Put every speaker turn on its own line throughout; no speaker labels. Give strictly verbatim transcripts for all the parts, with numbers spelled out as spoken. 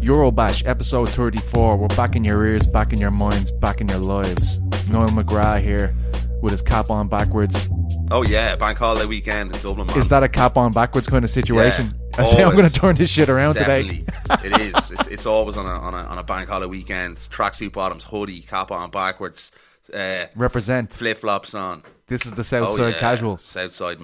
Eurobash episode thirty-four. We're back in your ears, back in your minds, back in your lives. Noel McGrath here with his cap on backwards.
Oh yeah, bank holiday weekend in Dublin, man.
Is that a cap on backwards kind of situation?
Yeah,
I say I'm
always.
going to turn this shit around
Definitely.
today.
It is. It's, it's always on a, on a on a bank holiday weekend. Tracksuit bottoms, hoodie, cap on backwards. Uh,
Represent.
Flip flops on.
This is the Southside
oh, yeah.
Casual.
Southside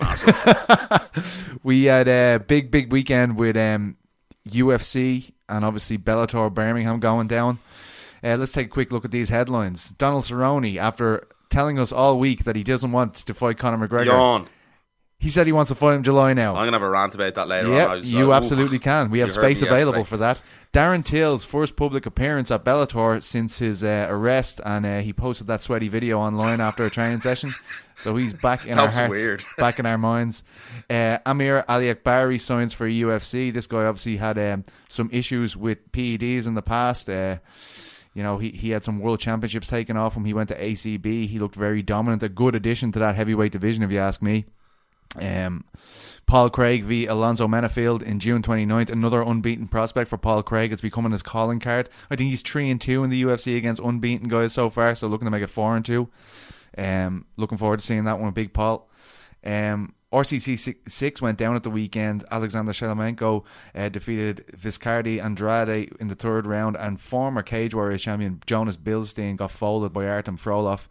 massive.
We had a big, big weekend with um, U F C and obviously Bellator Birmingham going down. Uh, let's take a quick look at these headlines. Donald Cerrone, after telling us all week that he doesn't want to fight Conor McGregor,
Yawn.
he said he wants to fight him in July now.
I'm gonna have a rant about that later
Yeah,
on. I was,
you
uh,
absolutely
oof.
can. We have
You heard
space
me
available
yesterday.
for that. Darren Till's first public appearance at Bellator since his uh, arrest, and uh, he posted that sweaty video online after a training session. So he's back in
That
our
was
hearts,
weird.
back in our minds. Uh, Amir Ali Akbari signs for U F C. This guy obviously had um, some issues with P E Ds in the past. Uh, you know, he, he had some world championships taken off him. He went to A C B. He looked very dominant. A good addition to that heavyweight division, if you ask me. Um, Paul Craig v Alonzo Menafield in June twenty-ninth. Another unbeaten prospect for Paul Craig. It's becoming his calling card. I think he's three and two in the U F C against unbeaten guys so far. So looking to make it four and two. Um, looking forward to seeing that one with Big Paul. Um, R C C six went down at the weekend. Alexander Shelemenko uh, defeated Viscardi Andrade in the third round, and former Cage Warriors champion Jonas Bilstein got folded by Artem Frolov.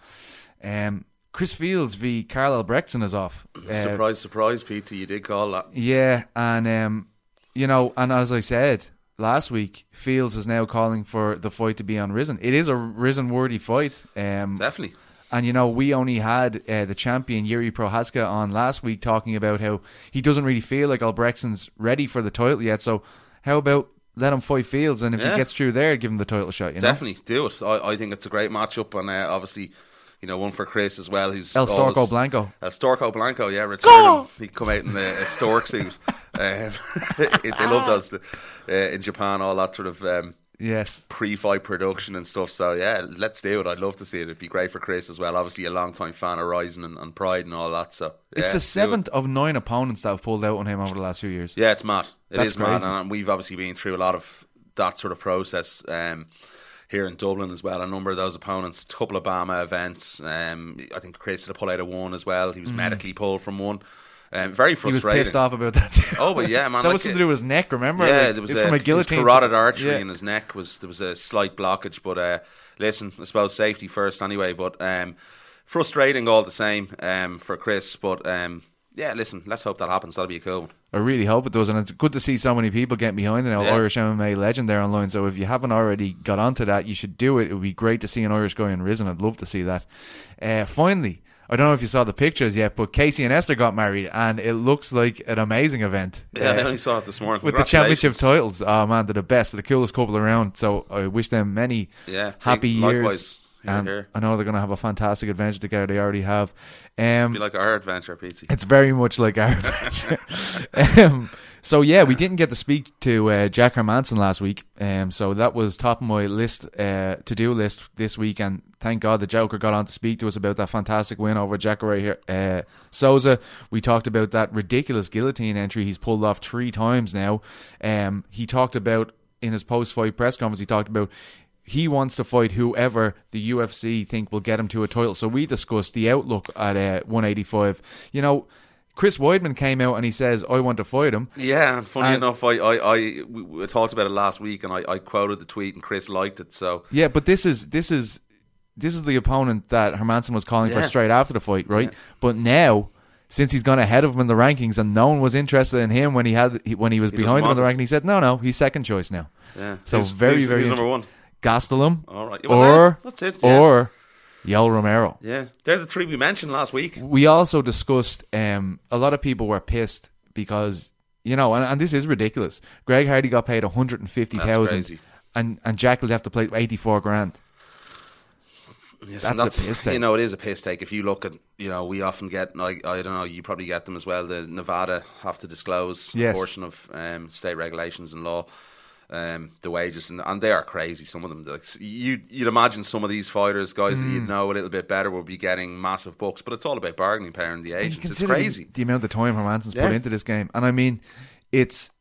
Um, Chris Fields v Karl Albrechtsen is off. Uh,
Surprise, surprise, P T. You did call that.
yeah, and um, you know, and as I said last week, Fields is now calling for the fight to be on Risen. It is a Risen-worthy fight. Um,
Definitely.
And, you know, we only had uh, the champion, Yuri Prohaska, on last week talking about how he doesn't really feel like Albrechtsen's ready for the title yet. So how about let him fight Fields, and if
Yeah.
he gets through there, give him the title shot, you know?
Definitely do it. I, I think it's a great matchup, and uh, obviously, you know, one for Chris as well. Who's
El Storco
always-
Blanco.
El Storco Blanco, yeah, returning. He come out in the, a stork suit. Um, they love those uh, in Japan, all that sort of um,
Yes.
pre-fight production and stuff. So yeah, let's do it. I'd love to see it. It'd be great for Chris as well. Obviously, a long-time fan of Ryzen and, and Pride and all that. So yeah,
It's the
do it.
seventh of nine opponents that have pulled out on him over the last few years.
Yeah, it's mad. It
That's
is mad,
crazy.
and we've obviously been through a lot of that sort of process um, here in Dublin as well. A number of those opponents, a couple of Bama events. Um, I think Chris had a pull out of one as well. He was medically pulled from one. Um, very
Mm. He was
frustrating.
pissed off about that too.
Oh, but yeah, man.
that
like
was something
it-
to do with his neck, remember?
Yeah,
Like,
there was
it's
a,
from a
his
guillotine.
carotid artery
Yeah.
in his neck. Was there was a slight blockage, but uh, listen, I suppose safety first anyway. But um, frustrating all the same um, for Chris. But um, yeah, listen, let's hope that happens. That'll be a cool one.
I really hope it does, and it's good to see so many people getting behind an
Yeah.
Irish M M A legend there online. So if you haven't already got onto that, you should do it. It would be great to see an Irish guy in Risen. I'd love to see that. Uh, finally, I don't know if you saw the pictures yet, but Casey and Esther got married, and it looks like an amazing event.
Yeah, I
Uh,
only saw it this morning.
with the championship
Congratulations.
titles. Oh man, they're the best. They're the coolest couple around. So I wish them many
Yeah,
happy
likewise.
years.
Here,
And
here.
I know they're going to have a fantastic adventure together. They already have. Um,
Be like our adventure, Pete.
it's very much like our adventure. um, so yeah, we didn't get to speak to uh, Jack Hermanson last week. Um, so that was top of my list, uh, to-do list this week. And thank God the Joker got on to speak to us about that fantastic win over Jacare uh, Souza. We talked about that ridiculous guillotine entry he's pulled off three times now. Um, he talked about, in his post-fight press conference, he talked about he wants to fight whoever the U F C think will get him to a title. So we discussed the outlook at uh, one eighty-five. You know, Chris Weidman came out and he says, I want to fight him.
Yeah, and funny
And-
enough, I, I, I we, we talked about it last week, and I, I quoted the tweet, and Chris liked it. So
Yeah, but this is this is this is the opponent that Hermanson was calling for
Yeah.
straight after the fight, right?
Yeah.
But now, since he's gone ahead of him in the rankings and no one was interested in him when he had he- when he was
He
behind
doesn't
him in
want
the
it.
ranking, he said, no, no, he's second choice now.
yeah,
So
Who's-
very,
who's,
very
who's number
int-
one.
Gastelum
All right, well,
or
then, that's it. Yeah.
or Yoel Romero.
yeah, they're the three we mentioned last week.
We also discussed um, a lot of people were pissed because, you know, and, and this is ridiculous. Greg Hardy got paid one hundred fifty thousand
That's crazy.
and and Jack will have to play eighty-four grand.
Yes,
That's
and
a
that's
piss take.
You know, it is a piss take. If you look at, you know, we often get, like, I don't know, you probably get them as well. The Nevada have to disclose
Yes.
a portion of um, state regulations and law. Um, the wages and, and they are crazy. Some of them, like you, you'd imagine some of these fighters, guys that
Mm.
you know a little bit better, will be getting massive bucks. But it's all about bargaining power and the
And you
agents. It's
consider
crazy.
The, the amount of time Hermanson's
Yeah.
put into this game, and I mean, it's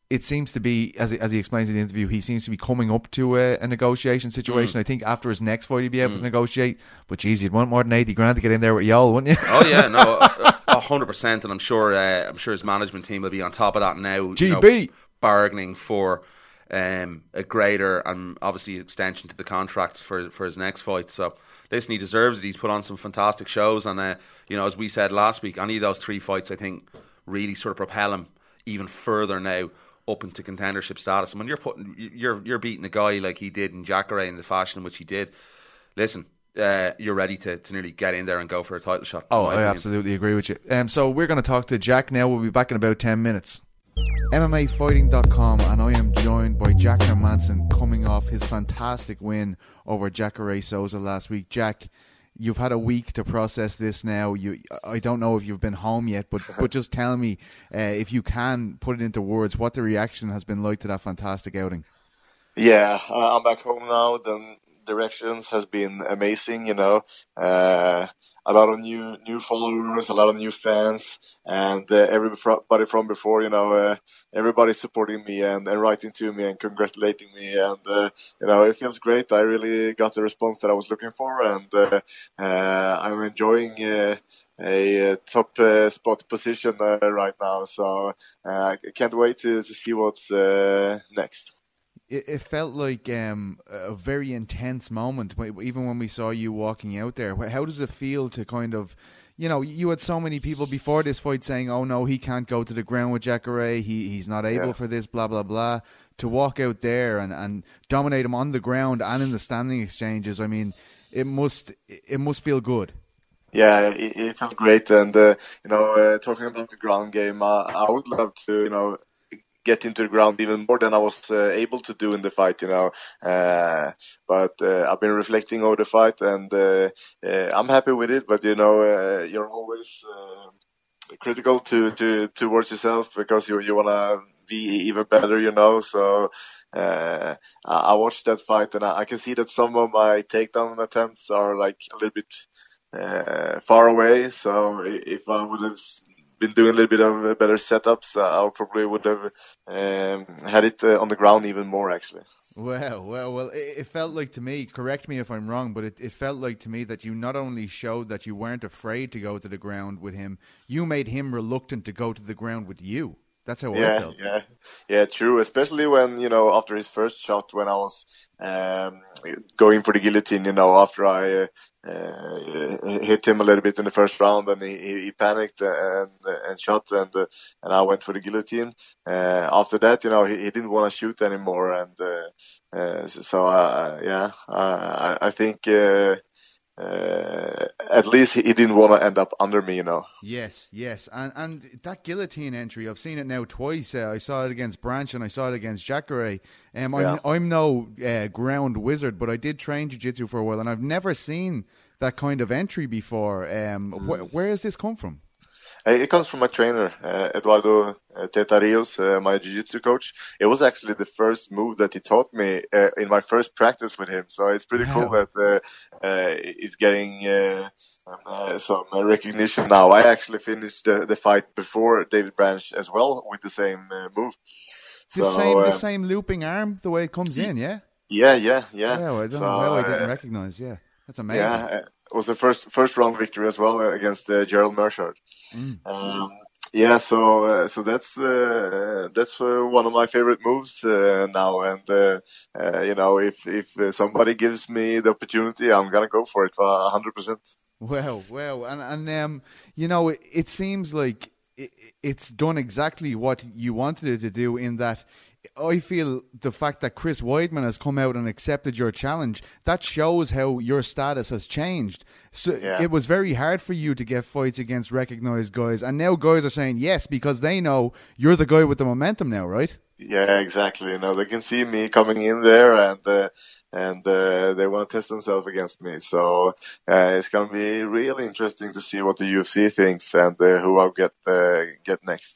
it seems to be, as he, as he explains in the interview, he seems to be coming up to a, a negotiation situation. Mm. I think after his next fight he'd be able mm. to negotiate. But geez, you'd want more than eighty grand to get in there with Yoel, wouldn't you?
Oh yeah, no, a hundred percent. And I'm sure, uh, I'm sure his management team will be on top of that now.
G B
you know, bargaining for um, a greater and obviously extension to the contract for for his next fight. So listen, he deserves it. He's put on some fantastic shows, and uh, you know, as we said last week, any of those three fights, I think, really sort of propel him even further now up into contendership status. And when you're putting, you're you're beating a guy like he did in Jacare in the fashion in which he did, listen, uh, you're ready to, to nearly get in there and go for a title shot.
Oh, I opinion. absolutely agree with you. Um, so we're going to talk to Jack now. We'll be back in about ten minutes. M M A Fighting dot com, and I am joined by Jack Hermansson coming off his fantastic win over Jacare Souza last week. Jack, you've had a week to process this now. You, I don't know if you've been home yet, but but just tell me, uh, if you can put it into words, what the reaction has been like to that fantastic outing.
Yeah, uh, I'm back home now. The directions has been amazing, you know. Uh, a lot of new new followers, a lot of new fans, and uh, everybody from before, you know, uh, everybody supporting me and, and writing to me and congratulating me, and uh, you know, it feels great. I really got the response that I was looking for, and uh, uh, I'm enjoying uh, a, a top uh, spot position uh, right now. So uh, I can't wait to, to see what's uh, next.
It felt like um, a very intense moment, even when we saw you walking out there. How does it feel to kind of, you know, you had so many people before this fight saying, oh no, he can't go to the ground with Jacare, he, he's not able yeah. for this, blah, blah, blah. To walk out there and, and dominate him on the ground and in the standing exchanges, I mean, it must it must feel good.
Yeah, it, it felt great. And, uh, you know, uh, talking about the ground game, uh, I would love to, you know, get into the ground even more than I was uh, able to do in the fight, you know. Uh, but uh, I've been reflecting over the fight, and uh, uh, I'm happy with it. But you know, uh, you're always uh, critical to, to towards yourself because you you wanna be even better, you know. So uh, I watched that fight, and I, I can see that some of my takedown attempts are like a little bit uh, far away. So if I would have been doing a little bit of better setups, uh, I probably would have um, had it uh, on the ground even more, actually.
Well, well, well, it, it felt like to me, correct me if I'm wrong, but it, it felt like to me that you not only showed that you weren't afraid to go to the ground with him, you made him reluctant to go to the ground with you. That's how
yeah,
I felt.
Yeah, yeah, true. Especially when, you know, after his first shot, when I was um, going for the guillotine, you know, after I uh, uh, hit him a little bit in the first round, and he, he panicked and and shot, and uh, and I went for the guillotine. Uh, after that, you know, he, he didn't want to shoot anymore, and uh, uh, so uh, yeah, uh, I, I think. Uh, Uh, at least he didn't want to end up under me, you know.
Yes, yes. And and that guillotine entry, I've seen it now twice. Uh, I saw it against Branch and I saw it against Jacare. Um, I'm, yeah. I'm no uh, ground wizard, but I did train jiu-jitsu for a while, and I've never seen that kind of entry before. Um, mm. wh- where has this come from?
It comes from my trainer, uh, Eduardo uh, Teta Rios, uh, my jiu-jitsu coach. It was actually the first move that he taught me uh, in my first practice with him. So it's pretty wow. cool that uh, uh, it's getting uh, uh, some recognition now. I actually finished the, the fight before David Branch as well with the same uh, move.
The so, same, uh, the same looping arm, the way it comes in, yeah?
Yeah, yeah, yeah.
Yeah, well, I don't
so,
know how I didn't uh, recognize, yeah. That's amazing.
Yeah, it was the first first round victory as well against uh, Gerald Merchard. Mm. Um, yeah, so uh, so that's uh, that's uh, one of my favorite moves uh, now, and uh, uh, you know, if if uh, somebody gives me the opportunity, I'm gonna go for it a hundred percent.
Well, well, and and um, you know, it, it seems like it, it's done exactly what you wanted it to do. In that, I feel the fact that Chris Weidman has come out and accepted your challenge, that shows how your status has changed. So yeah. It was very hard for you to get fights against recognized guys, and now guys are saying yes because they know you're the guy with the momentum now, right?
Yeah, exactly. You know, they can see me coming in there, and uh, and uh, they want to test themselves against me. So uh, it's going to be really interesting to see what the U F C thinks and uh, who I'll get uh, get next.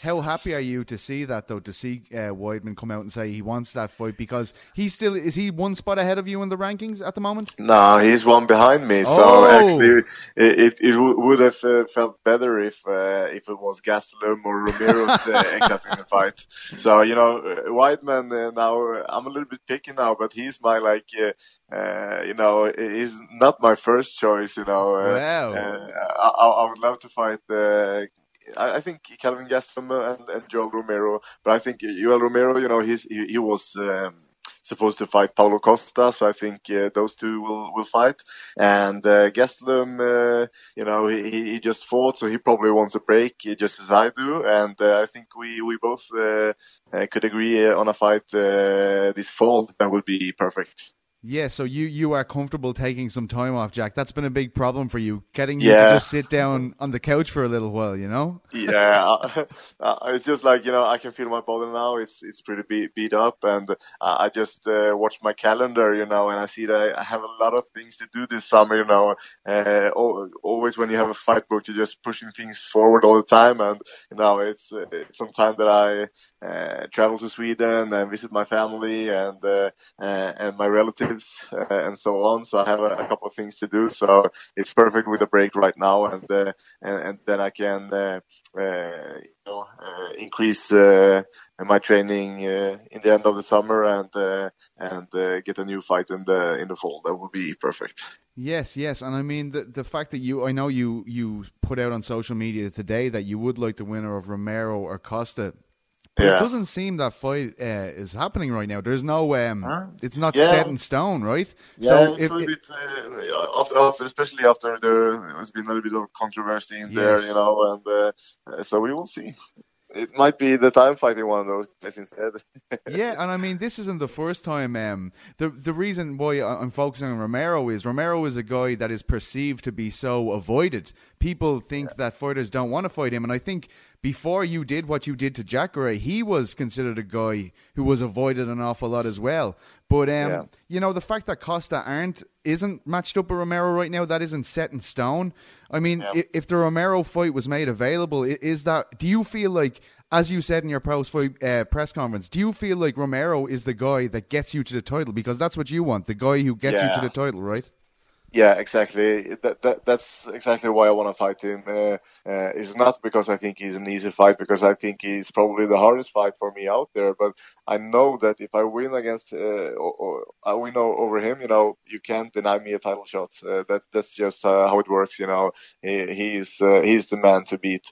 How happy are you to see that, though, to see uh, Weidman come out and say he wants that fight? Because he's still, is he one spot ahead of you in the rankings at the moment?
No, he's one behind me.
Oh.
So actually, it it, it would have uh, felt better if uh, if it was Gastelum or Romero uh, accepting the fight. So you know, Weidman uh, now I'm a little bit picky now, but he's my like uh, uh, you know he's not my first choice. You know, uh,
wow.
uh, I, I would love to fight. Uh, I think Calvin Gastelum and, and Joel Romero, but I think Joel Romero, you know, he's, he, he was um, supposed to fight Paulo Costa, so I think uh, those two will, will fight. And uh, Gastelum, uh, you know, he, he just fought, so he probably wants a break, just as I do. And uh, I think we we both uh, uh, could agree on a fight uh, this fall. That would be perfect.
Yeah, so you, you are comfortable taking some time off, Jack. That's been a big problem for you, getting you
yeah.
to just sit down on the couch for a little while, you know?
Yeah, uh, it's just like, you know, I can feel my body now. It's it's pretty beat, beat up, and uh, I just uh, watch my calendar, you know, and I see that I have a lot of things to do this summer, you know. Uh, always when you have a fight book, you're just pushing things forward all the time, and, you know, it's, uh, it's some time that I uh, travel to Sweden and visit my family and uh, uh, and my relatives. Uh, and so on. So I have a, a couple of things to do. So it's perfect with a break right now, and uh, and, and then I can uh, uh, you know uh, increase uh, my training uh, in the end of the summer and uh, and uh, get a new fight in the in the fall. That would be perfect.
Yes, yes, and I mean the the fact that you, I know you you put out on social media today that you would like the winner of Romero or Costa. But yeah. It doesn't seem that fight uh, is happening right now. There's no, um, huh? It's not yeah. set in stone, right?
Yeah, so it's if, a little bit, uh, after, after, especially after the, there's been a little bit of controversy in yes. there, you know, and uh, so we will see. It might be the time fighting one of those guys instead.
Yeah, and I mean, this isn't the first time. Um, the the reason why I'm focusing on Romero is Romero is a guy that is perceived to be so avoided. People think yeah. that fighters don't want to fight him, and I think before you did what you did to Jacare, he was considered a guy who was avoided an awful lot as well. But um, yeah. you know, the fact that Costa aren't isn't matched up with Romero right now, that isn't set in stone. I mean, yeah. if, if the Romero fight was made available, is that? Do you feel like, as you said in your post fight uh, press conference, do you feel like Romero is the guy that gets you to the title? Because that's what you want, the guy who gets yeah. you to the title, right?
Yeah, exactly. That, that that's exactly why I want to fight him. Uh, uh, it's not because I think he's an easy fight, because I think he's probably the hardest fight for me out there. But I know that if I win against, uh, or, or I win over him, you know, you can't deny me a title shot. Uh, that that's just uh, how it works. You know, he, he's uh, he's the man to beat.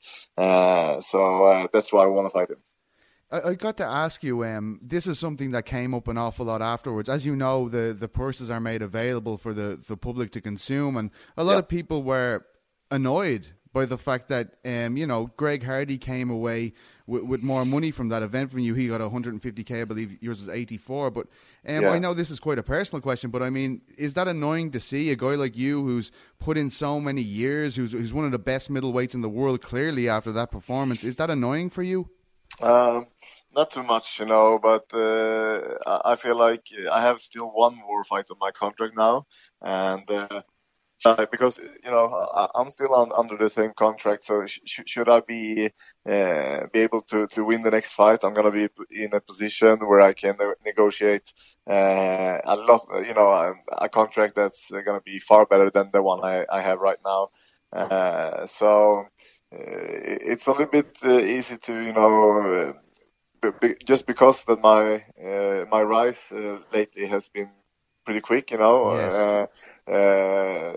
Uh, so uh, that's why I want to fight him.
I got to ask you, um, this is something that came up an awful lot afterwards. As you know, the, the purses are made available for the, the public to consume, and a lot yeah. of people were annoyed by the fact that, um, you know, Greg Hardy came away with, with more money from that event from you. He got one hundred fifty K, I believe yours was eighty-four. But um, yeah. I know this is quite a personal question, but I mean, is that annoying to see a guy like you who's put in so many years, who's, who's one of the best middleweights in the world, clearly after that performance? Is that annoying for you?
Um, not too much, you know, but uh, I feel like I have still one more fight on my contract now, and uh, because you know I, I'm still on, under the same contract, so sh- should I be uh, be able to, to win the next fight, I'm gonna be in a position where I can ne- negotiate uh, a lot, you know, a, a contract that's gonna be far better than the one I, I have right now. Uh, so. Uh, it's a little bit uh, easy to, you know, uh, b- just because that my uh, my rise uh, lately has been pretty quick, you know.
Yes.
Uh, uh,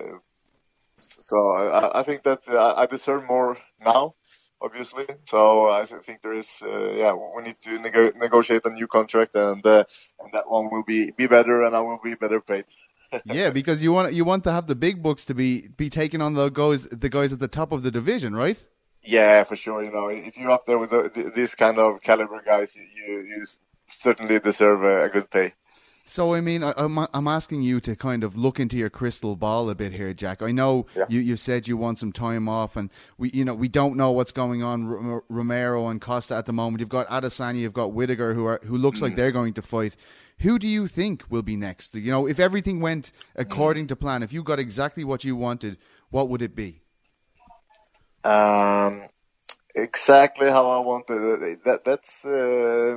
so I, I think that I deserve more now, obviously. So I think there is, uh, yeah, we need to neg- negotiate a new contract, and uh, and that one will be, be better, and I will be better paid.
Yeah, because you want you want to have the big bucks to be be taking on the guys the guys at the top of the division, right?
Yeah, for sure. You know, if you're up there with the, this kind of caliber guys, you you certainly deserve a, a good pay.
So, I mean, I, I'm I'm asking you to kind of look into your crystal ball a bit here, Jack. I know yeah. you, you said you want some time off, and we you know we don't know what's going on R- Romero and Costa at the moment. You've got Adesanya, you've got Whittaker, who are who looks mm. like they're going to fight. Who do you think will be next? You know, if everything went according mm. to plan, if you got exactly what you wanted, what would it be?
Um, exactly how I wanted it. That that's uh,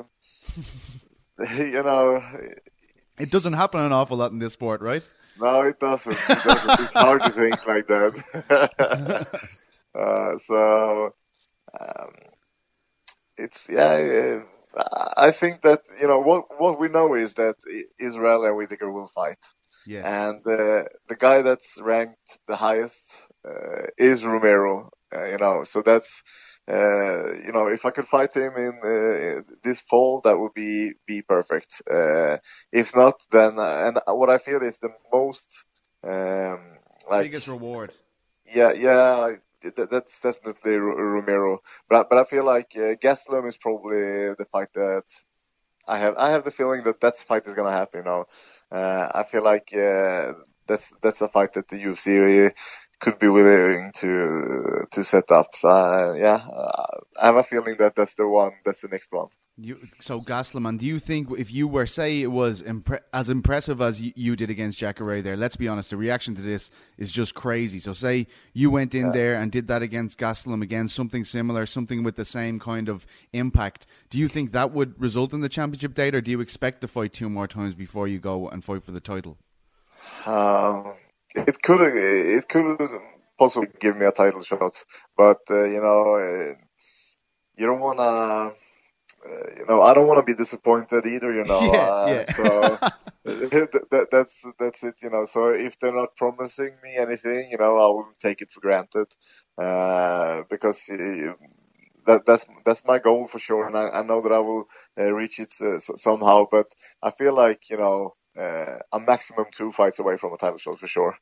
you know.
It doesn't happen an awful lot in this sport, right?
No, it doesn't. It doesn't. It's hard to think like that. uh, so um, it's yeah. Uh, I think that you know what what we know is that Israel and Whittaker will fight.
Yes.
And uh, the guy that's ranked the highest uh, is Romero. Uh, you know, so that's uh, you know, if I could fight him in uh, this fall, that would be be perfect. Uh, if not, then uh, and what I feel is the most um, like
biggest reward.
Yeah, yeah, that, that's definitely R- Romero. But but I feel like uh, Gastelum is probably the fight that I have. I have the feeling that that fight is gonna happen. You know, uh, I feel like uh, that's that's a fight that the U F C could be willing to to set up. So uh, yeah, uh, I have a feeling that that's the one. That's the next one.
You, so Gastelum, do you think if you were, say it was impre- as impressive as you, you did against Jacare there, let's be honest, the reaction to this is just crazy. So say you went in yeah. there and did that against Gastelum again, something similar, something with the same kind of impact. Do you think that would result in the championship date, or do you expect to fight two more times before you go and fight for the title?
Um, it could it could possibly give me a title shot, but uh, you know, uh, you don't want to. Uh, you know, I don't want to be disappointed either. You know,
yeah,
uh,
yeah.
so that, that, that's that's it. You know, so if they're not promising me anything, you know, I will take it for granted uh, because uh, that that's that's my goal for sure, and I, I know that I will uh, reach it uh, somehow. But I feel like you know. Uh, a maximum two fights away from a title shot for sure.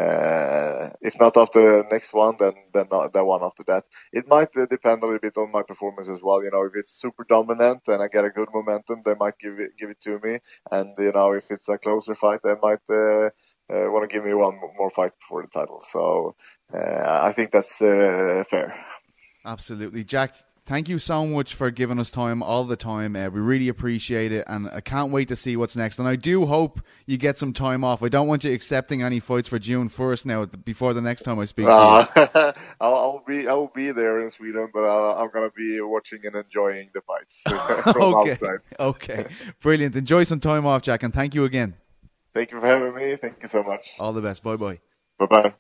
Uh, if not after the next one, then then not the one after that. It might uh, depend a little bit on my performance as well. You know, if it's super dominant and I get a good momentum, they might give it give it to me. And you know, if it's a closer fight, they might uh, uh, want to give me one more fight before the title. So uh, I think that's uh, fair.
Absolutely, Jack. Thank you so much for giving us time all the time. Uh, we really appreciate it, and I can't wait to see what's next. And I do hope you get some time off. I don't want you accepting any fights for June first now, before the next time I speak
uh,
to you.
I'll, I'll be I'll be there in Sweden, but I'll, I'm going to be watching and enjoying the fights from
okay.
outside.
Okay, brilliant. Enjoy some time off, Jack, and thank you again.
Thank you for having me. Thank you so much.
All the best. Bye-bye.
Bye-bye.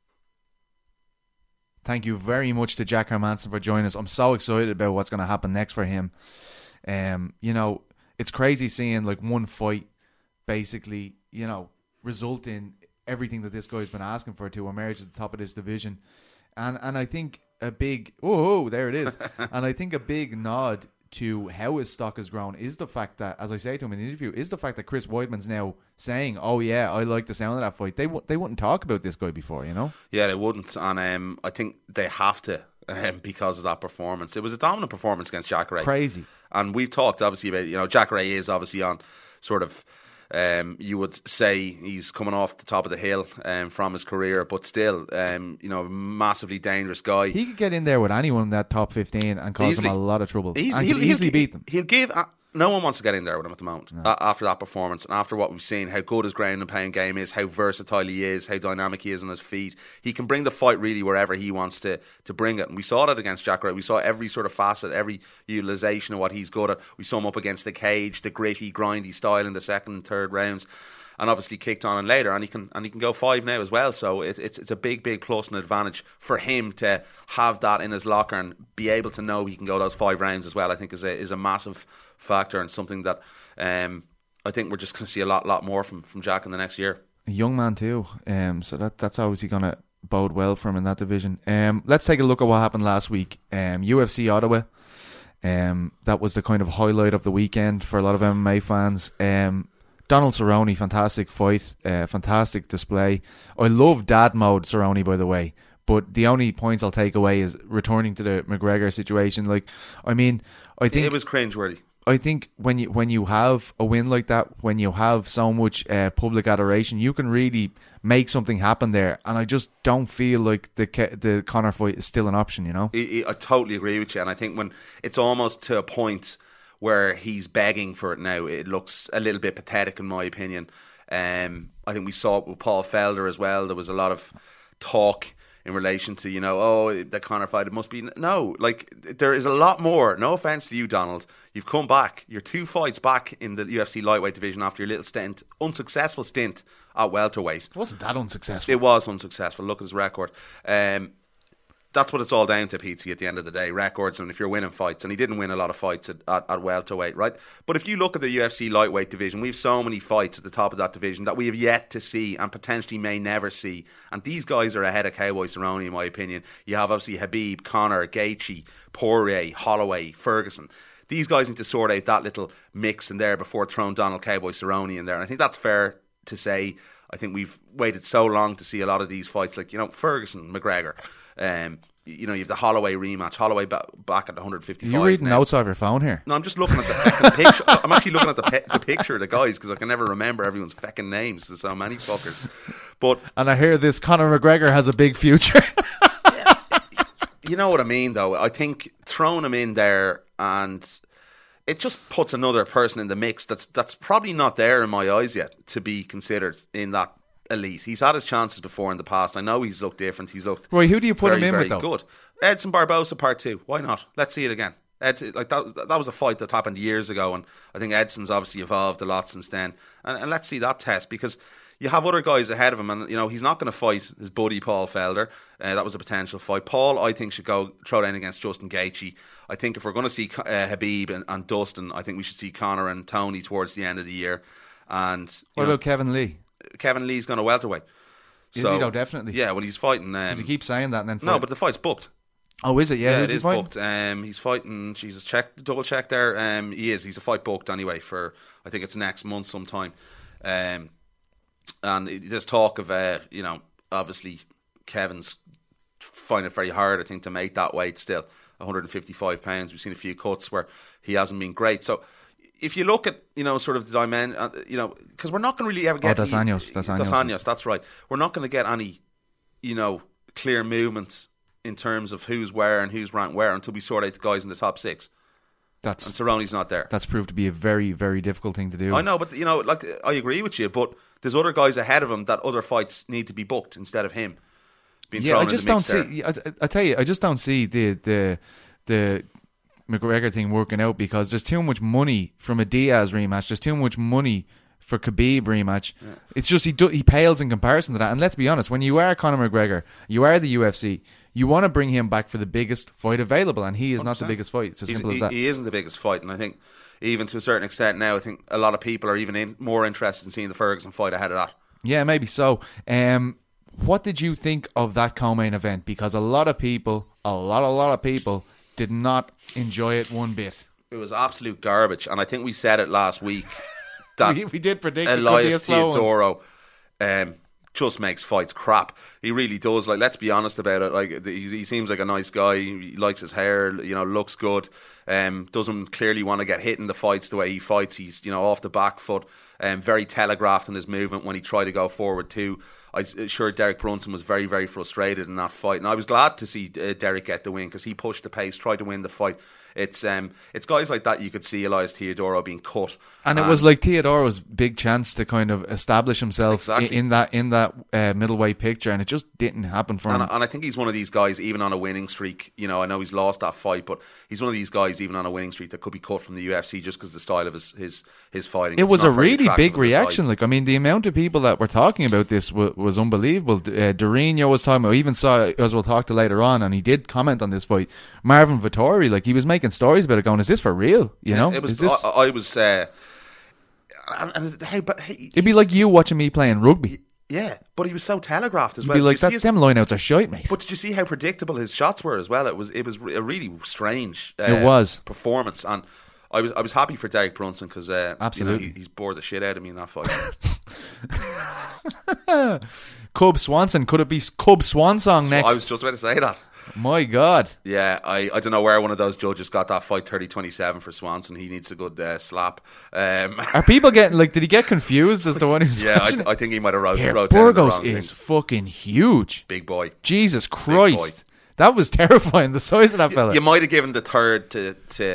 Thank you very much to Jack Hermansson for joining us. I'm so excited about what's going to happen next for him. Um, you know, it's crazy seeing like one fight basically, you know, result in everything that this guy's been asking for to emerge at the top of this division. And and I think a big, oh, there it is. And I think a big nod to how his stock has grown is the fact that, as I say to him in the interview, is the fact that Chris Weidman's now saying, oh yeah, I like the sound of that fight. They w- they wouldn't talk about this guy before, you know?
Yeah, they wouldn't. And um, I think they have to um, because of that performance. It was a dominant performance against Jacare.
Crazy.
And we've talked obviously about, you know, Jacare is obviously on sort of, Um, you would say he's coming off the top of the hill um, from his career, but still, um, you know, massively dangerous guy.
He could get in there with anyone in that top fifteen and cause
easily,
them a lot of trouble.
Easily,
and
he'll,
could easily
he'll,
beat them.
He'll give. Uh, no one wants to get in there with him at the moment no. uh, after that performance and after what we've seen, how good his ground and pound game is, how versatile he is, how dynamic he is on his feet. He can bring the fight really wherever he wants to to bring it. And we saw that against Jacare. We saw every sort of facet, every utilisation of what he's good at. We saw him up against the cage, the gritty, grindy style in the second and third rounds. And obviously kicked on and later, and he can and he can go five now as well. So it, it's it's a big big plus and advantage for him to have that in his locker and be able to know he can go those five rounds as well. I think is a is a massive factor and something that um, I think we're just going to see a lot lot more from, from Jack in the next year.
A young man too, um, so that that's obviously going to bode well for him in that division. Um, let's take a look at what happened last week. Um, U F C Ottawa. Um, that was the kind of highlight of the weekend for a lot of M M A fans. Um. Donald Cerrone, fantastic fight, uh, fantastic display. I love dad mode Cerrone, by the way, but the only points I'll take away is returning to the McGregor situation. Like, I mean, I think
it was cringeworthy.
I think when you when you have a win like that, when you have so much uh, public adoration, you can really make something happen there. And I just don't feel like the the Conor fight is still an option. You know,
I, I totally agree with you, and I think when it's almost to a point where he's begging for it now, it looks a little bit pathetic in my opinion. Um, I think we saw it with Paul Felder as well. There was a lot of talk in relation to, you know, oh, the Conor fight, it must be. No, like, there is a lot more. No offense to you, Donald. You've come back. You're two fights back in the U F C lightweight division after your little stint, unsuccessful stint at welterweight.
It wasn't that unsuccessful.
It was unsuccessful. Look at his record. Um, that's what it's all down to, Pete, at the end of the day. Records, and if you're winning fights. And he didn't win a lot of fights at, at, at welterweight, right? But if you look at the U F C lightweight division, we have so many fights at the top of that division that we have yet to see and potentially may never see. And these guys are ahead of Cowboy Cerrone, in my opinion. You have obviously Khabib, Conor, Gaethje, Poirier, Holloway, Ferguson. These guys need to sort out that little mix in there before throwing Donald Cowboy Cerrone in there. And I think that's fair to say. I think we've waited so long to see a lot of these fights, like, you know, Ferguson, McGregor. Um, you know, you have the Holloway rematch. Holloway ba- back at one fifty-five.
Are you reading
now.
notes off your phone here?
No, I'm just looking at the fucking picture. I'm actually looking at the, pe- the picture of the guys because I can never remember everyone's fucking names. There's so many fuckers. But
and I hear this Conor McGregor has a big future.
you know what I mean, though. I think throwing him in there and it just puts another person in the mix that's that's probably not there in my eyes yet to be considered in that elite. He's had his chances before in the past. I know he's looked different. He's looked
Roy, who do you put
very,
him in
very
with, though?
Good. Edson Barbosa Part Two. Why not? Let's see it again. Ed, like that, that was a fight that happened years ago, and I think Edson's obviously evolved a lot since then. And, and let's see that test, because you have other guys ahead of him, and you know he's not going to fight his buddy Paul Felder. Uh, that was a potential fight. Paul, I think, should go throw down against Justin Gaethje. I think if we're going to see uh, Khabib and, and Dustin, I think we should see Conor and Tony towards the end of the year. And
what
know,
about Kevin Lee?
Kevin Lee's going to welterweight.
Is
so,
he though? Definitely.
Yeah, well, he's fighting. Um,
Does he keep saying that and then fight?
No, but the fight's booked.
Oh, is it? Yeah,
Yeah,
who's
it
he
is
fighting?
booked. Um, he's fighting. Jesus, check double check there. Um, he is. He's a fight booked anyway for. I think it's next month sometime. Um, and there's talk of uh, you know, obviously Kevin's finding it very hard, I think, to make that weight still. one fifty-five pounds. We've seen a few cuts where he hasn't been great. So if you look at, you know, sort of the dimension, uh, you know, because we're not going to really ever get
Oh, Dos Anjos. Dos Anjos.
Dos Anjos, that's right. We're not going to get any, you know, clear movement in terms of who's where and who's ranked where until we sort out the guys in the top six.
That's
And Cerrone's not there.
that's proved to be a very, very difficult thing to do.
I know, but you know, like I agree with you, but there's other guys ahead of him that other fights need to be booked instead of him being
Yeah,
thrown
I
in
just
the
don't
mix
see.
there.
I, I tell you, I just don't see the the the McGregor thing working out, because there's too much money from a Diaz rematch. There's too much money for Khabib rematch. Yeah. It's just he do, he pales in comparison to that. And let's be honest, when you are Conor McGregor, you are the U F C. You want to bring him back for the biggest fight available, and he is not the biggest fight. It's as
He's,
simple
he,
as that.
He isn't the biggest fight, and I think even to a certain extent now, I think a lot of people are even in, more interested in seeing the Ferguson fight ahead of that.
Yeah, maybe so. Um, what did you think of that co-main event? Because a lot of people, a lot, a lot of people, did not enjoy it one bit.
It was absolute garbage, and I think we said it last week that
we, we did predict it could be a
Elias
slow one.
Theodoro um, just makes fights crap. He really does. Like, let's be honest about it. Like, he, he seems like a nice guy. He likes his hair. You know, looks good. Um, doesn't clearly want to get hit in the fights the way he fights. He's, you know, off the back foot. Um, very telegraphed in his movement when he tried to go forward too. I'm sure Derek Brunson was very, very frustrated in that fight, and I was glad to see uh, Derek get the win because he pushed the pace, tried to win the fight. It's um, it's guys like that you could see Elias Theodoro being cut,
and, and it was like Theodoro's big chance to kind of establish himself
exactly.
in, in that in that uh, middleweight picture, and it just didn't happen for
and,
him.
And I think he's one of these guys, even on a winning streak. You know, I know he's lost that fight, but he's one of these guys, even on a winning streak, that could be cut from the U F C just because the style of his his, his fighting.
It
it's
was
not
a
very
really
attractive
big
on the side.
reaction. Like, I mean, the amount of people that were talking about this was, was unbelievable. Uh, Dorino was talking about. I even saw, as we'll talk to later on, and he did comment on this fight. Marvin Vettori, like, he was making stories about it, going, "Is this for real? You know,
it was.
Is this?"
I, I was. Uh, and, and, hey, but hey,
It'd be like you watching me playing rugby.
yeah, but he was so telegraphed as
You'd
well.
be
Did
like,
you see
that,
his-
them lineouts are shite, mate.
But did you see how predictable his shots were as well? It was it was a really strange uh,
It was.
performance, and I was I was happy for Derek Brunson because uh,
Absolutely.
you know, he, he's bored the shit out of me in that fight.
Cub Swanson, could it be Cub Swansong
So
next?
I was just about to say that.
My God.
Yeah, I, I don't know where one of those judges got that fight thirty twenty-seven for Swanson. He needs a good uh, slap. Um,
Are people getting, like, did he get confused as the one who's
yeah,
watching it?
I, I think he might have wrote,
Here,
wrote down the
Burgos
wrong
is
thing.
fucking huge.
Big boy.
Jesus Christ. That was terrifying, the size of that fella.
You might have given the third to, to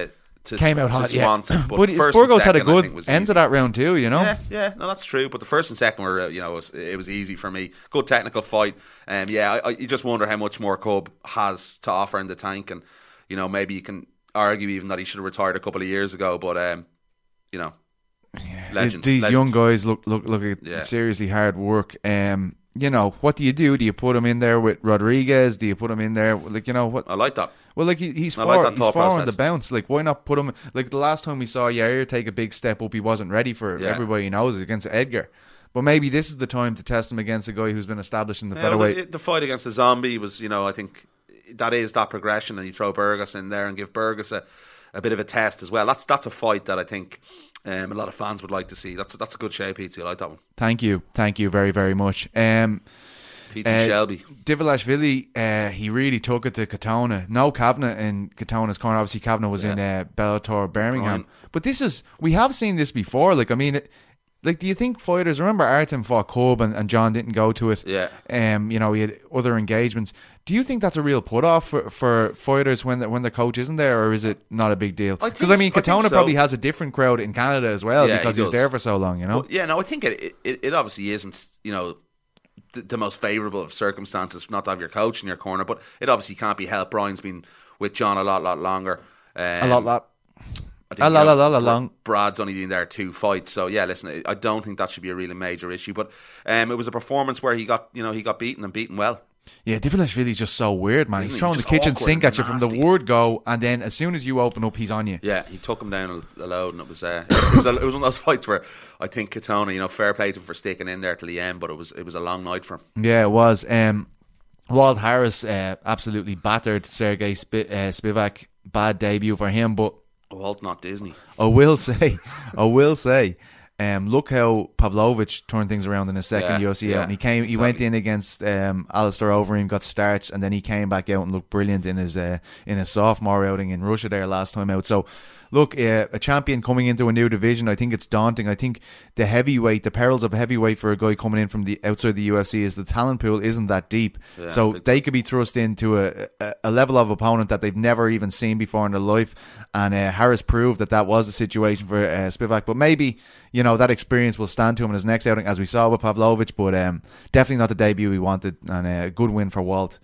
to
Came out
to
hot, yeah.
Swanson.
But,
But,
his
first and
Burgos had a
second, I
good
think, was
end
easy.
to that round too, you know?
Yeah, yeah, no, that's true. But the first and second were, uh, you know, it was, it was easy for me. Good technical fight. Um, yeah, I, I, you just wonder how much more Cub has to offer in the tank, and you know, maybe you can argue even that he should have retired a couple of years ago. But um, you know, legends.
These
legends.
young guys look look look at
Yeah.
seriously hard work. Um, you know, what do you do? Do you put him in there with Rodriguez? Do you put him in there like, you know what?
I like that.
Well, like he, he's
I
far,
like that
he's
thought
far on
process.
the bounce. Like, why not put him? Like the last time we saw Yair take a big step up, he wasn't ready for it.
Yeah.
Everybody knows it against Edgar. But maybe this is the time to test him against a guy who's been established in the
Yeah, well,
featherweight.
the, the fight against the Zombie was, you know, I think that is that progression, and you throw Burgos in there and give Burgos a, a bit of a test as well. That's that's a fight that I think um, a lot of fans would like to see. That's that's a good shape, Pete. I like that one.
Thank you, thank you very very much. Um,
Pete
Uh,
Shelby.
Divilashvili, uh, he really took it to Katona. No Kavanagh in Katona's corner. Obviously, Kavanagh was in uh, Bellator Birmingham.
Right.
But this is, we have seen this before. Like, I mean, it, like, do you think fighters, remember Artem fought Cub and, and John didn't go to it?
Yeah.
Um, you know, he had other engagements. Do you think that's a real put off for, for fighters when the, when the coach isn't there, or is it not a big deal?
I think
Because, I mean,
so- I think
Katona
so.
probably has a different crowd in Canada as well
Yeah,
because
he
he was
does.
there for so long, you know?
But yeah, no, I think it, it, it obviously isn't, you know, the, the most favourable of circumstances not to have your coach in your corner, but it obviously can't be helped. Brian's been with John a lot, lot longer. Um,
a lot, lot.
I think,
A
you
lot,
know,
lot, lot
Bra-
long.
Brad's only been there two fights, so yeah. Listen, I don't think that should be a really major issue. But um, it was a performance where he got, you know, he got beaten and beaten well.
Yeah, Divilashvili's just so weird, man.
Isn't
He's
he?
throwing the
Just
kitchen
awkward
sink
and
at you from the
nasty.
word go, and then as soon as you open up, he's on you.
Yeah, he took him down a, a load, and it was uh, it was a, it was one of those fights where I think Katona, you know, fair play to him for sticking in there till the end, but it was it was a long night for him.
Yeah, it was. Um, Walt Harris uh, absolutely battered Sergei Sp- uh, Spivak. Bad debut for him, but
Walt, not Disney.
I will say, I will say, um, look how Pavlovich turned things around in his second
Yeah,
U F C
yeah,
out, and he came, he
exactly.
went in against um, Alistair Overeem, got starched, and then he came back out and looked brilliant in his uh, in his sophomore outing in Russia there last time out. So, look, uh, a champion coming into a new division, I think it's daunting. I think the heavyweight, the perils of heavyweight for a guy coming in from the outside the U F C is the talent pool isn't that deep,
Yeah,
so
big
they could be thrust into a, a, a level of opponent that they've never even seen before in their life. And uh, Harris proved that that was the situation for uh, Spivak. But maybe, you know, that experience will stand to him in his next outing, as we saw with Pavlovich. But um, definitely not the debut he wanted, and a good win for Walt.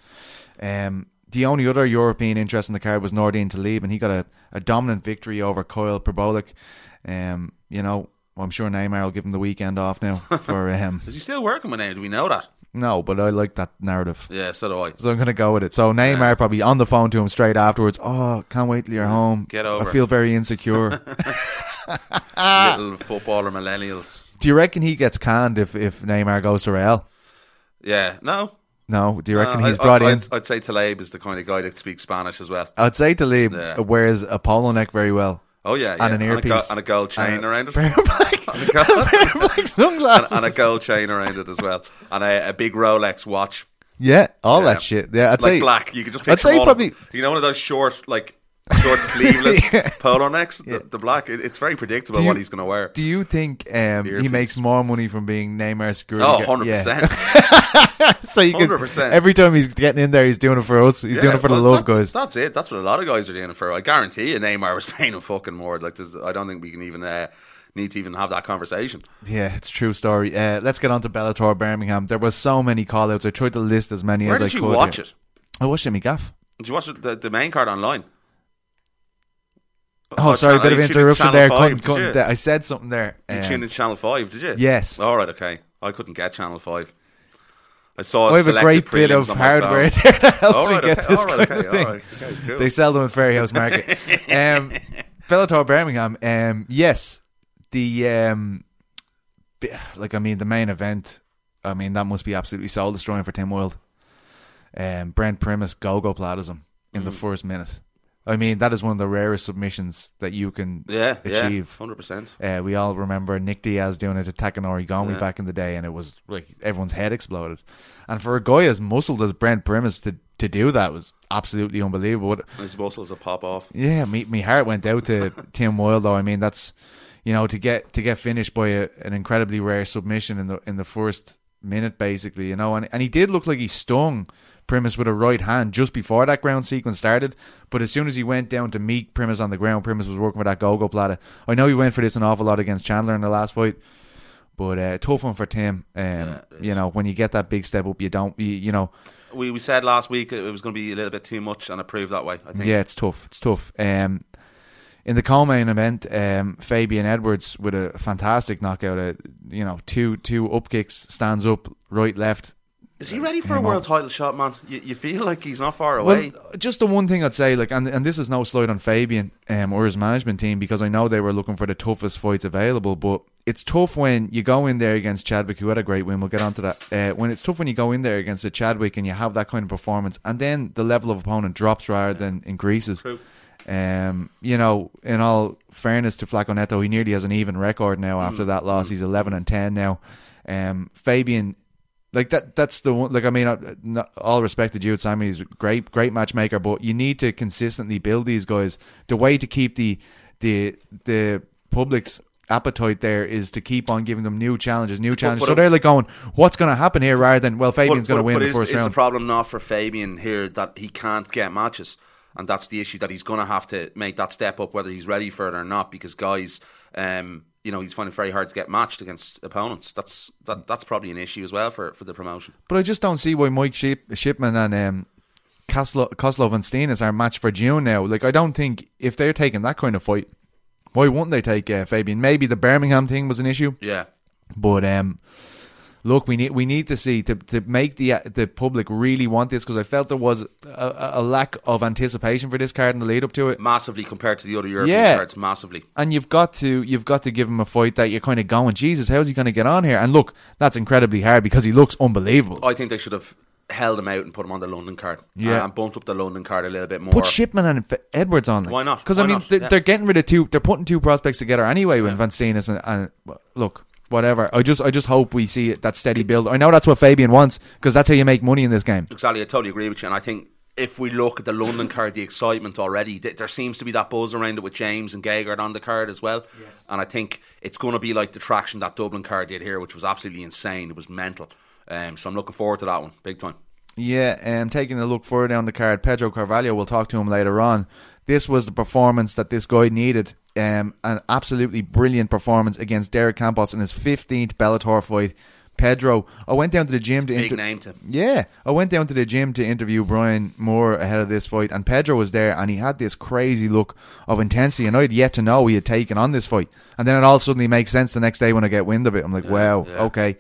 Um, the only other European interest in the card was Nordin Talib, and he got a, a dominant victory over Kyle Probolik. Um, you know, I'm sure Neymar will give him the weekend off now for him.
Is he still working with him? Do we know that?
No, but I like that narrative.
Yeah, so do I.
So I'm going to go with it. So Neymar
Yeah.
probably on the phone to him straight afterwards. Oh, can't wait till you're home.
Get over
I
it."
feel very insecure.
Little footballer millennials.
Do you reckon he gets canned if, if Neymar goes to Real?
Yeah, no.
No. Do you reckon
Uh,
he's
I-
brought
I-
in?
I'd, I'd say Talib is the kind of guy that speaks Spanish as well.
I'd say Talib
Yeah.
wears a polo neck very well.
Oh yeah, yeah.
And an
a,
earpiece.
go- and a gold chain
And a
around it.
pair of black,
And a gold-
pair of black sunglasses.
and, and a gold chain around it as well, and a, a big Rolex watch,
Yeah, all
Yeah.
that shit. Yeah, I'd
like
say
black. You could just
I'd
picture
say
all of
probably-
them. You know, one of those short, like short sleeveless
Yeah.
polo necks. The, the black. It, it's very predictable
Do you-
what he's going to wear.
Do you think um, he
Earpiece.
makes more money from being Neymar's security
Oh,
guard?
one hundred
Yeah.
percent.
So you can,
one hundred percent.
every time he's getting in there, he's doing it for us. He's doing it for the love, guys.
That's it. That's what a lot of guys are doing it for. I guarantee you, Neymar was paying him fucking more. Like, there's- I don't think we can even uh, need to even have that conversation.
Yeah, it's a true story. Uh, let's get on to Bellator Birmingham. There was so many call-outs. I tried to list as many
Where
as I
did you
could.
watch
here.
it?
I watched it in my gaff.
Did you watch it, the, the main card online?
Oh, sorry, a
channel-
bit of
you tuned into
interruption
Channel
there.
five,
Couldn't,
did
couldn't,
you?
I said something there.
You
Um,
tuned into Channel five, did you?
Yes.
All right, okay. I couldn't get Channel five. I saw
I have a
selected
great bit
prelims
of
on my
hardware
phone.
there that helps
All
me
right,
get
okay,
this
all right,
kind of
okay,
thing.
all right, okay, cool.
They sell them in Ferry House Market. um, Bellator Birmingham. Um, yes, the um, b- like I mean the main event. I mean that must be absolutely soul destroying for Tim Wilde. Um, Brent Primus go-go platters him in
Mm.
the first minute. I mean that is one of the rarest submissions that you can
Yeah, yeah,
achieve.
one hundred percent.
Uh, we all remember Nick Diaz doing his attack on origami
Yeah.
back in the day, and it was like everyone's head exploded. And for a guy as muscled as Brent Primus to to do that was absolutely unbelievable. What-
His muscles will pop off.
Yeah, me me heart went out to Tim Wilde though. I mean that's you know to get to get finished by a, an incredibly rare submission in the in the first minute basically. You know, and and he did look like he stung Primus with a right hand just before that ground sequence started. But as soon as he went down to meet Primus on the ground, Primus was working with that go-go plata. I know he went for this an awful lot against Chandler in the last fight, but uh, tough one for Tim. Um,
Yeah,
you know, when you get that big step up, you don't, you, you know.
We we said last week it was going to be a little bit too much, and it proved that way, I think.
Yeah, it's tough. It's tough. Um, in the co-main event, um, Fabian Edwards with a fantastic knockout. Uh, you know, two two up kicks, stands up, right, left.
Is he ready for a
Him
world
up.
title shot, man? You, you feel like he's not far away.
Well, just the one thing I'd say, like, and and this is no slight on Fabian um, or his management team, because I know they were looking for the toughest fights available, but it's tough when you go in there against Chadwick, who had a great win. We'll get onto that. Uh, when it's tough when you go in there against a Chadwick and you have that kind of performance, and then the level of opponent drops rather than increases.
True.
Um, you know, in all fairness to Flaco Neto, he nearly has an even record now after that loss. He's eleven and ten now. Um, Fabian, like that, that's the one. Like, I mean, uh, not, all respect to Jude Simon, he's a great, great matchmaker, but you need to consistently build these guys. The way to keep the the the public's appetite there is to keep on giving them new challenges, new challenges.
but
so
it-
they're like going, what's going to happen here? Rather than, well, Fabian's going to win
but
the
is,
first
is
round.
the problem not for Fabian here that he can't get matches? And that's the issue, that he's going to have to make that step up whether he's ready for it or not, because guys, um, you know, he's finding it very hard to get matched against opponents. That's that, that's probably an issue as well for, for the promotion.
But I just don't see why Mike Ship, Shipman and um, Koslo- Koslov and Steenis are matched for June now. Like, I don't think if they're taking that kind of fight, why wouldn't they take uh, Fabian? Maybe the Birmingham thing was an issue,
Yeah.
but um, look, we need we need to see to to make the uh, the public really want this, because I felt there was a, a lack of anticipation for this card in the lead up to it.
Massively compared to the other European
Yeah.
cards, massively.
And you've got to you've got to give him a fight that you're kind of going, Jesus, how's he going to get on here? And look, that's incredibly hard because he looks unbelievable.
I think they should have held him out and put him on the London card.
Yeah.
And bumped up the London card a little bit more.
Put Shipman and F- Edwards on. Like.
Why not?
Because I
Why
mean,
not?
they,
Yeah.
they're getting rid of two. They're putting two prospects together anyway. When Van Steenis and, and look, whatever. I just I just hope we see that steady build. I know that's what Fabian wants, because that's how you make money in this game.
Exactly, I totally agree with you. And I think if we look at the London card, the excitement already, th- there seems to be that buzz around it with James and Gegard on the card as well. Yes. And I think it's going to be like the traction that Dublin card did here, which was absolutely insane. It was mental. Um, so I'm looking forward to that one, big time.
Yeah, um, taking a look further down the card, Pedro Carvalho, we'll talk to him later on. This was the performance that this guy needed. Um, an absolutely brilliant performance against Derek Campos in his fifteenth Bellator fight. Pedro, I went down to the gym to
Big
inter-
name to him.
Yeah, I went down to the gym to interview Brian Moore ahead of this fight, and Pedro was there, and he had this crazy look of intensity, and I had yet to know he had taken on this fight. And then it all suddenly makes sense the next day when I get wind of it. I'm like,
Yeah,
wow,
yeah.
okay.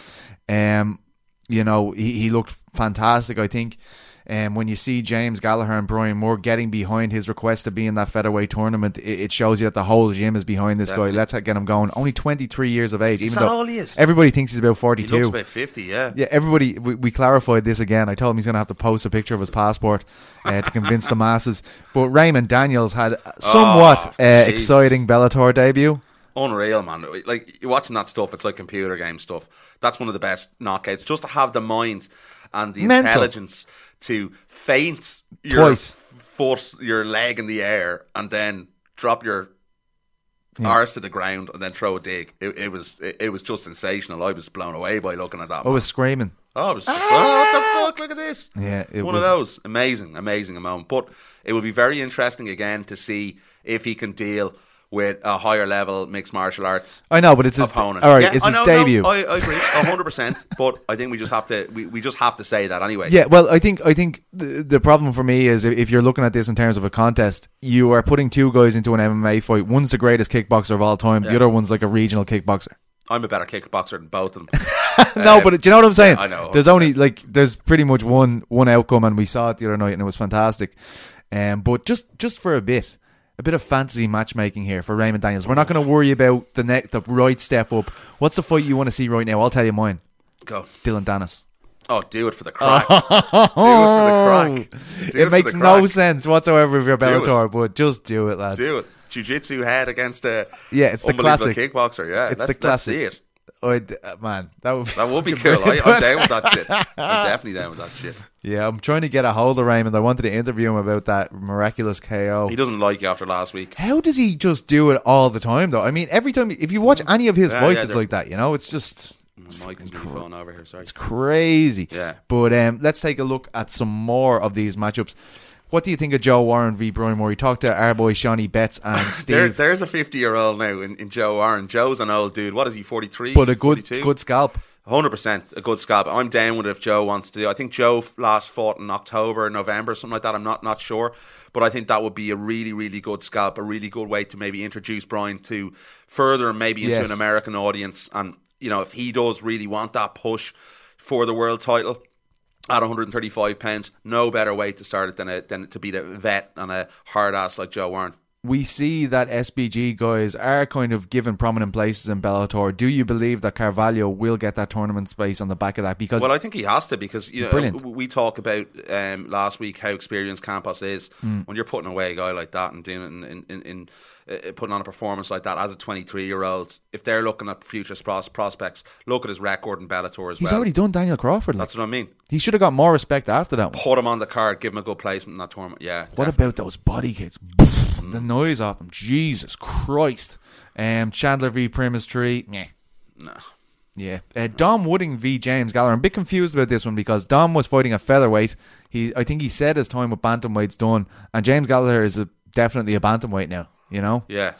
Um, you know, he, he looked fantastic, I think. Um, when you see James Gallagher and Brian Moore getting behind his request to be in that featherweight tournament, it, it shows you that the whole gym is behind this
Definitely.
guy. Let's get him going. Only twenty-three years of age.
Is
even
that
though
all he is?
Everybody thinks he's about
He
forty-two.
looks about fifty, yeah.
Yeah, everybody, we, we clarified this again. I told him he's going to have to post a picture of his passport uh, to convince the masses. But Raymond Daniels had a somewhat
Oh,
uh,
Jesus.
exciting Bellator debut.
Unreal, man. Like, you're watching that stuff, it's like computer game stuff. That's one of the best knockouts. Just to have the mind and the
Mental.
intelligence to feint your
Twice.
foot, your leg in the air, and then drop your arse to the ground and then throw a dig. It, it was it, it was just sensational. I was blown away by looking at that.
I was screaming.
Oh, I was just, what the fuck? Look at this.
Yeah, it
One
was.
of those. Amazing, amazing moment. But it will be very interesting again to see if he can deal with a higher level mixed martial arts
I know, but it's his,
opponent.
all right,
Yeah,
it's
I
his
know,
debut.
No, I, I agree, a hundred percent. But I think we just have to we, we just have to say that anyway.
Yeah, well, I think I think the, the problem for me is if, if you're looking at this in terms of a contest, you are putting two guys into an M M A fight. One's the greatest kickboxer of all time. The
Yeah.
other one's like a regional kickboxer.
I'm a better kickboxer than both of them.
No,
Um,
but do you know what I'm saying?
I know,
There's
one
only
hundred
like there's pretty much one one outcome, and we saw it the other night, and it was fantastic. Um, but just just for a bit, a bit of fantasy matchmaking here for Raymond Daniels. We're not going to worry about the ne- the right step up. What's the fight you want to see right now? I'll tell you mine.
Go.
Dylan Dennis.
Oh, do it for the crack. do it for the crack. Do
It
for
makes
the
no
crack.
sense whatsoever if you're
Do it.
Bellator, but just do it, lads.
Do it. Jiu-jitsu head against a
Yeah, it's the
unbelievable
classic.
kickboxer. Yeah,
It's
let's,
the classic.
Let's see it.
Oh, d- uh, man, that would
That would be
fucking
cool. I,
brilliant.
I'm down with that shit. I'm definitely down with that shit.
Yeah, I'm trying to get a hold of Raymond. I wanted to interview him about that miraculous K O.
He doesn't like you after last week.
How does he just do it all the time, though? I mean, every time, if you watch any of his
Yeah,
fights,
yeah,
it's
they're-
like that, you know? It's just,
My mic is really falling over here. Sorry.
It's crazy.
Yeah.
But um, let's take a look at some more of these matchups. What do you think of Joe Warren v Brian Moore? You talked to our boy Shawnee Betts and Steve.
there, there's a fifty-year-old now in, in Joe Warren. Joe's an old dude. What is he, forty-three?
But a good,
forty-two?
good scalp.
one hundred percent a good scalp. I'm down with it if Joe wants to do. I think Joe last fought in October, November, something like that. I'm not not sure, but I think that would be a really, really good scalp, a really good way to maybe introduce Brian to further, maybe into
Yes.
an American audience. And you know, if he does really want that push for the world title at one hundred thirty-five pounds, no better way to start it than a, than to beat a vet and a hard ass like Joe Warren.
We see that S B G guys are kind of given prominent places in Bellator. Do you believe that Carvalho will get that tournament space on the back of that? Because
well, I think he has to, because you know
Brilliant.
we talk about um, last week how experienced Campos is.
Mm.
When you're putting away a guy like that and doing it in, in, in, in uh, putting on a performance like that as a twenty-three year old, if they're looking at future pros- prospects, look at his record in Bellator as
he's
well.
already done Daniel Crawford. Like.
That's what I mean.
He should have got more respect after that one.
Put him on the card, give him a good placement in that tournament. Yeah.
What
definitely.
about those body kicks? The noise off them. Jesus Christ. Um, Chandler v Primus Tree. Yeah.
No.
Yeah. Uh, Dom Wooding v James Gallagher. I'm a bit confused about this one because Dom was fighting a featherweight. He, I think he said his time with bantamweight's done, and James Gallagher is a, definitely a bantamweight now. You know.
Yeah.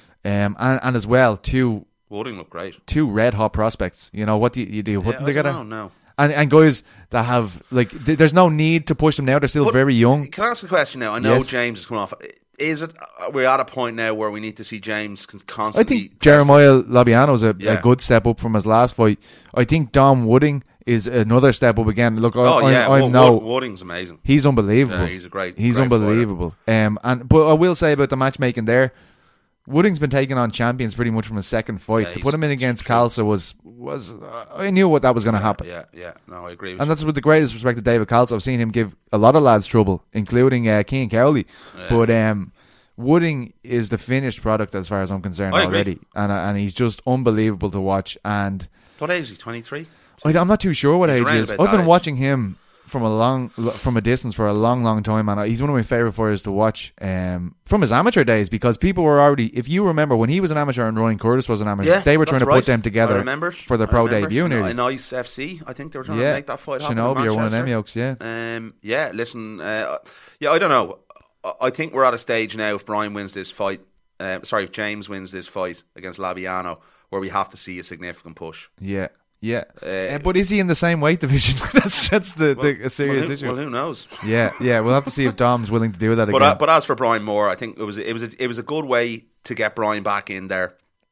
Um, and, and as well, two
Wooding looked great.
two red hot prospects. You know what do you, you do? You put
Yeah,
them
I
together.
don't know, no.
And and guys that have like, th- there's no need to push them now. They're still
But
very young.
Can I ask a question now? I know
Yes.
James is coming off. Is it we're at a point now where we need to see James con-
I
constantly?
think Jeremiah Labiano's a,
Yeah.
a good step up from his last fight. I think Dom Wooding is another step up again. Look, I,
Oh
I'm,
yeah,
I'm
Wood-
no,
Wood- Wooding's amazing.
he's unbelievable.
Yeah, he's a great-
He's
great
unbelievable. Um, and but I will say about the matchmaking there, Wooding's been taking on champions pretty much from his second fight.
Yeah,
to
he's-
put him in against Calsa was was uh, I knew what that was going to happen.
Yeah, yeah. No, I agree with
And
you.
that's with the greatest respect to David Calsa. I've seen him give a lot of lads trouble, including uh, Keane Cowley.
Yeah.
But um, Wooding is the finished product as far as I'm concerned
I agree.
already, and uh, and he's just unbelievable to watch. And
What age is he? twenty-three?
I, I'm not too sure what
He's
age
around
he is.
about
I've
that
been
age.
watching him from a long from a distance for a long, long time, and he's one of my favorite fighters to watch um, from his amateur days, because people were already, if you remember when he was an amateur and Ryan Curtis was an amateur,
Yeah,
they were trying
that's
to
right.
put them together
I remember
for their
I
pro
remember.
debut.
In,
Nearly,
in Ice F C, I think they were trying
yeah,
to make that fight happen.
Shinobi
in
or one of
Manchester.
them yokes, yeah.
Um, yeah, listen, uh, yeah, I don't know. I- I think we're at a stage now. If Brian wins this fight, uh, sorry, if James wins this fight against Labiano, where we have to see a significant push.
Yeah, yeah.
Uh,
Uh, but is he in the same weight division? that's that's the, the a serious
well, who,
issue.
Well, who knows?
Yeah, yeah. We'll have to see if Dom's willing to do that
But
again.
uh, but as for Brian Moore, I think it was it was a, it was a good way to get Brian back in there.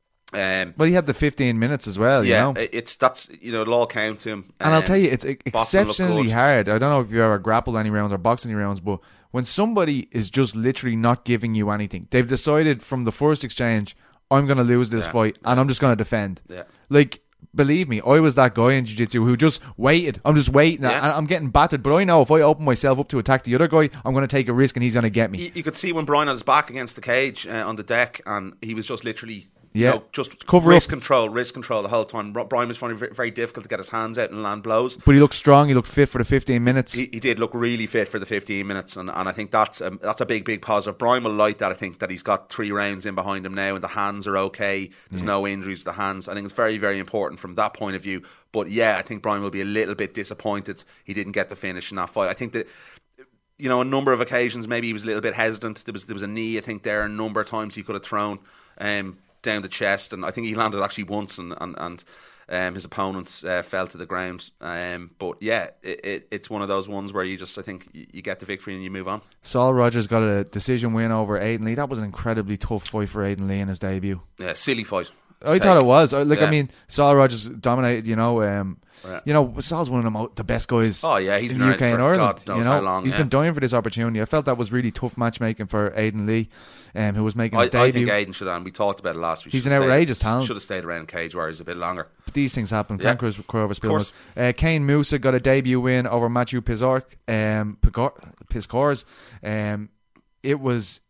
Um,
well, he had the fifteen minutes as well.
yeah,
you know.
it- it's that's you know it'll all count to him.
And I'll
Um,
tell you, it's e-
Boston looked
exceptionally
good.
hard. I don't know if you've ever grappled any rounds or boxed any rounds, but when somebody is just literally not giving you anything, they've decided from the first exchange, I'm going to lose this
Yeah,
fight and I'm just going to defend.
Yeah.
Like, believe me, I was that guy in jiu-jitsu who just waited. I'm just waiting.
Yeah.
I- I'm getting battered, but I know if I open myself up to attack the other guy, I'm going to take a risk and he's going to get me.
You, you could see when Brian had his back against the cage uh, on the deck, and he was just literally.
Yeah.
You know, just
Cover
risk
up.
control, risk control the whole time. Bri- Brian was finding it very, very difficult to get his hands out and land blows.
But he looked strong. He looked fit for the fifteen minutes.
He, he did look really fit for the fifteen minutes, and, and I think that's um, that's a big, big positive. Brian will like that. I think that he's got three rounds in behind him now, and the hands are okay. There's no injuries to the hands. I think it's very, very important from that point of view. But yeah, I think Brian will be a little bit disappointed he didn't get the finish in that fight. I think that, you know, a number of occasions maybe he was a little bit hesitant. There was there was a knee, I think, there a number of times he could have thrown um, down the chest, and I think he landed actually once, and and, and um, his opponent uh, fell to the ground. Um, but yeah, it, it, it's one of those ones where you just, I think, you, you get the victory and you move on.
Saul Rogers got a decision win over Aiden Lee. That was an incredibly tough fight for Aiden Lee in his debut.
Yeah, silly fight. to
I
take.
thought it was. I- Like,
Yeah.
I mean, Saul Rogers dominated, you know. Um,
Yeah.
You know, Saul's one of the, mo- the best guys
Oh, yeah, he's
in
been
the
around
U K and
for
Ireland.
God knows
You know,
how long,
he's
yeah.
been dying for this opportunity. I felt that was really tough matchmaking for Aiden Lee, um, who was making
I,
his
I think
debut.
Aiden should have, and we talked about it last week.
He's
should
an
have
outrageous
stayed,
talent.
Should have stayed around Cage Warriors a bit longer.
But these things happen.
Yeah.
Can't cross over
Of course.
uh, Kane Musa got a debut win over Matthew Pizork, um, Pizor- Pizcors. Um, it was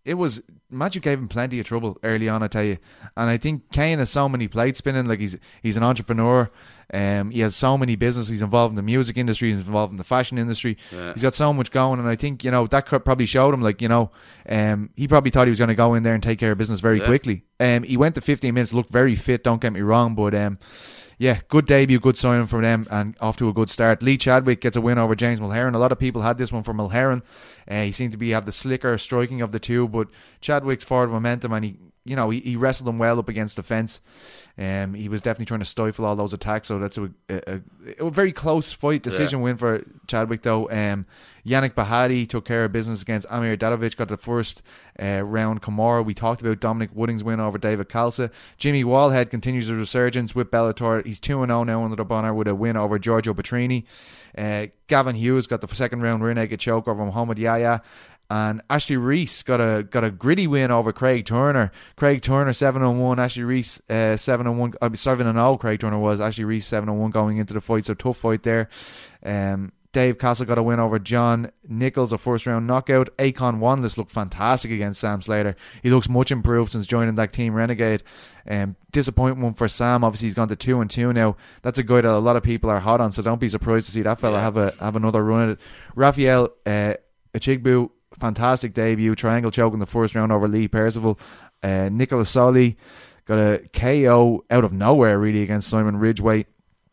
it was Matthew gave him plenty of trouble early on, I tell you. And I think Kane has so many plates spinning. Like he's he's an entrepreneur. Um, he has so many businesses. He's involved in the music industry. He's involved in the fashion industry. Yeah. He's got so much going, and I think you know that probably showed him. Like you know, um, he probably thought he was going to go in there and take care of business very yeah. quickly. Um, he went to fifteen minutes, looked very fit. Don't get me wrong, but um, yeah, good debut, good signing from them, and off to a good start. Lee Chadwick gets a win over James Mulheron. A lot of people had this one for Mulheron. Uh, he seemed to be have the slicker striking of the two, but Chadwick's forward momentum, and he, you know, he, he wrestled him well up against the fence. Um, he was definitely trying to stifle all those attacks, so that's a, a, a, a very close fight decision yeah. win for Chadwick though. Um, Yannick Bahadi took care of business against Amir Dadovic, got the first uh, round Kimura. We talked about Dominic Wooding's win over David Kalsa. Jimmy Wallhead continues his resurgence with Bellator. He's two and oh now under the banner with a win over Giorgio Petrini. Uh, Gavin Hughes got the second round rear naked choke over Muhammad Yahya. And Ashley Reese got a got a gritty win over Craig Turner. Craig Turner seven and one, Ashley Reese uh, seven and one. I mean seven and oh. Craig Turner was Ashley Reese seven and one going into the fight. So tough fight there. Um, Dave Castle got a win over John Nichols, a first round knockout. Akon Wanless looked fantastic against Sam Slater. He looks much improved since joining that Team Renegade. Um, disappointment for Sam. Obviously, he's gone to two and two now. That's a guy that a lot of people are hot on. So don't be surprised to see that fella yeah. have a have another run at it. Raphael uh, Achigbu. Fantastic debut, triangle choke in the first round over Lee Percival. Uh, Nicholas Solly got a K O out of nowhere really against Simon Ridgway,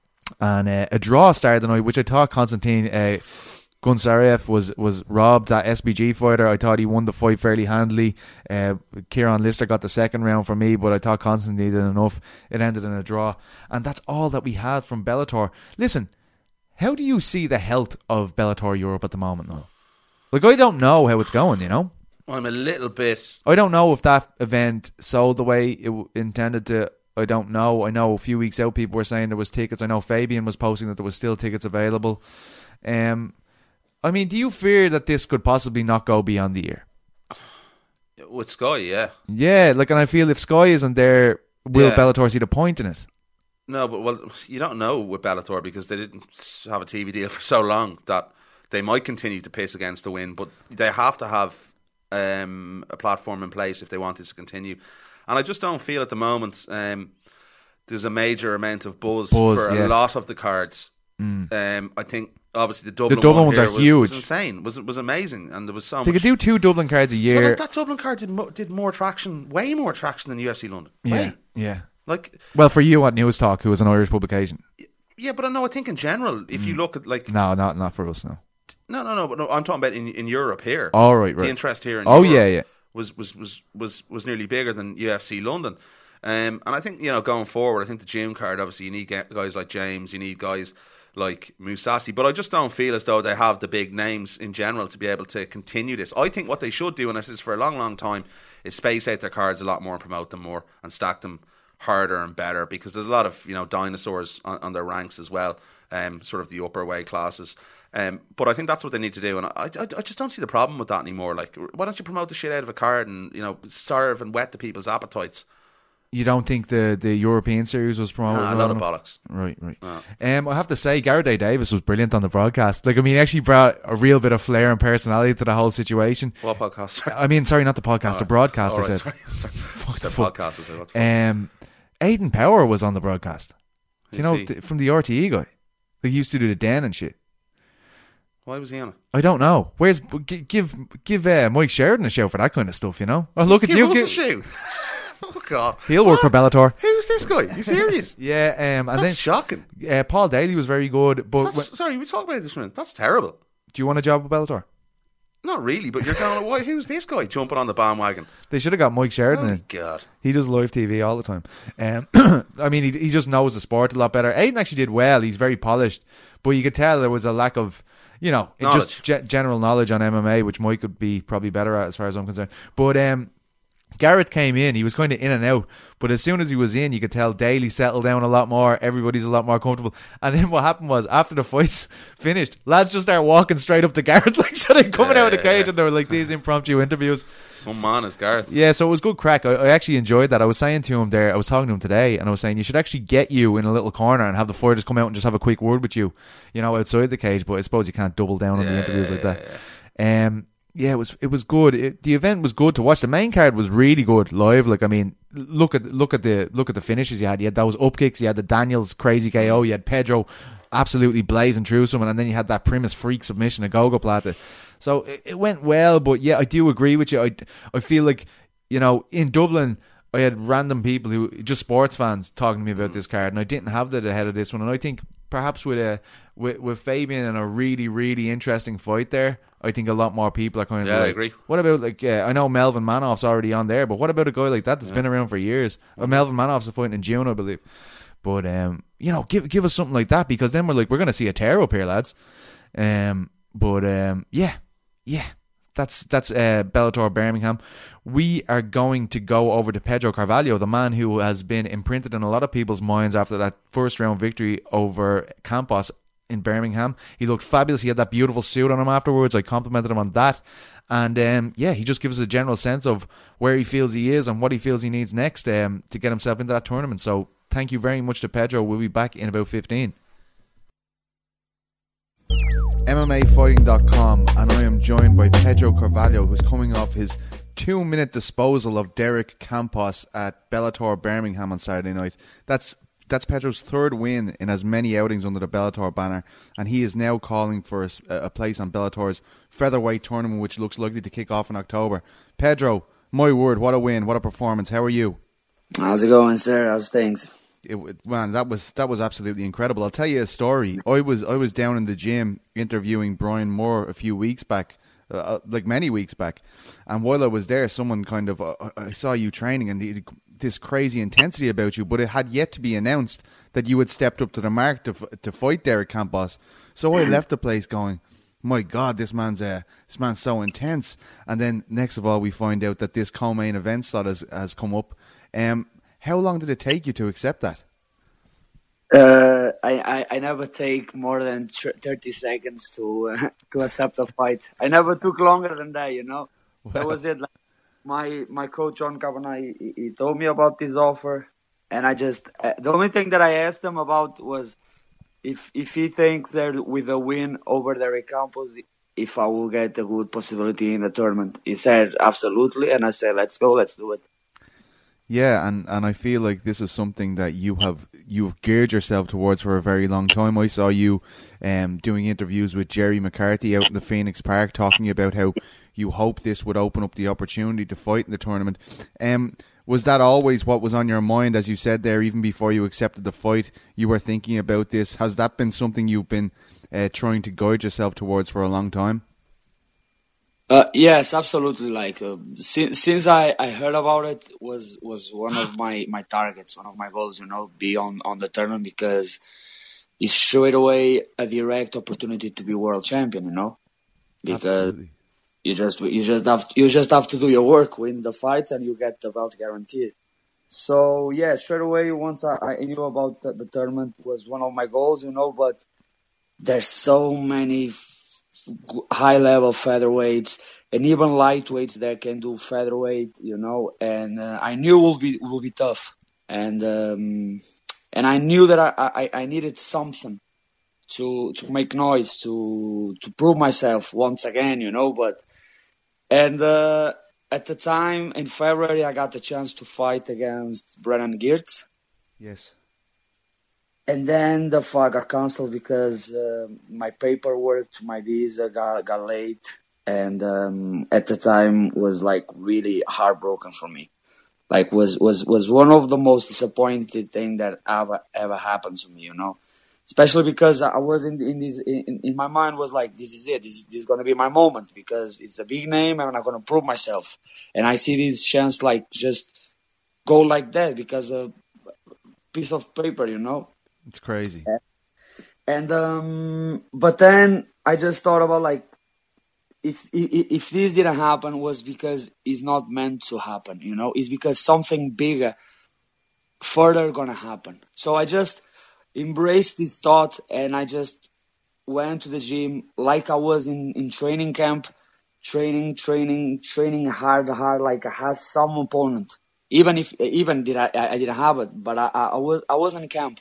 and uh, a draw started the night, which I thought Konstantin uh, Gunsarev was was robbed. That S B G fighter, I thought he won the fight fairly handily. Uh, Kieran Lister got the second round for me, but I thought Konstantin did enough. It ended in a draw, and that's all that we had from Bellator. Listen, how do you see the health of Bellator Europe at the moment now? Like, I don't know how it's going, you know?
I'm a little bit...
I don't know if that event sold the way it w- intended to. I don't know. I know a few weeks out people were saying there was tickets. I know Fabian was posting that there was still tickets available. Um, I mean, do you fear that this could possibly not go beyond the year?
With Sky, yeah.
Yeah, like, and I feel if Sky isn't there, will yeah. Bellator see the point in it?
No, but, well, you don't know with Bellator because they didn't have a T V deal for so long that... They might continue to piss against the wind, but they have to have um, a platform in place if they want this to continue. And I just don't feel at the moment um, there's a major amount of buzz, buzz for yes. a lot of the cards. Mm. Um, I think obviously the Dublin,
the Dublin
one
ones are
was,
huge.
Was insane. Was was amazing, and there was so.
They
much.
could do two Dublin cards a year.
But like that Dublin card did mo- did more traction, way more traction than U F C London.
Yeah,
way.
yeah.
Like,
well, for you at News Talk, who was an Irish publication.
Yeah, but I know. I think in general, if mm. you look at like,
no, not not for us, no.
No, no, no. But no, I'm talking about in in Europe here.
Oh, right, right.
The interest here in
oh,
Europe
yeah, yeah.
was was was was was nearly bigger than U F C London. Um, and I think, you know, going forward, I think the June card, obviously, you need guys like James, you need guys like Mousasi, but I just don't feel as though they have the big names in general to be able to continue this. I think what they should do, and this is for a long, long time, is space out their cards a lot more and promote them more and stack them harder and better, because there's a lot of, you know, dinosaurs on, on their ranks as well, um, sort of the upper weight classes. Um, but I think that's what they need to do, and I, I, I just don't see the problem with that anymore. Like, why don't you promote the shit out of a card and, you know, starve and whet the people's appetites?
You don't think the, the European series was promoted?
Nah, a lot of bollocks.
Right, right. No. Um, I have to say, Gareth A. Davis was brilliant on the broadcast. Like, I mean, he actually brought a real bit of flair and personality to the whole situation.
What podcast?
I mean, sorry, not the podcast, oh, the broadcast.
Oh,
I said.
Sorry, sorry.
Fuck
the, the
podcast.
I said, what the
um, Aidan Power was on the broadcast. Do you know, th- from the R T E guy? He used to do the Den and shit.
Why was he on it?
I don't know. Where's give give uh, Mike Sheridan a shout for that kind of stuff? You know. Oh, look at
give
you.
Us
give
a shout. Fuck off.
He'll work
what?
for Bellator.
Who's this guy? You serious?
yeah. Um, and
That's
then,
shocking.
Uh, Paul Daly was very good. But
That's,
when,
sorry, we talked about this one. That's terrible.
Do you want a job with Bellator?
Not really, but you're going, why? Who's this guy jumping on the bandwagon?
They should have got Mike Sheridan.
Oh my
in.
God.
He does live T V all the time. Um, I mean, he he just knows the sport a lot better. Aidan actually did well. He's very polished, but you could tell there was a lack of, you know, just ge- general knowledge on M M A, which Mike could be probably better at as far as I'm concerned. But um, Garrett came in. He was kind of in and out. But as soon as he was in, you could tell Daly settled down a lot more. Everybody's a lot more comfortable. And then what happened was, after the fights finished, lads just start walking straight up to Garrett. Like, so they're coming yeah, out of the cage yeah. and they were like these impromptu interviews.
Some man is Gareth.
Yeah, so it was good crack. I, I actually enjoyed that. I was saying to him there, I was talking to him today, and I was saying, you should actually get you in a little corner and have the fighters come out and just have a quick word with you, you know, outside the cage. But I suppose you can't double down on yeah, the interviews like that.
Yeah, yeah.
Um, Yeah, it was it was good. It, the event was good to watch. The main card was really good live. Like I mean, look at look at the look at the finishes you had. You had those up kicks. You had the Daniels crazy K O. You had Pedro absolutely blazing through someone, and then you had that Primus freak submission of Gogo Plata. So it, it went well. But yeah, I do agree with you. I I feel like, you know, in Dublin, I had random people who just sports fans talking to me about this card, and I didn't have that ahead of this one. And I think perhaps with a with, with Fabian and a really really interesting fight there, I think a lot more people are kind of
yeah,
like,
I agree.
What about like uh, I know Melvin Manoff's already on there, but what about a guy like that that's yeah. been around for years? Well, Melvin Manoff's a fight in June, I believe. But um, you know, give give us something like that, because then we're like we're gonna see a tear up here, lads. Um, but um, yeah, yeah. That's that's uh, Bellator Birmingham. We are going to go over to Pedro Carvalho, the man who has been imprinted in a lot of people's minds after that first round victory over Campos in Birmingham. He looked fabulous. He had that beautiful suit on him afterwards. I complimented him on that. And um, yeah, he just gives us a general sense of where he feels he is and what he feels he needs next um, to get himself into that tournament. So thank you very much to Pedro. We'll be back in about fifteen. M M A Fighting dot com, and I am joined by Pedro Carvalho, who's coming off his two minute disposal of Derek Campos at Bellator Birmingham on Saturday night. That's that's Pedro's third win in as many outings under the Bellator banner, and he is now calling for a, a place on Bellator's featherweight tournament, which looks likely to kick off in October. Pedro, my word, what a win, what a performance. How are you?
How's it going, sir? How's things?
It, man, that was that was absolutely incredible. I'll tell you a story. I was I was down in the gym interviewing Brian Moore a few weeks back, uh, like many weeks back, and while I was there, someone kind of uh, I saw you training and the, this crazy intensity about you, but it had yet to be announced that you had stepped up to the mark to to fight Derek Campos. So I left the place going, my God, this man's uh, this man's so intense. And then next of all, we find out that this co-main event slot has has come up. Um. How long did it take you to accept that?
Uh, I, I, I never take more than thirty seconds to uh, to accept a fight. I never took longer than that, you know. Well, that was it. Like, my my coach John Kavanagh, he, he told me about this offer, and I just uh, the only thing that I asked him about was if if he thinks that with a win over Derek Campos, if I will get a good possibility in the tournament. He said absolutely, and I said let's go, let's do it.
Yeah, and, and I feel like this is something that you have you've geared yourself towards for a very long time. I saw you um, doing interviews with Jerry McCarthy out in the Phoenix Park, talking about how you hope this would open up the opportunity to fight in the tournament. Um, was that always what was on your mind, as you said there, even before you accepted the fight? You were thinking about this. Has that been something you've been uh, trying to guide yourself towards for a long time?
Uh, yes, absolutely. Like uh, since since I, I heard about it, was was one of my, my targets, one of my goals. You know, be on, on the tournament, because it's straight away a direct opportunity to be world champion. You know, because absolutely. you just you just have you just have to do your work, win the fights, and you get the belt guaranteed. So yeah, straight away once I, I knew about the, the tournament was one of my goals. You know, but there's so many high level featherweights and even lightweights that can do featherweight, you know, and uh, I knew it will be will be tough, and um, and I knew that I, I, I needed something to to make noise, to to prove myself once again, you know. But and uh, at the time in February, I got the chance to fight against Brennan Geertz.
Yes.
And then the fight got cancelled because uh, my paperwork to my visa got got late, and um, at the time was like really heartbroken for me. Like was was was one of the most disappointed thing that ever ever happened to me, you know. Especially because I was in in this in, in my mind was like, this is it, this is, this is gonna be my moment, because it's a big name and I'm gonna prove myself. And I see this chance like just go like that because of a piece of paper, you know.
It's crazy.
And um, but then I just thought about like, if, if if this didn't happen was because it's not meant to happen, you know. It's because something bigger, further gonna happen. So I just embraced this thought, and I just went to the gym like I was in, in training camp, training, training, training hard, hard, like I had some opponent. Even if even did I I didn't have it, but I I was I was in camp.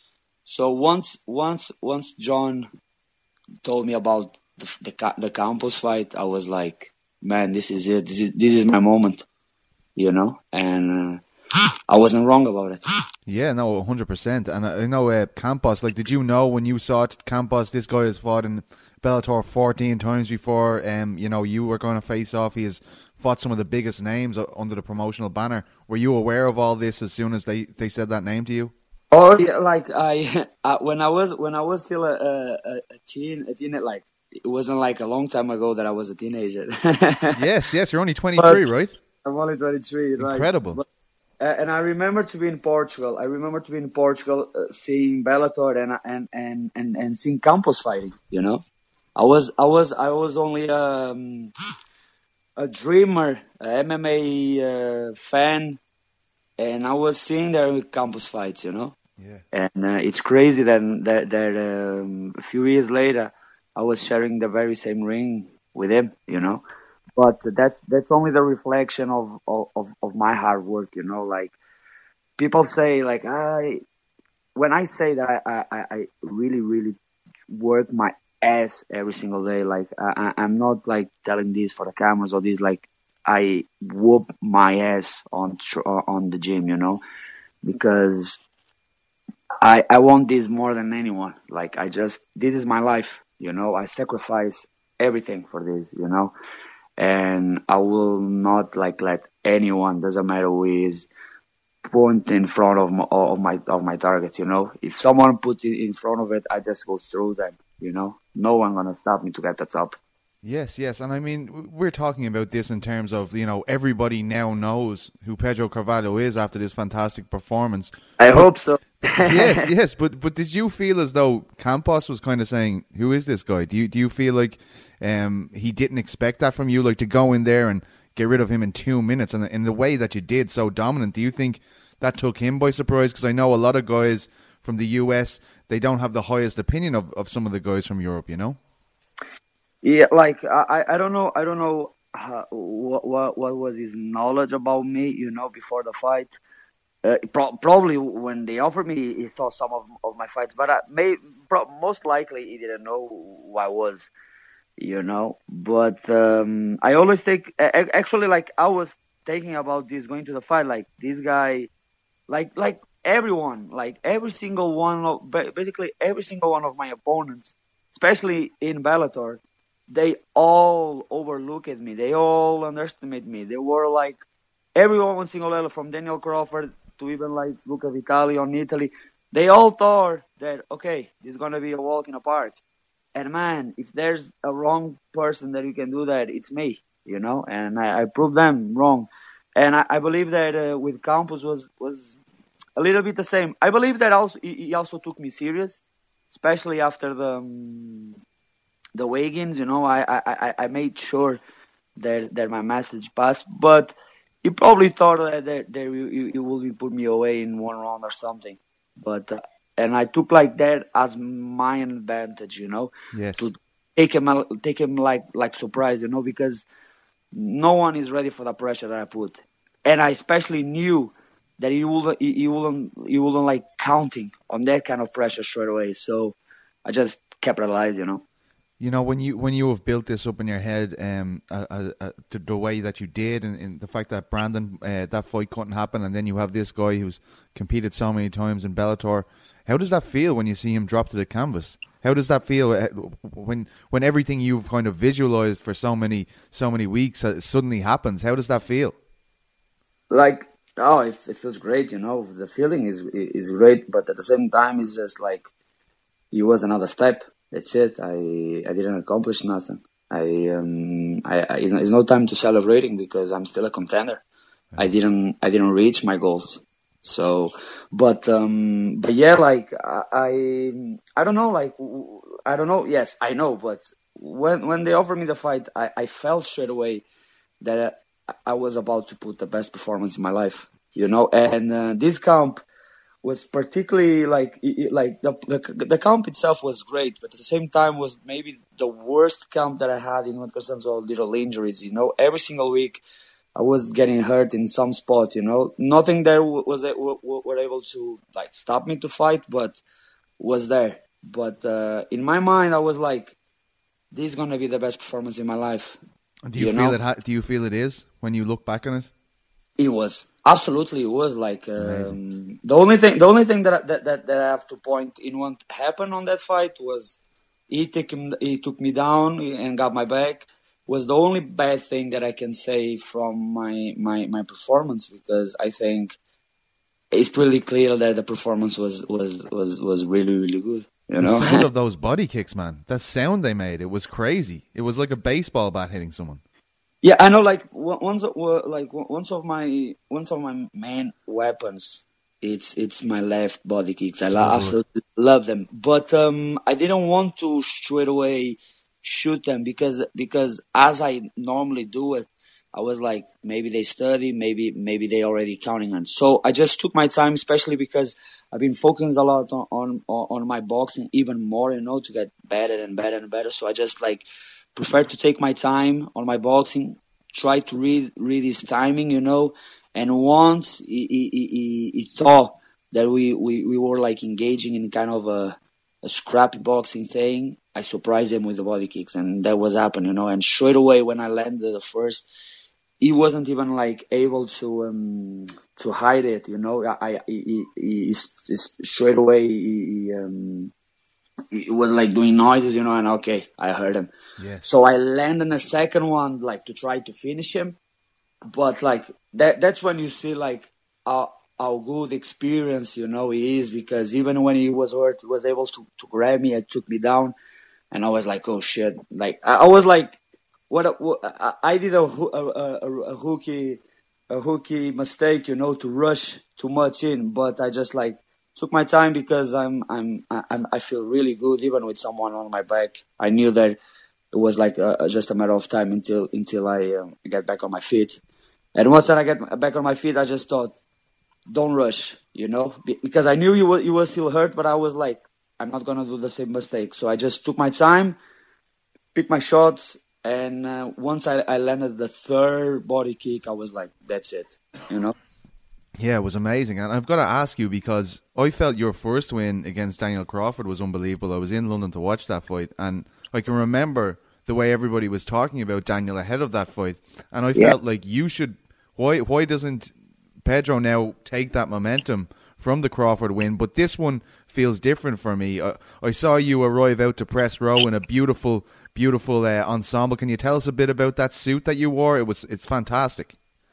So once, once, once John told me about the the, the Campos fight, I was like, man, this is it. This is this is my moment, you know. And uh, I wasn't wrong about it.
Yeah, no, one hundred percent. And I I know uh, Campos, like, did you know when you saw it, Campos, this guy has fought in Bellator fourteen times before, um, you know, you were going to face off, he has fought some of the biggest names under the promotional banner. Were you aware of all this as soon as they, they said that name to you?
Oh yeah, like I uh, when I was when I was still a, a, a teen, a teen, like it wasn't like a long time ago that I was a teenager.
Yes, yes, you're only twenty-three,
But
right?
I'm only twenty-three, right?
Incredible.
But, uh, and I remember to be in Portugal. I remember to be in Portugal, uh, seeing Bellator and and and and and seeing Campos fighting. You know, I was I was I was only um, a dreamer, a M M A uh, fan, and I was seeing their Campos fights. You know.
Yeah.
And uh, it's crazy that that, that um, a few years later, I was sharing the very same ring with him, you know. But that's that's only the reflection of, of, of my hard work, you know. Like people say, like I, when I say that I, I, I really really work my ass every single day. Like I, I'm not like telling this for the cameras or this. Like I whoop my ass on on the gym, you know, because I, I want this more than anyone. Like I just, this is my life, you know, I sacrifice everything for this, you know, and I will not like let anyone, doesn't matter who is, point in front of my, of my, of my target, you know. If someone puts it in front of it, I just go through them, you know. No one gonna stop me to get the top.
Yes, yes, and I mean, we're talking about this in terms of, you know, everybody now knows who Pedro Carvalho is after this fantastic performance.
I
but,
hope so.
yes, yes, but but did you feel as though Campos was kind of saying, "Who is this guy?" Do you do you feel like um, he didn't expect that from you, like to go in there and get rid of him in two minutes, and in the way that you did, so dominant? Do you think that took him by surprise? Because I know a lot of guys from the U S, they don't have the highest opinion of, of some of the guys from Europe, you know.
Yeah, like I, I don't know, I don't know uh, what, what what was his knowledge about me, you know, before the fight. Uh, pro- probably when they offered me, he saw some of of my fights, but I may pro- most likely he didn't know who I was, you know. But um, I always take a- actually like I was thinking about this going to the fight, like this guy, like like everyone, like every single one of basically every single one of my opponents, especially in Bellator. They all overlooked me. They all underestimate me. They were like everyone on single level, from Daniel Crawford to even like Luca Vitali on Italy. They all thought that okay, this is gonna be a walk in the park. And man, if there's a wrong person that you can do that, it's me. You know, and I, I proved them wrong. And I, I believe that uh, with Campos was was a little bit the same. I believe that also he, he also took me serious, especially after the. Um, the weigh-ins, you know, I, I, I made sure that that my message passed, but he probably thought that, that, that you, you will put me away in one round or something. But uh, and I took like that as my advantage, you know,
yes.
to take him take him like like surprise, you know, because no one is ready for the pressure that I put, and I especially knew that he wouldn't he wouldn't he wouldn't like counting on that kind of pressure straight away. So I just capitalized, you know.
You know, when you when you have built this up in your head, um, uh, uh, uh, to the way that you did, and, and the fact that Brandon, uh, that fight couldn't happen, and then you have this guy who's competed so many times in Bellator. How does that feel when you see him drop to the canvas? How does that feel uh, when when everything you've kind of visualized for so many so many weeks uh, suddenly happens? How does that feel?
Like, oh, it, it feels great. You know, the feeling is is great, but at the same time, it's just like it was another step. That's it. I I didn't accomplish nothing. I um I, I you know, it's no time to celebrating because I'm still a contender. Yeah. I didn't I didn't reach my goals. So, but um but yeah, like I I, I don't know. Like I don't know. Yes, I know. But when when they offered me the fight, I, I felt straight away that I, I was about to put the best performance in my life. You know, and uh, this camp was particularly like like the, the the camp itself was great, but at the same time was maybe the worst camp that I had in what concerns all little injuries. You know, every single week I was getting hurt in some spot. You know, nothing there was were able to like stop me to fight, but was there. But uh, in my mind, I was like, "This is gonna be the best performance in my life."
Do you,
you
feel
know?
it? Ha- do you feel it is when you look back on it?
It was absolutely. It was like
Amazing.
um, the only thing. The only thing that, I- that that that I have to point in what happened on that fight was he took him. He took me down and got my back. Was the only bad thing that I can say from my my my performance, because I think it's pretty clear that the performance was was was was really really good. You
The
know.
sound of those body kicks, man. That sound they made, it was crazy. It was like a baseball bat hitting someone.
Yeah, I know. Like one- once, of- wa- like one- once of my, once of my main weapons, it's it's my left body kicks. I
So
lo-
good.
absolutely love them, but um, I didn't want to straight away shoot them because because as I normally do it, I was like maybe they study, maybe maybe they already counting on. So I just took my time, especially because I've been focusing a lot on on, on my boxing even more, you know, to get better and better and better. So I just like prefer to take my time on my boxing, try to read read his timing, you know. And once he, he, he, he thought that we, we, we were like engaging in kind of a, a scrappy boxing thing, I surprised him with the body kicks, and that was happening, you know. And straight away when I landed the first, he wasn't even like able to um, to hide it, you know. I, I he, he, he, he straight away he, he um it was like doing noises, you know, and okay, I heard him.
Yes.
So I landed the second one, like to try to finish him. But like that, that's when you see like how, how good experience, you know, he is, because even when he was hurt, he was able to, to grab me and took me down. And I was like, oh shit. Like, I, I was like, what, a, what I, I did a, a, a, a hooky, a hooky mistake, you know, to rush too much in, but I just like, took my time because I'm I'm I'm I feel really good even with someone on my back. I knew that it was like uh, just a matter of time until until I um, get back on my feet. And once that I get back on my feet, I just thought, don't rush, you know, because I knew you were you were still hurt, but I was like, I'm not gonna do the same mistake. So I just took my time, picked my shots, and uh, once I, I landed the third body kick, I was like, that's it, you know.
Yeah, it was amazing. And I've got to ask you, because I felt your first win against Daniel Crawford was unbelievable. I was in London to watch that fight, and I can remember the way everybody was talking about Daniel ahead of that fight. And I
Yeah.
felt like you should... Why, why doesn't Pedro now take that momentum from the Crawford win? But this one feels different for me. I, I saw you arrive out to press row in a beautiful, beautiful uh, ensemble. Can you tell us a bit about that suit that you wore? It was, it's fantastic.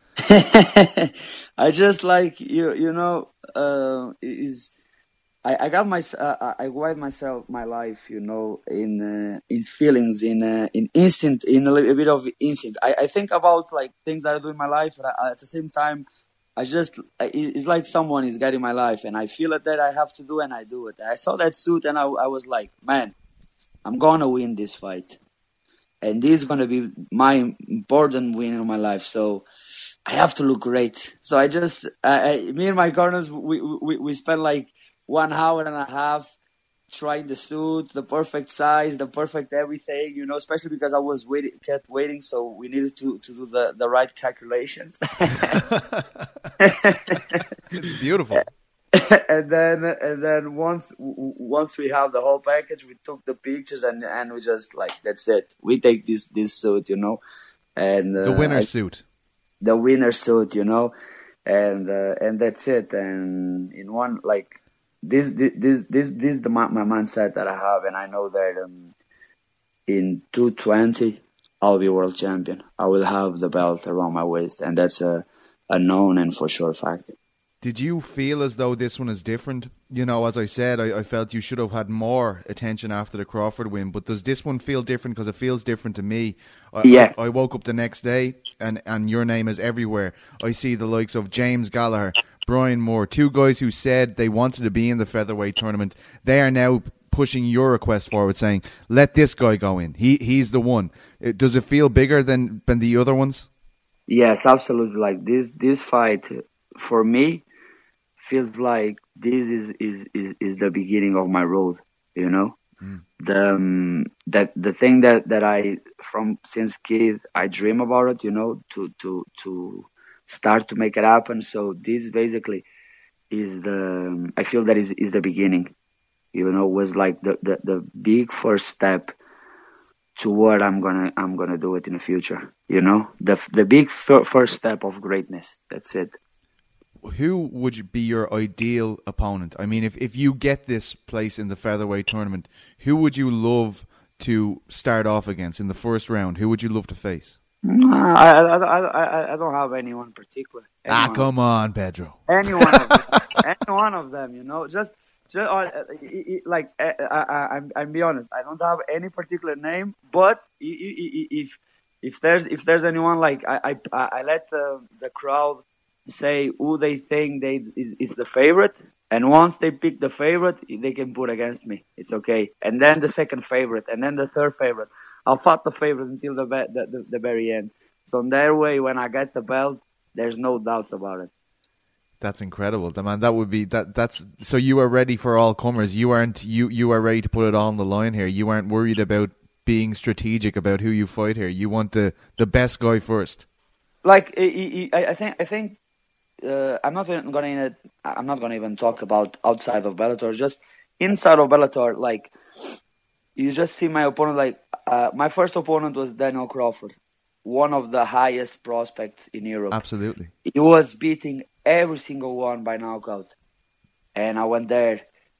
I just like you, you know. Uh, is I, I got my uh, I guide myself my life, you know, in uh, in feelings, in uh, in instinct, in a little bit of instinct. I, I think about like things that I do in my life, but I, at the same time, I just it's like someone is guiding my life, and I feel that I have to do, and I do it. I saw that suit, and I, I was like, man, I'm gonna win this fight, and this is gonna be my important win in my life. So I have to look great. So I just, I, I, me and my corners, we, we we spent like one hour and a half trying the suit, the perfect size, the perfect everything, you know, especially because I was waiting, kept waiting. So we needed to, to do the, the right calculations.
It's beautiful.
and then, and then once, once we have the whole package, we took the pictures and, and we just like, that's it. We take this, this suit, you know, and uh,
The winner's
I,
suit.
the winner suit, you know, and uh, and that's it. And in one like this, this, this, this, this is the my mindset that I have, and I know that um, in two twenty I'll be world champion. I will have the belt around my waist, and that's a a known and for sure fact.
Did you feel as though this one is different? You know, as I said, I, I felt you should have had more attention after the Crawford win, but does this one feel different? Because it feels different to me. I,
Yeah.
I, I woke up the next day and, and your name is everywhere. I see the likes of James Gallagher, Brian Moore, two guys who said they wanted to be in the featherweight tournament. They are now pushing your request forward, saying, let this guy go in. He He's the one. It, does it feel bigger than, than the other ones?
Yes, absolutely. Like this, this fight for me feels like this is, is, is, is the beginning of my road, you know? Mm. The, um, that, the thing that, that I, from since kid, I dream about it, you know, to, to, to start to make it happen. So this basically is the, I feel that is, is the beginning, you know, was like the, the, the big first step to what I'm gonna I'm gonna do it in the future. You know, the the big f- first step of greatness. That's it.
Who would be your ideal opponent? I mean, if, if you get this place in the featherweight tournament, who would you love to start off against in the first round? Who would you love to face?
Nah, I, I, I, I, I don't have anyone particular. Anyone
ah, come on, Pedro.
Any one of them. Any one of them, you know. Just, just uh, like, uh, I, I, I'm, I'm be honest. I don't have any particular name, but if if there's if there's anyone, like, I I, I let the the crowd say who they think they is, is the favorite, and once they pick the favorite, they can put against me. It's okay. And then the second favorite, and then the third favorite. I'll fight the favorite until the, the the the very end. So in that way, when I get the belt, there's no doubts about it.
That's incredible, man. That would be that. That's so you are ready for all comers. You aren't. You you are ready to put it all on the line here. You aren't worried about being strategic about who you fight here. You want the the best guy first.
Like I, I think I think. Uh, I'm not even gonna. I'm not gonna even talk about outside of Bellator. Just inside of Bellator, like you just see my opponent. Like uh, my first opponent was Daniel Crawford, one of the highest prospects in Europe.
Absolutely,
he was beating every single one by knockout, and I went there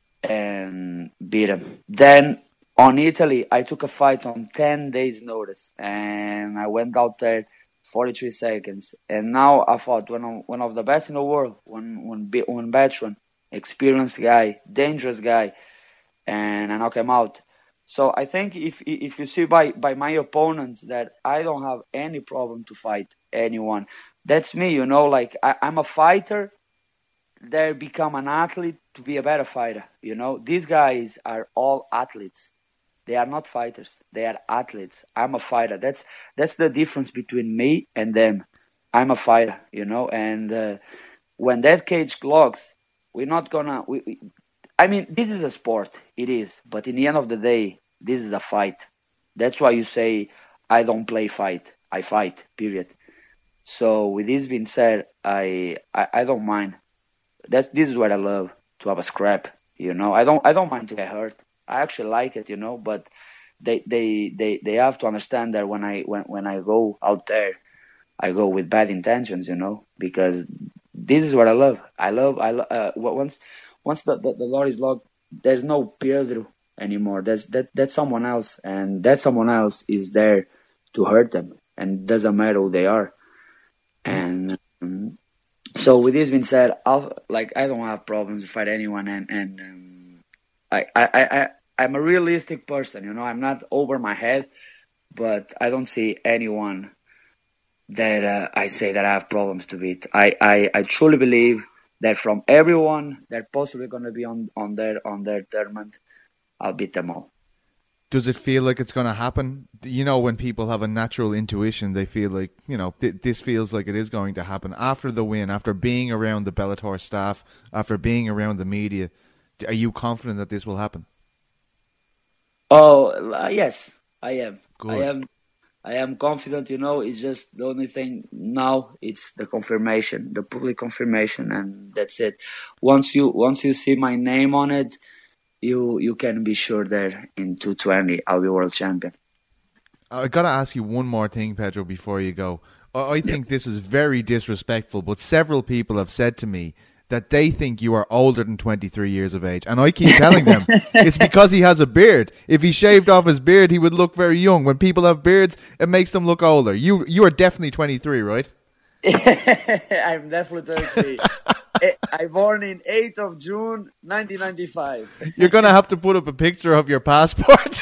and beat him. Then on Italy, I took a fight on ten days' notice, and I went out there. forty-three seconds, and now I fought one of, one of the best in the world, one one one veteran, experienced guy, dangerous guy, and I knock him out. So I think if if you see by, by my opponents that I don't have any problem to fight anyone, that's me, you know. Like I, I'm a fighter, that become an athlete to be a better fighter. You know, these guys are all athletes. They are not fighters. They are athletes. I'm a fighter. That's that's the difference between me and them. I'm a fighter, you know. And uh, when that cage locks, we're not gonna. We, we, I mean, this is a sport. It is. But in the end of the day, this is a fight. That's why you say, I don't play fight. I fight. Period. So with this being said, I I, I don't mind. That this is what I love, to have a scrap. You know, I don't I don't mind to get hurt. I actually like it, you know, but they, they, they, they have to understand that when I when, when I go out there, I go with bad intentions, you know, because this is what I love. I love I lo- uh, once once the, the, the door is locked, there's no Pedro anymore. That's that that's someone else, and that someone else is there to hurt them, and doesn't matter who they are. And um, so with this being said, I'll like I don't have problems to fight anyone, and and. Um, I, I, I, I'm a realistic person, you know. I'm not over my head, but I don't see anyone that uh, I say that I have problems to beat. I, I, I truly believe that from everyone that possibly going to be on, on their on their tournament, I'll beat them all.
Does it feel like it's going to happen? You know, when people have a natural intuition, they feel like, you know, th- this feels like it is going to happen. After the win, after being around the Bellator staff, after being around the media, are you confident that this will happen?
Oh, uh, yes, I am.
Good.
I am. I am confident. You know, it's just the only thing now. It's the confirmation, the public confirmation, and that's it. Once you once you see my name on it, you you can be sure that in two twenty I'll be world champion.
I got to ask you one more thing, Pedro, before you go. I think this is very disrespectful, but several people have said to me that they think you are older than twenty-three years of age. And I keep telling them it's because he has a beard. If he shaved off his beard, he would look very young. When people have beards, it makes them look older. You you are definitely twenty-three, right?
I'm definitely twenty-three. I born in eighth of June, nineteen ninety-five.
You're going to have to put up a picture of your passport.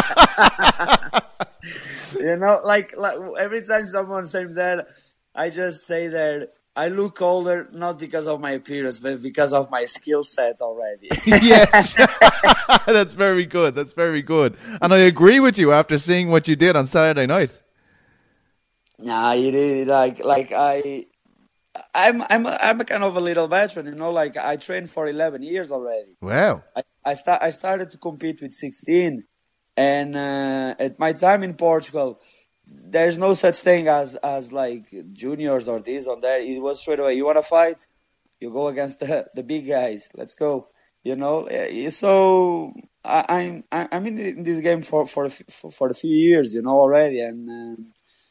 You know, like, like every time someone says that, I just say that I look older not because of my appearance, but because of my skill set already.
Yes. That's very good. That's very good. And I agree with you after seeing what you did on Saturday night.
Nah, it is like like I I'm I'm a, I'm a kind of a little veteran, you know, like I trained for eleven years already.
Wow.
I I, start, I started to compete with sixteen, and uh, at my time in Portugal, there's no such thing as, as like juniors or this or that. It was straight away. You want to fight? You go against the, the big guys. Let's go. You know, so I, I'm I- I'm in, the, in this game for for, a f- for for a few years, you know, already, and um,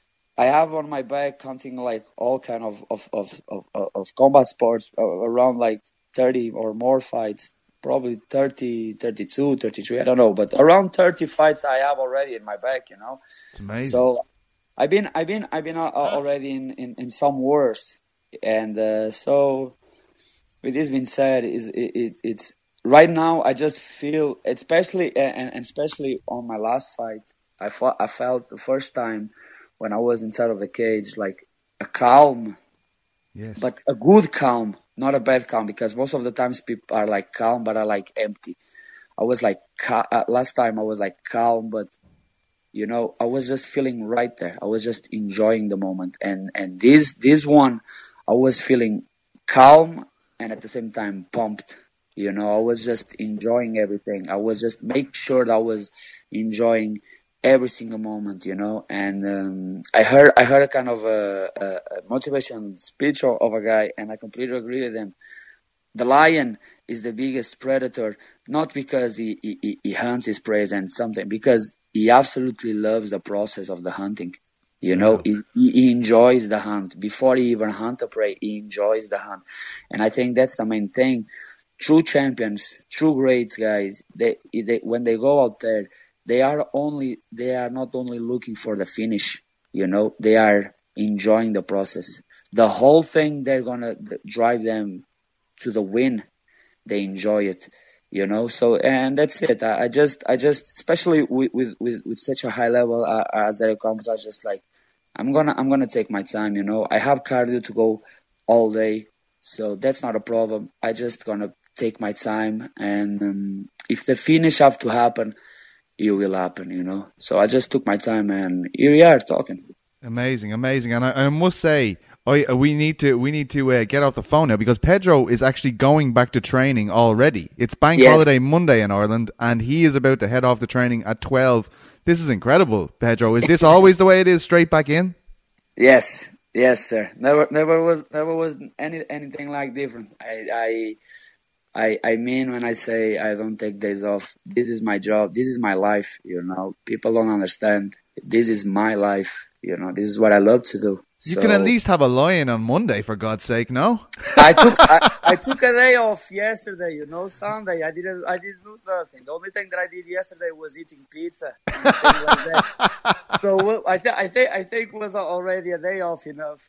I have on my back counting like all kind of of of of, of of combat sports uh, around like thirty or more fights, probably thirty, thirty-two, thirty-three, I don't know, but around thirty fights I have already in my back, you know.
It's amazing.
So I've been I've been I've been uh, already in, in, in some wars, and uh, so with this being said, is it, it it's right now I just feel, especially and, and especially on my last fight, I fought, I felt the first time when I was inside of the cage like a calm,
Yes.
but a good calm, not a bad calm, because most of the times people are like calm but are like empty. I was like ca- uh, last time I was like calm, but you know, I was just feeling right there. I was just enjoying the moment. And and this this one, I was feeling calm and at the same time pumped. You know, I was just enjoying everything. I was just make sure that I was enjoying every single moment. You know, and um, I heard I heard a kind of a, a, a motivation speech of, of a guy, and I completely agree with him. The lion is the biggest predator, not because he, he, he hunts his prey and something, because he absolutely loves the process of the hunting. You know, he, he enjoys the hunt. Before he even hunt a prey, he enjoys the hunt. And I think that's the main thing. True champions, true greats, guys, they, they when they go out there, they are only they are not only looking for the finish, you know, they are enjoying the process. The whole thing, they're gonna drive them to the win. They enjoy it, you know. So, and that's it. I, I just, I just, especially with with, with, with such a high level uh, as Derek comes, I just like, I'm gonna, I'm gonna take my time, you know. I have cardio to go all day, so that's not a problem. I just gonna take my time, and um, if the finish have to happen, it will happen, you know. So I just took my time, and here we are talking.
Amazing, amazing, and I, I must say, I we need to we need to uh, get off the phone now because Pedro is actually going back to training already. It's Bank
Yes.
Holiday Monday in Ireland, and he is about to head off to training at twelve. This is incredible, Pedro. Is this always the way it is? Straight back in?
Yes, yes, sir. Never, never was, never was any anything like different. I, I, I, I mean when I say I don't take days off. This is my job. This is my life. You know, people don't understand. This is my life. You know, this is what I love to do.
You
So,
can at least have a lion on Monday, for God's sake, no?
I took I, I took a day off yesterday. You know, Sunday. I didn't I didn't do nothing. The only thing that I did yesterday was eating pizza and things like that. So well, I think I think I think was already a day off enough.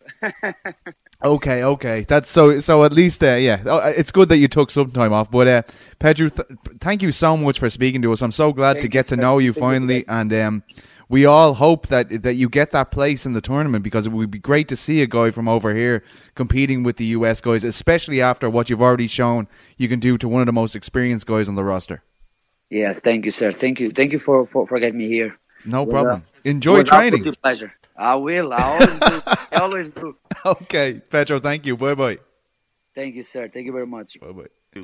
Okay, okay. That's so. So at least, uh, yeah, Oh, it's good that you took some time off. But uh, Pedro, th- thank you so much for speaking to us. I'm so glad
Thank
to
you,
get to
sir.
know you
Thank you,
finally,
sir.
and um, we all hope that that you get that place in the tournament because it would be great to see a guy from over here competing with the U S guys, especially after what you've already shown you can do to one of the most experienced guys on the roster.
Yes, thank you, sir. Thank you, thank you for for, for getting me here.
No
It was,
problem.
uh,
Enjoy
it was
training.
absolute pleasure. I will. I always do. I always do.
Okay, Pedro. Thank you. Bye bye.
Thank you, sir. Thank you very much.
Bye bye.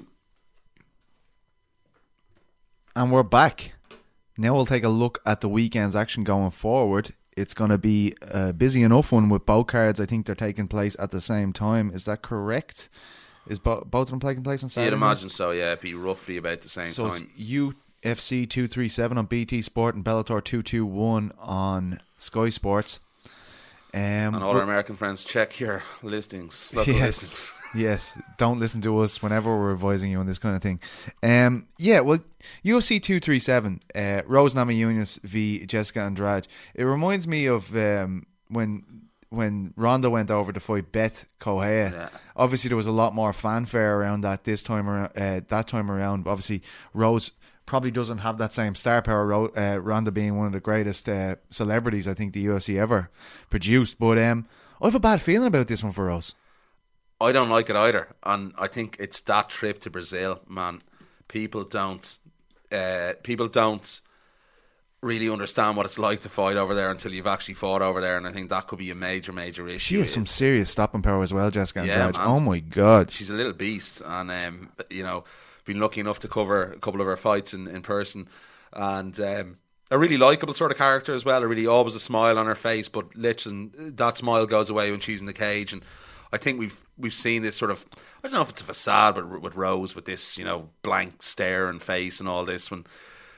And we're back. Now we'll take a look at the weekend's action going forward. It's going to be a busy enough one with both cards. I think they're taking place at the same time. Is that correct? Is bo- both of them taking place on Saturday?
You'd imagine so, yeah. It'd be roughly about the same
So
time.
it's U F C two thirty-seven on B T Sport and Bellator two twenty-one on Sky Sports. Um,
And all our American friends, check your listings. Local
Yes,
listings.
yes. Don't listen to us whenever we're advising you on this kind of thing. Um, yeah, well, U F C two thirty-seven, uh, Rose Namajunas v Jessica Andrade. It reminds me of um, when when Ronda went over to fight Beth Correia.
Yeah.
Obviously, there was a lot more fanfare around that this time around. Uh, that time around, obviously, Rose probably doesn't have that same star power. Ro- uh, Ronda being one of the greatest uh, celebrities I think the U F C ever produced. But um, I have a bad feeling about this one for Rose.
I don't like it either. And I think it's that trip to Brazil, man. People don't uh, people don't really understand what it's like to fight over there until you've actually fought over there, and I think that could be a major, major issue.
She has some serious stopping power as well, Jessica
Yeah,
Andrade.
man.
Oh my God.
She's a little beast, and um, you know, been lucky enough to cover a couple of her fights in, in person, and um, a really likable sort of character as well. A really always a smile on her face, but literally that smile goes away when she's in the cage. And I think we've we've seen this sort of, I don't know if it's a facade, but with Rose with this, you know, blank stare and face and all this when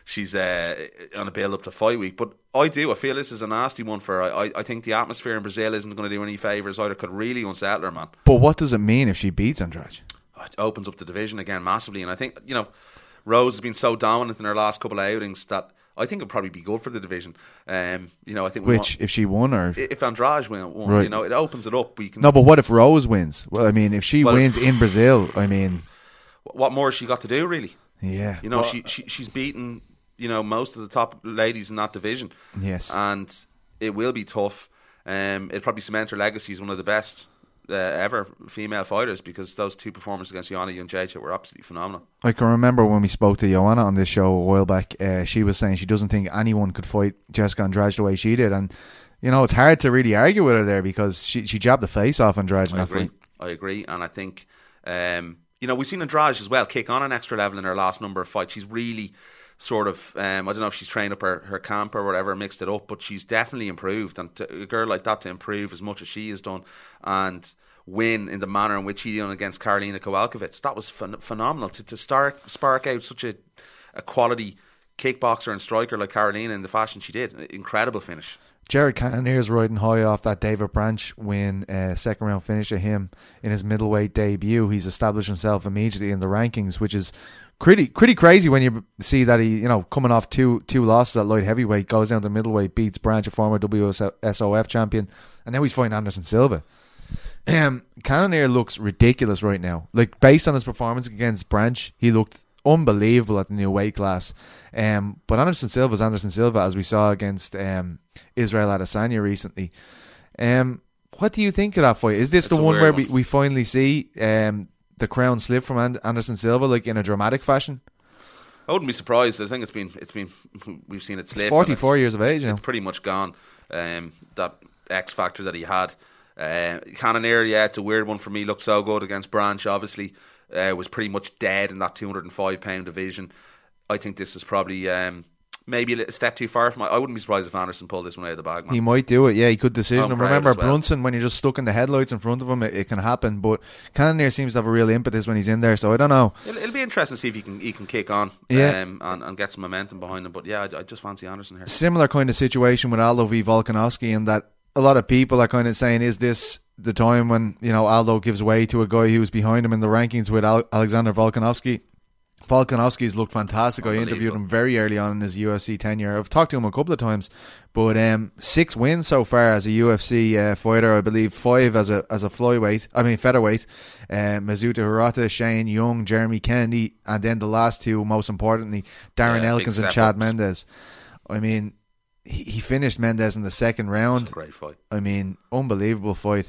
she's uh, on a build up to fight week. But I do. I feel this is a nasty one for her. I, I think the atmosphere in Brazil isn't going to do any favours either. Could really unsettle her, man.
But what does it mean if she beats Andrade?
It opens up the division again massively, and I think, you know, Rose has been so dominant in her last couple of outings that I think it'll probably be good for the division. Um, you know, I think we
Which,
want,
if she won, or
if Andrade won, won
Right.
you know, it opens it up. We can.
no, but what if Rose wins? Well, I mean, if she
Well-
wins in Brazil, I mean,
What more has she got to do, really?
yeah,
You know, she, she she's beaten, you know, most of the top ladies in that division.
Yes.
And it will be tough. Um, it'll probably cement her legacy as one of the best uh, ever female fighters, because those two performances against Joanna Jędrzejczyk were absolutely phenomenal.
I can remember when we spoke to Joanna on this show a while back. Uh, she was saying she doesn't think anyone could fight Jessica Andrade the way she did, and you know, it's hard to really argue with her there because she she jabbed the face off Andrade in
I
that
agree.
fight.
I agree, and I think, um, you know, we've seen Andrade as well kick on an extra level in her last number of fights. She's really sort of, um, I don't know if she's trained up her, her camp or whatever, mixed it up, but she's definitely improved. And to, a girl like that to improve as much as she has done and win in the manner in which she did against Karolina Kowalkiewicz, that was phen- phenomenal. To, to start, spark out such a, a quality kickboxer and striker like Karolina in the fashion she did, incredible finish.
Jared Cannonier's riding high off that David Branch win, uh, second round finish of him in his middleweight debut. He's established himself immediately in the rankings, which is pretty pretty crazy when you see that he, you know, coming off two two losses at light heavyweight, goes down to middleweight, beats Branch, a former W S O F champion, and now he's fighting Anderson Silva. Um, Cannonier looks ridiculous right now. Like, based on his performance against Branch, he looked unbelievable at the new weight class. Um, but Anderson Silva's Anderson Silva, as we saw against um, Israel Adesanya recently. Um, what do you think of that fight? Is this
It's
the
a
one
weird
where
one.
we, we finally see um, the crown slip from And- Anderson Silva, like in a dramatic fashion?
I wouldn't be surprised. I think it's been it's been we've seen it slip.
He's
and
forty-four
it's-
years of age now.
It's pretty much gone. Um, that X factor that he had. Uh, Cannonier, yeah, it's a weird one for me. Looked so good against Branch. Obviously, uh, was pretty much dead in that two hundred five pound division. I think this is probably um, maybe a little step too far from. I wouldn't be surprised if Anderson pulled this one out of the bag, man.
He might do it, yeah. He could decision
I'm
him.
proud
Remember
as well.
Brunson, when you're just stuck in the headlights in front of him, it, it can happen. But Cannonier seems to have a real impetus when he's in there, so I don't know.
It'll, it'll be interesting to see if he can he can kick on,
Yeah.
um, and, and get some momentum behind him. But yeah, I, I just fancy Anderson here.
Similar kind of situation with Aldo v Volkanovski, in that a lot of people are kind of saying, is this the time when, you know, Aldo gives way to a guy who's behind him in the rankings with Al- Alexander Volkanovski? Volkanovski's looked fantastic. I interviewed him very early on in his U F C tenure. I've talked to him a couple of times, but um, six wins so far as a U F C uh, fighter. I believe five as a as a flyweight. I mean featherweight. Um, Mizuta Hirata, Shane Young, Jeremy Kennedy, and then the last two, most importantly, Darren
Yeah, big
Elkins and
step
Chad
ups.
Mendes. I mean, he, he finished Mendes in the second round.
It's a great fight.
I mean, unbelievable fight.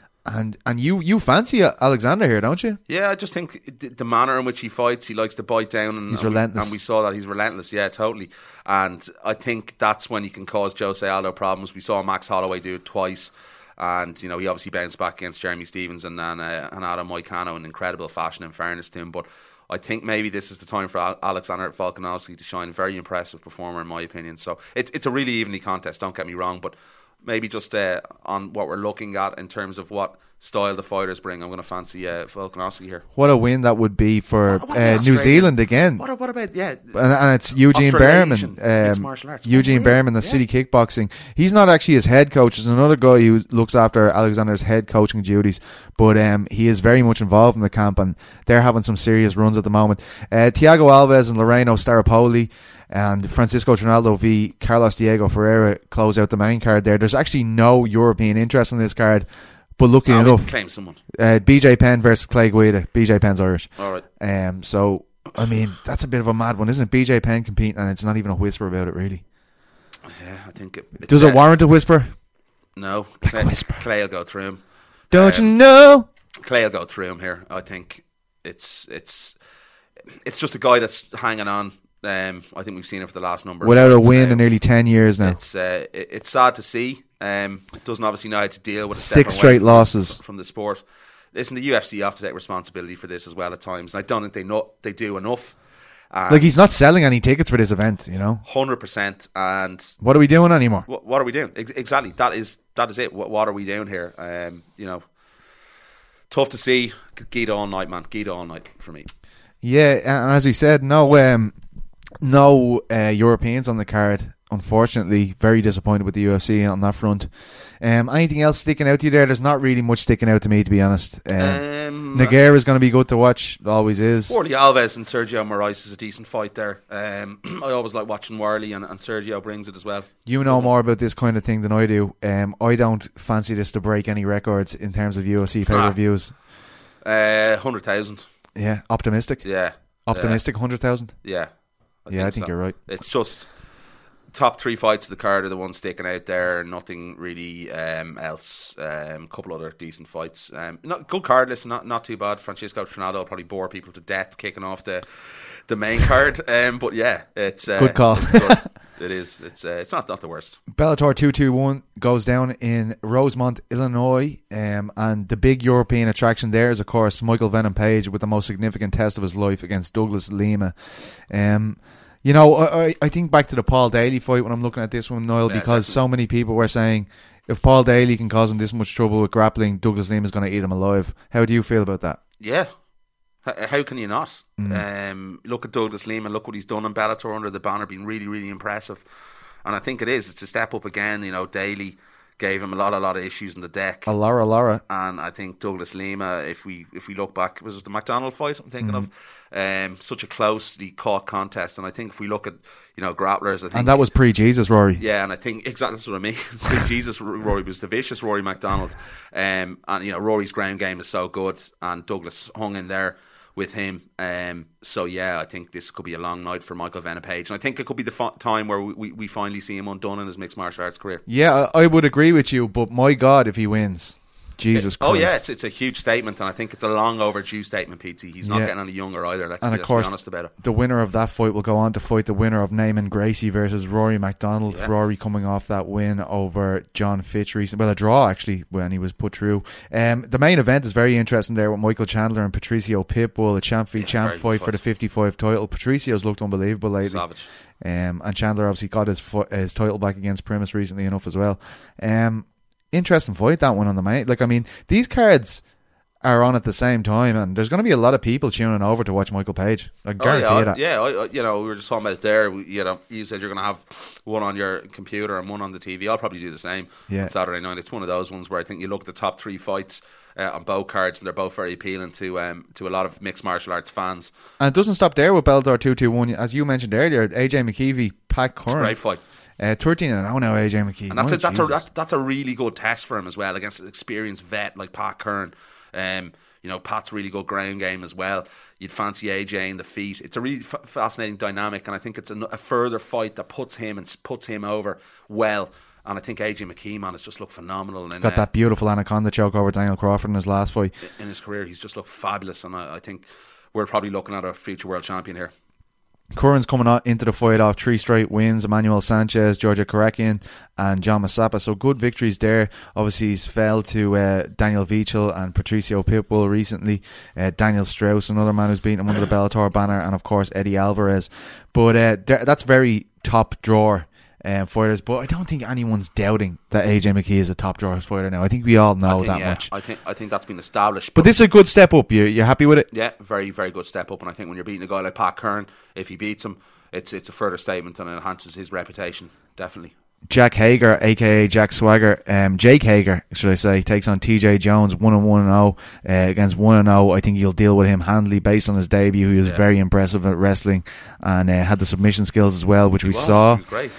And and you you fancy Alexander here, don't you?
Yeah, I just think the- the manner in which he fights, he likes to bite down, and
He's
and we-
relentless.
and we saw that he's relentless. Yeah, totally. And I think that's when you can cause Jose Aldo problems. We saw Max Holloway do it twice, and you know he obviously bounced back against Jeremy Stevens and and, uh, and Adam Moicano in incredible fashion. In fairness to him, but I think maybe this is the time for Al- Alexander Volkanovski to shine. Very impressive performer, in my opinion. So it's it's a really evenly contest. Don't get me wrong, but maybe just uh, on what we're looking at in terms of what style the fighters bring, I'm going to fancy uh, Volkanovski here.
What a win that would be for
What- what
uh,
about
New
Australia?
Zealand again.
What, what about, yeah,
And, and it's Eugene
Australasian
Behrman,
mixed
um,
martial arts.
Eugene
Unreal.
Behrman, the
Yeah.
City Kickboxing. He's not actually his head coach. There's another guy who looks after Alexander's head coaching duties, but um, he is very much involved in the camp, and they're having some serious runs at the moment. Uh, Thiago Alves and Loreno Staropoli and Francisco Trinaldo v Carlos Diego Ferreira close out the main card there. There's actually no European interest in this card, but lucky
Ah, we
enough,
can claim someone.
uh, B J Penn versus Clay Guida. B J Penn's Irish.
All right.
Um, so, I mean, that's a bit of a mad one, isn't it? B J Penn competing, and it's not even a whisper about it, really.
Yeah, I think it, it's
Does it
uh,
warrant a whisper?
No. Clay,
whisper.
Clay will go through him.
Don't
Um,
you know?
Clay will go through him here. I think it's it's it's just a guy that's hanging on. Um, I think we've seen it for the last number of
Without a
fights
win
now.
in nearly ten years now.
It's uh, it, it's sad to see. Um, doesn't obviously know how to deal with a
Six
step away
straight
from-
losses.
from the sport. Listen, the U F C have to take responsibility for this as well at times, and I don't think they know they do enough. Um,
Like, he's not selling any tickets for this event, you know?
hundred percent. And
What are we doing anymore?
what, what are we doing? Ex- exactly. That is that is it. What, what are we doing here? Um, you know, tough to see. Gita all night, man. Gita all night for me.
Yeah, and as we said, no um, No uh, Europeans on the card, unfortunately. Very disappointed with the U F C on that front. Um, anything else sticking out to you there? There's not really much sticking out to me, to be honest. Um,
Um,
Nogueira is going to be good to watch, always is.
Warley Alves and Sergio Moraes is a decent fight there. Um, I always like watching Warley, and, and Sergio brings it as well.
You know more about this kind of thing than I do. Um, I don't fancy this to break any records in terms of U F C pay-per-views.
Uh, one hundred thousand.
Yeah, optimistic.
Yeah.
Optimistic, one hundred thousand.
Yeah. I
Yeah, I think
so.
you're right.
It's just top three fights of the card are the ones sticking out there. Nothing really um, else. A um, couple other decent fights. Um, not good card list. Not not too bad. Francisco Trinaldo will probably bore people to death kicking off the the main card. Um, but yeah, it's uh,
Good call.
It's good. It is. It's uh, it's not not the worst.
Bellator two twenty-one goes down in Rosemont, Illinois, um, and the big European attraction there is, of course, Michael Venom Page with the most significant test of his life against Douglas Lima. Um, you know, I, I think back to the Paul Daly fight when I'm looking at this one, Niall,
Yeah,
because
definitely.
so many people were saying if Paul Daly can cause him this much trouble with grappling, Douglas Lima is going to eat him alive. How do you feel about that?
Yeah. H- How can you not?
Mm.
Um, look at Douglas Lima. Look what he's done in Bellator under the banner. Been really, really impressive. And I think it is. It's a step up again. You know, Daly gave him a lot, a lot of issues in the deck.
A Lara Lara.
And I think Douglas Lima, if we if we look back, was it the McDonald fight I'm thinking of? Um, such a closely caught contest. And I think if we look at, you know, grapplers, I think...
And that was pre-Jesus, Rory.
Yeah, and I think exactly that's what I mean. Jesus Rory was the vicious Rory McDonald. Um, and, you know, Rory's ground game is so good, and Douglas hung in there with him. Um, so, yeah, I think this could be a long night for Michael Venom Page. And I think it could be the f- time where we, we, we finally see him undone in his mixed martial arts career.
Yeah, I I would agree with you, but my God, if he wins. Jesus Christ.
Oh, yeah, it's, it's a huge statement, and I think it's a long overdue statement, P T. He's not
Yeah.
getting any younger either. Let's,
And
be,
of
let's
course,
be honest about it.
the winner of that fight will go on to fight the winner of Naaman Gracie versus Rory McDonald.
Yeah.
Rory coming off that win over John Fitch recently. Well, a draw, actually, when he was put through. Um, the main event is very interesting there with Michael Chandler and Patricio Pitbull, a champ v
Yeah,
champ
very good
fight for
fight.
the fifty-five title. Patricio's looked unbelievable lately.
Savage.
Um, and Chandler obviously got his fo- his title back against Primus recently enough as well. Um, interesting fight, that one on the main. Like, I mean, these cards are on at the same time, and there's going to be a lot of people tuning over to watch Michael Page. I guarantee
oh, yeah,
you that.
Yeah, I, I, you know, we were just talking about it there. We, you know, you said you're going to have one on your computer and one on the T V. I'll probably do the same
Yeah.
on Saturday night. It's one of those ones where I think you look at the top three fights uh, on both cards, and they're both very appealing to um, to a lot of mixed martial arts fans.
And it doesn't stop there with Bellator two twenty-one. As you mentioned earlier, A J McKeevy, Pat Curran.
Great fight.
Uh, thirteen and oh now, A J McKeevy.
And that's
My
a, that's a
Jesus.
that, that's a really good test for him as well against an experienced vet like Pat Curran. Um, you know, Pat's really good ground game as well. You'd fancy A J in the feet. It's a really f- fascinating dynamic, and I think it's a, a further fight that puts him and s- puts him over well. And I think A J McKee, man, has just looked phenomenal. And
Got
uh,
that beautiful anaconda choke over Daniel Crawford in his last fight.
in his career, he's just looked fabulous, and I, I think we're probably looking at a future world champion here.
Curran's coming out into the fight off three straight wins: Emmanuel Sanchez, Georgia Karakian, and John Masapa. So good victories there. Obviously, he's fell to uh, Daniel Vichel and Patricio Pitbull recently. Uh, Daniel Strauss, another man who's beaten him under the Bellator banner, and of course Eddie Alvarez. But uh, th- that's very top drawer um, fighters. But I don't think anyone's doubting that A J McKee is a top drawer fighter now. I think we all know
I think,
that
yeah,
much.
I think I think that's been established.
But this is a good step up. You you happy with it?
Yeah, very, very good step up. And I think when you're beating a guy like Pat Curran, if he beats him, it's it's a further statement and it enhances his reputation, definitely.
Jack Hager, aka Jack Swagger, um, Jake Hager, should I say, takes on T J Jones, one and one and zero uh, against one and zero. I think he'll deal with him handily based on his debut. He was
Yeah.
very impressive at wrestling and uh, had the submission skills as well, which
He
we
was,
saw.
he was great.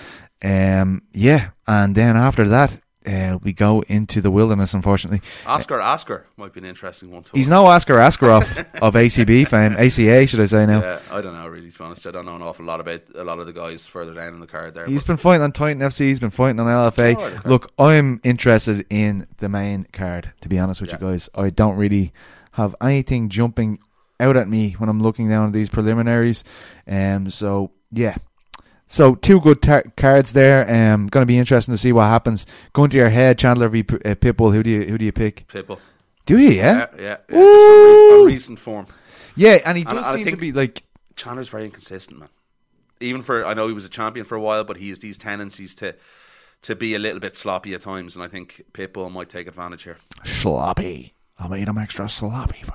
Um, yeah, and then after that, uh, we go into the wilderness. Unfortunately,
Oscar Oscar might be an interesting one to
he's
watch.
no Oscar Askarov of A C B fame, A C A, should I say now?
Yeah, I don't know really, to be honest. I don't know an awful lot about a lot of the guys further down in the card there.
He's
but
been fighting on Titan F C. He's been fighting on L F A.
Oh, right, okay.
Look, I'm interested in the main card, to be honest with
Yeah.
you guys. I don't really have anything jumping out at me when I'm looking down at these preliminaries. Um, so, yeah. So, two good tar- cards there. Um, going to be interesting to see what happens. Going to your head, Chandler v. P- uh, Pitbull, who do you who do you pick?
Pitbull.
Do you, yeah?
Yeah, yeah. yeah. Just on, re- on recent form.
Yeah, and he
And
does
I
seem
think-
to be like...
Chandler's very inconsistent, man. Even for, I know he was a champion for a while, but he has these tendencies to to be a little bit sloppy at times, and I think Pitbull might take advantage here.
Sloppy. I'll make him extra sloppy for you.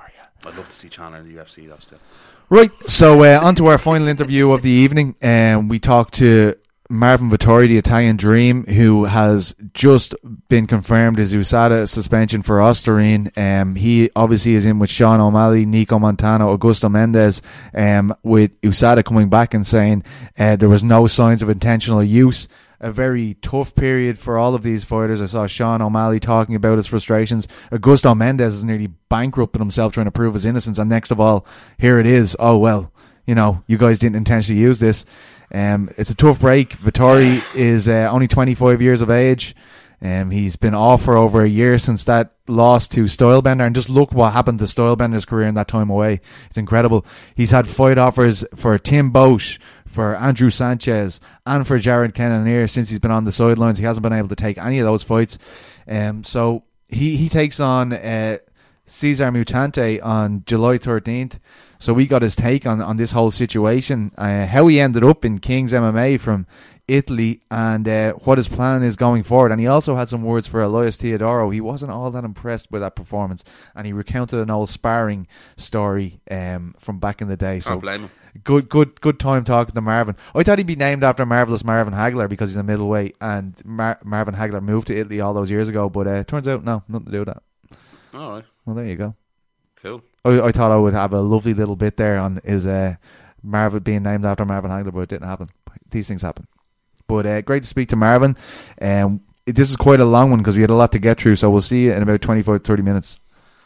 I'd love to see Chandler in the U F C though still.
Right, so uh, on to our final interview of the evening. Um, we talked to Marvin Vettori, the Italian Dream, who has just been confirmed his U S A D A suspension for Ostarine. Um, he obviously is in with Sean O'Malley, Nico Montano, Augusto Mendes, um, with U S A D A coming back and saying uh, there was no signs of intentional use. A very tough period for all of these fighters. I saw Sean O'Malley talking about his frustrations. Augusto Mendes has nearly bankrupted himself trying to prove his innocence. And next of all, here it is. Oh, well, you know, you guys didn't intentionally use this. Um, it's a tough break. Vettori is uh, only twenty-five years of age. Um, he's been off for over a year since that loss to Stylebender. And just look what happened to Stylebender's career in that time away. It's incredible. He's had fight offers for Tim Bosch, for Andrew Sanchez, and for Jared Cannonier since he's been on the sidelines. He hasn't been able to take any of those fights. Um, so he, he takes on uh, Cesar Mutante on July thirteenth. So we got his take on, on this whole situation, uh, how he ended up in King's M M A from Italy, and uh, what his plan is going forward. And he also had some words for Elias Theodoro. He wasn't all that impressed with that performance, and he recounted an old sparring story um, from back in the day. So
Can't blame him.
Good, good, good time talking to Marvin. I thought he'd be named after Marvelous Marvin Hagler because he's a middleweight, and Mar- Marvin Hagler moved to Italy all those years ago. But uh, turns out, no, nothing to do with that.
All right.
Well, there you go.
Cool.
I, I thought I would have a lovely little bit there on his uh, Marvin being named after Marvin Hagler, but it didn't happen. These things happen. But uh, great to speak to Marvin. Um, this is quite a long one because we had a lot to get through, so we'll see you in about twenty-five to thirty minutes.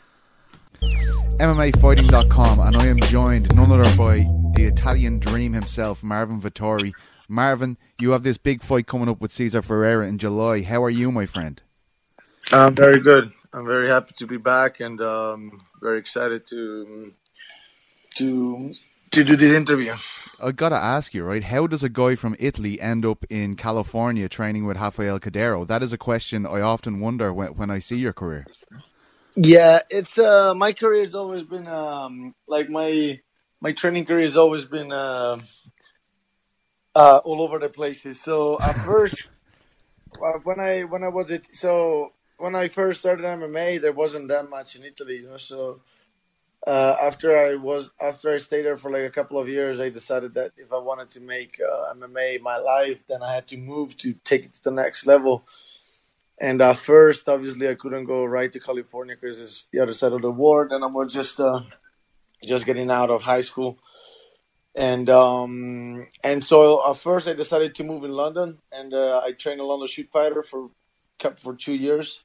M M A Fighting dot com, and I am joined none other by the Italian Dream himself, Marvin Vettori. Marvin, you have this big fight coming up with Cesar Ferreira in July. How are you, my friend?
I'm very good. I'm very happy to be back, and um, very excited to to to do this interview.
I gotta ask you, right? How does a guy from Italy end up in California training with Rafael Cadero? That is a question I often wonder when when I see your career.
Yeah, it's uh, my career has always been um, like my my training career has always been uh, uh, all over the places. So at first, when I when I was it, so when I first started M M A, there wasn't that much in Italy, you know. So uh, after I was after I stayed there for like a couple of years, I decided that if I wanted to make uh, M M A my life, then I had to move to take it to the next level. And at first, obviously, I couldn't go right to California because it's the other side of the world, and I was just uh, just getting out of high school. And um, and so at first, I decided to move in London, and uh, I trained a London Shoot Fighter for for two years,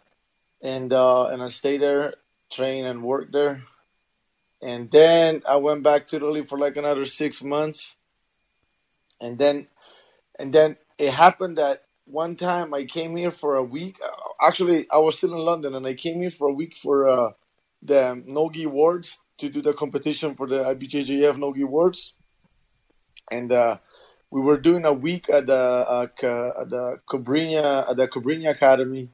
and uh, and I stayed there, trained and worked there, and then I went back to Italy for like another six months, and then and then it happened that. One time I came here for a week. Actually, I was still in London, and I came here for a week for uh, the Nogi Awards to do the competition for the I B J J F Nogi Awards. And uh, we were doing a week at the uh, at the Cobrinha at the Cobrinha Academy,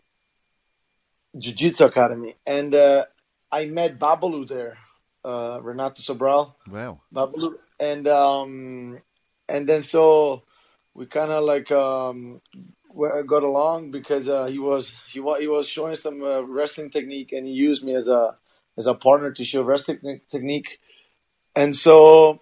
Jiu-Jitsu Academy, and uh, I met Babalu there, uh, Renato Sobral.
Wow,
Babalu, and um, and then so we kind of like. Um, got along because uh, he was he was he was showing some uh, wrestling technique, and he used me as a as a partner to show wrestling technique. And so,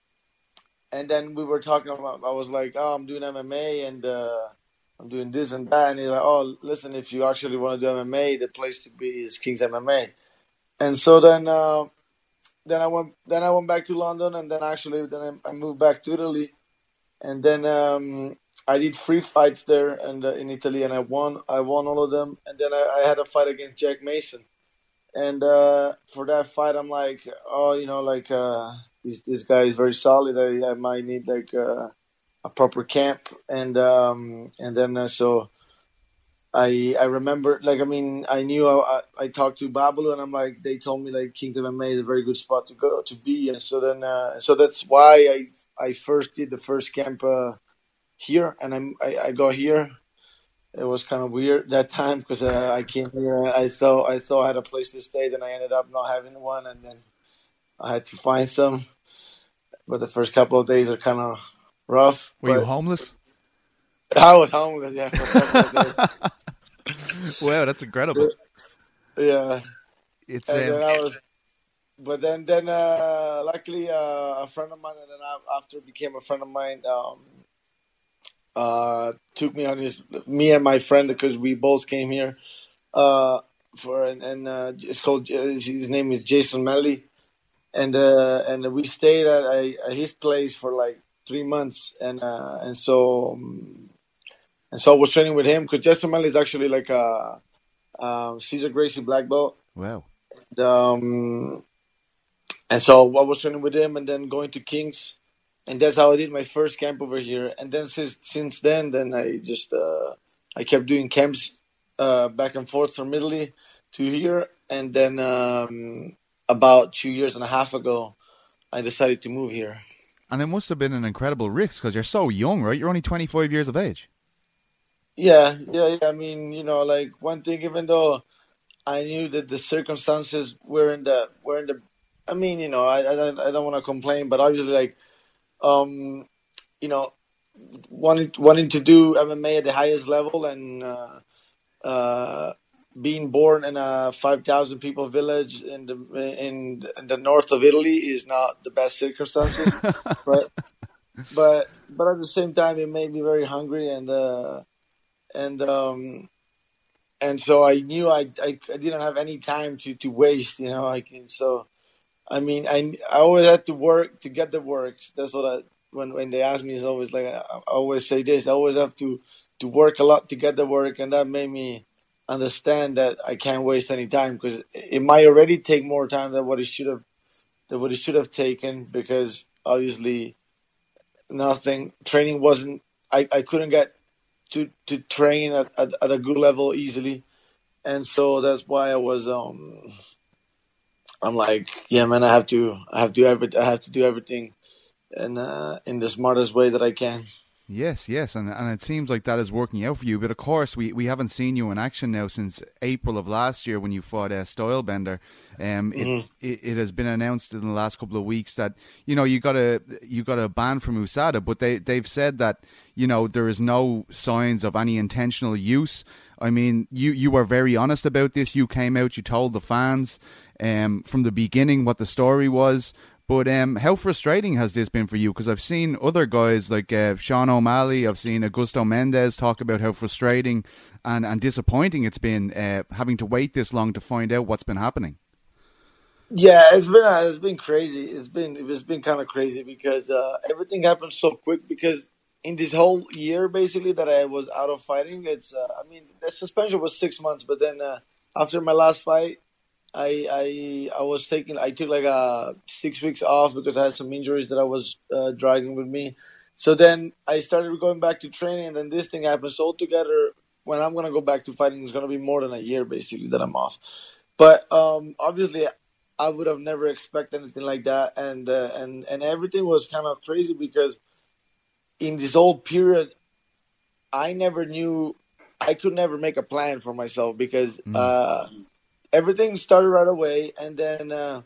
and then we were talking about. I was like, "Oh, I'm doing M M A, and uh, I'm doing this and that." And he's like, "Oh, listen, if you actually want to do M M A, the place to be is King's M M A." And so then, uh, then I went then I went back to London, and then actually then I, I moved back to Italy, and then. Um, I did three fights there and uh, in Italy, and I won. I won all of them, and then I, I had a fight against Jack Mason. And uh, for that fight, I'm like, oh, you know, like uh, this this guy is very solid. I, I might need like uh, a proper camp, and um, and then uh, so I I remember, like I mean, I knew I, I talked to Babalu, and I'm like, they told me like Kingdom M M A is a very good spot to go to be, and so then uh, so that's why I I first did the first camp. Uh, Here and I'm, I I got here. It was kind of weird that time because uh, I came here. I thought I thought I had a place to stay. Then I ended up not having one, and then I had to find some. But the first couple of days are kind of rough.
Were you homeless?
I was homeless, yeah, for a couple of days.
Wow, that's incredible.
Yeah,
It's
and
um,
then I was but then then uh, luckily uh, a friend of mine, and then I, after became a friend of mine, um, uh, took me on his me and my friend because we both came here uh, for and, and uh, it's called uh, his name is Jason Melly, and uh, and we stayed at, a, at his place for like three months, and uh, and so um, and so I was training with him because Jason Melly is actually like a, a Cesar Gracie black belt.
Wow.
And, um, and so I was training with him, and then going to Kings, and that's how I did my first camp over here. And then since since then, then I just uh, I kept doing camps uh, back and forth from Italy to here, and then um, about two years and a half ago, I decided to move here.
And it must have been an incredible risk because you're so young, right? You're only twenty-five years of age.
Yeah, yeah, yeah. I mean, you know, like one thing, even though I knew that the circumstances were in the were in the, I mean, you know, I I don't, I don't want to complain, but obviously, like, um, you know, wanting wanting to do M M A at the highest level and uh, uh, being born in a five thousand people village in the in, in the north of Italy is not the best circumstances, but but but at the same time, it made me very hungry and uh, and um. And so I knew I, I, I didn't have any time to, to waste, you know. Like, and so, I mean, I, I always had to work to get the work. That's what I when when they ask me, it's always like I, I always say this. I always have to, to work a lot to get the work, and that made me understand that I can't waste any time because it might already take more time than what it should have than what it should have taken because obviously nothing training wasn't. I, I couldn't get to to train at, at, at a good level easily, and so that's why I was um I'm like, yeah, man, I have to I have to do every, I have to do everything in uh, in the smartest way that I can.
Yes, yes, and and it seems like that is working out for you. But of course, we, we haven't seen you in action now since April of last year when you fought uh, Stylebender. Um, mm-hmm. it, it it has been announced in the last couple of weeks that you know you got a you got a ban from U S A D A, but they they've said that you know there is no signs of any intentional use. I mean, you you were very honest about this. You came out, you told the fans um from the beginning what the story was. But um, how frustrating has this been for you? Because I've seen other guys like uh, Sean O'Malley, I've seen Augusto Mendez talk about how frustrating and, and disappointing it's been uh, having to wait this long to find out what's been happening.
Yeah, it's been uh, it's been crazy. It's been it's been kind of crazy because uh, everything happened so quick. Because in this whole year, basically, that I was out of fighting, it's uh, I mean the suspension was six months, but then uh, after my last fight. I, I I was taking I took like a six weeks off because I had some injuries that I was uh, dragging with me. So then I started going back to training, and then this thing happened. So altogether, when I'm gonna go back to fighting, it's gonna be more than a year basically that I'm off. But um, obviously, I would have never expected anything like that, and uh, and and everything was kind of crazy because in this whole period, I never knew I could never make a plan for myself because. Mm. Uh, Everything started right away, and then uh,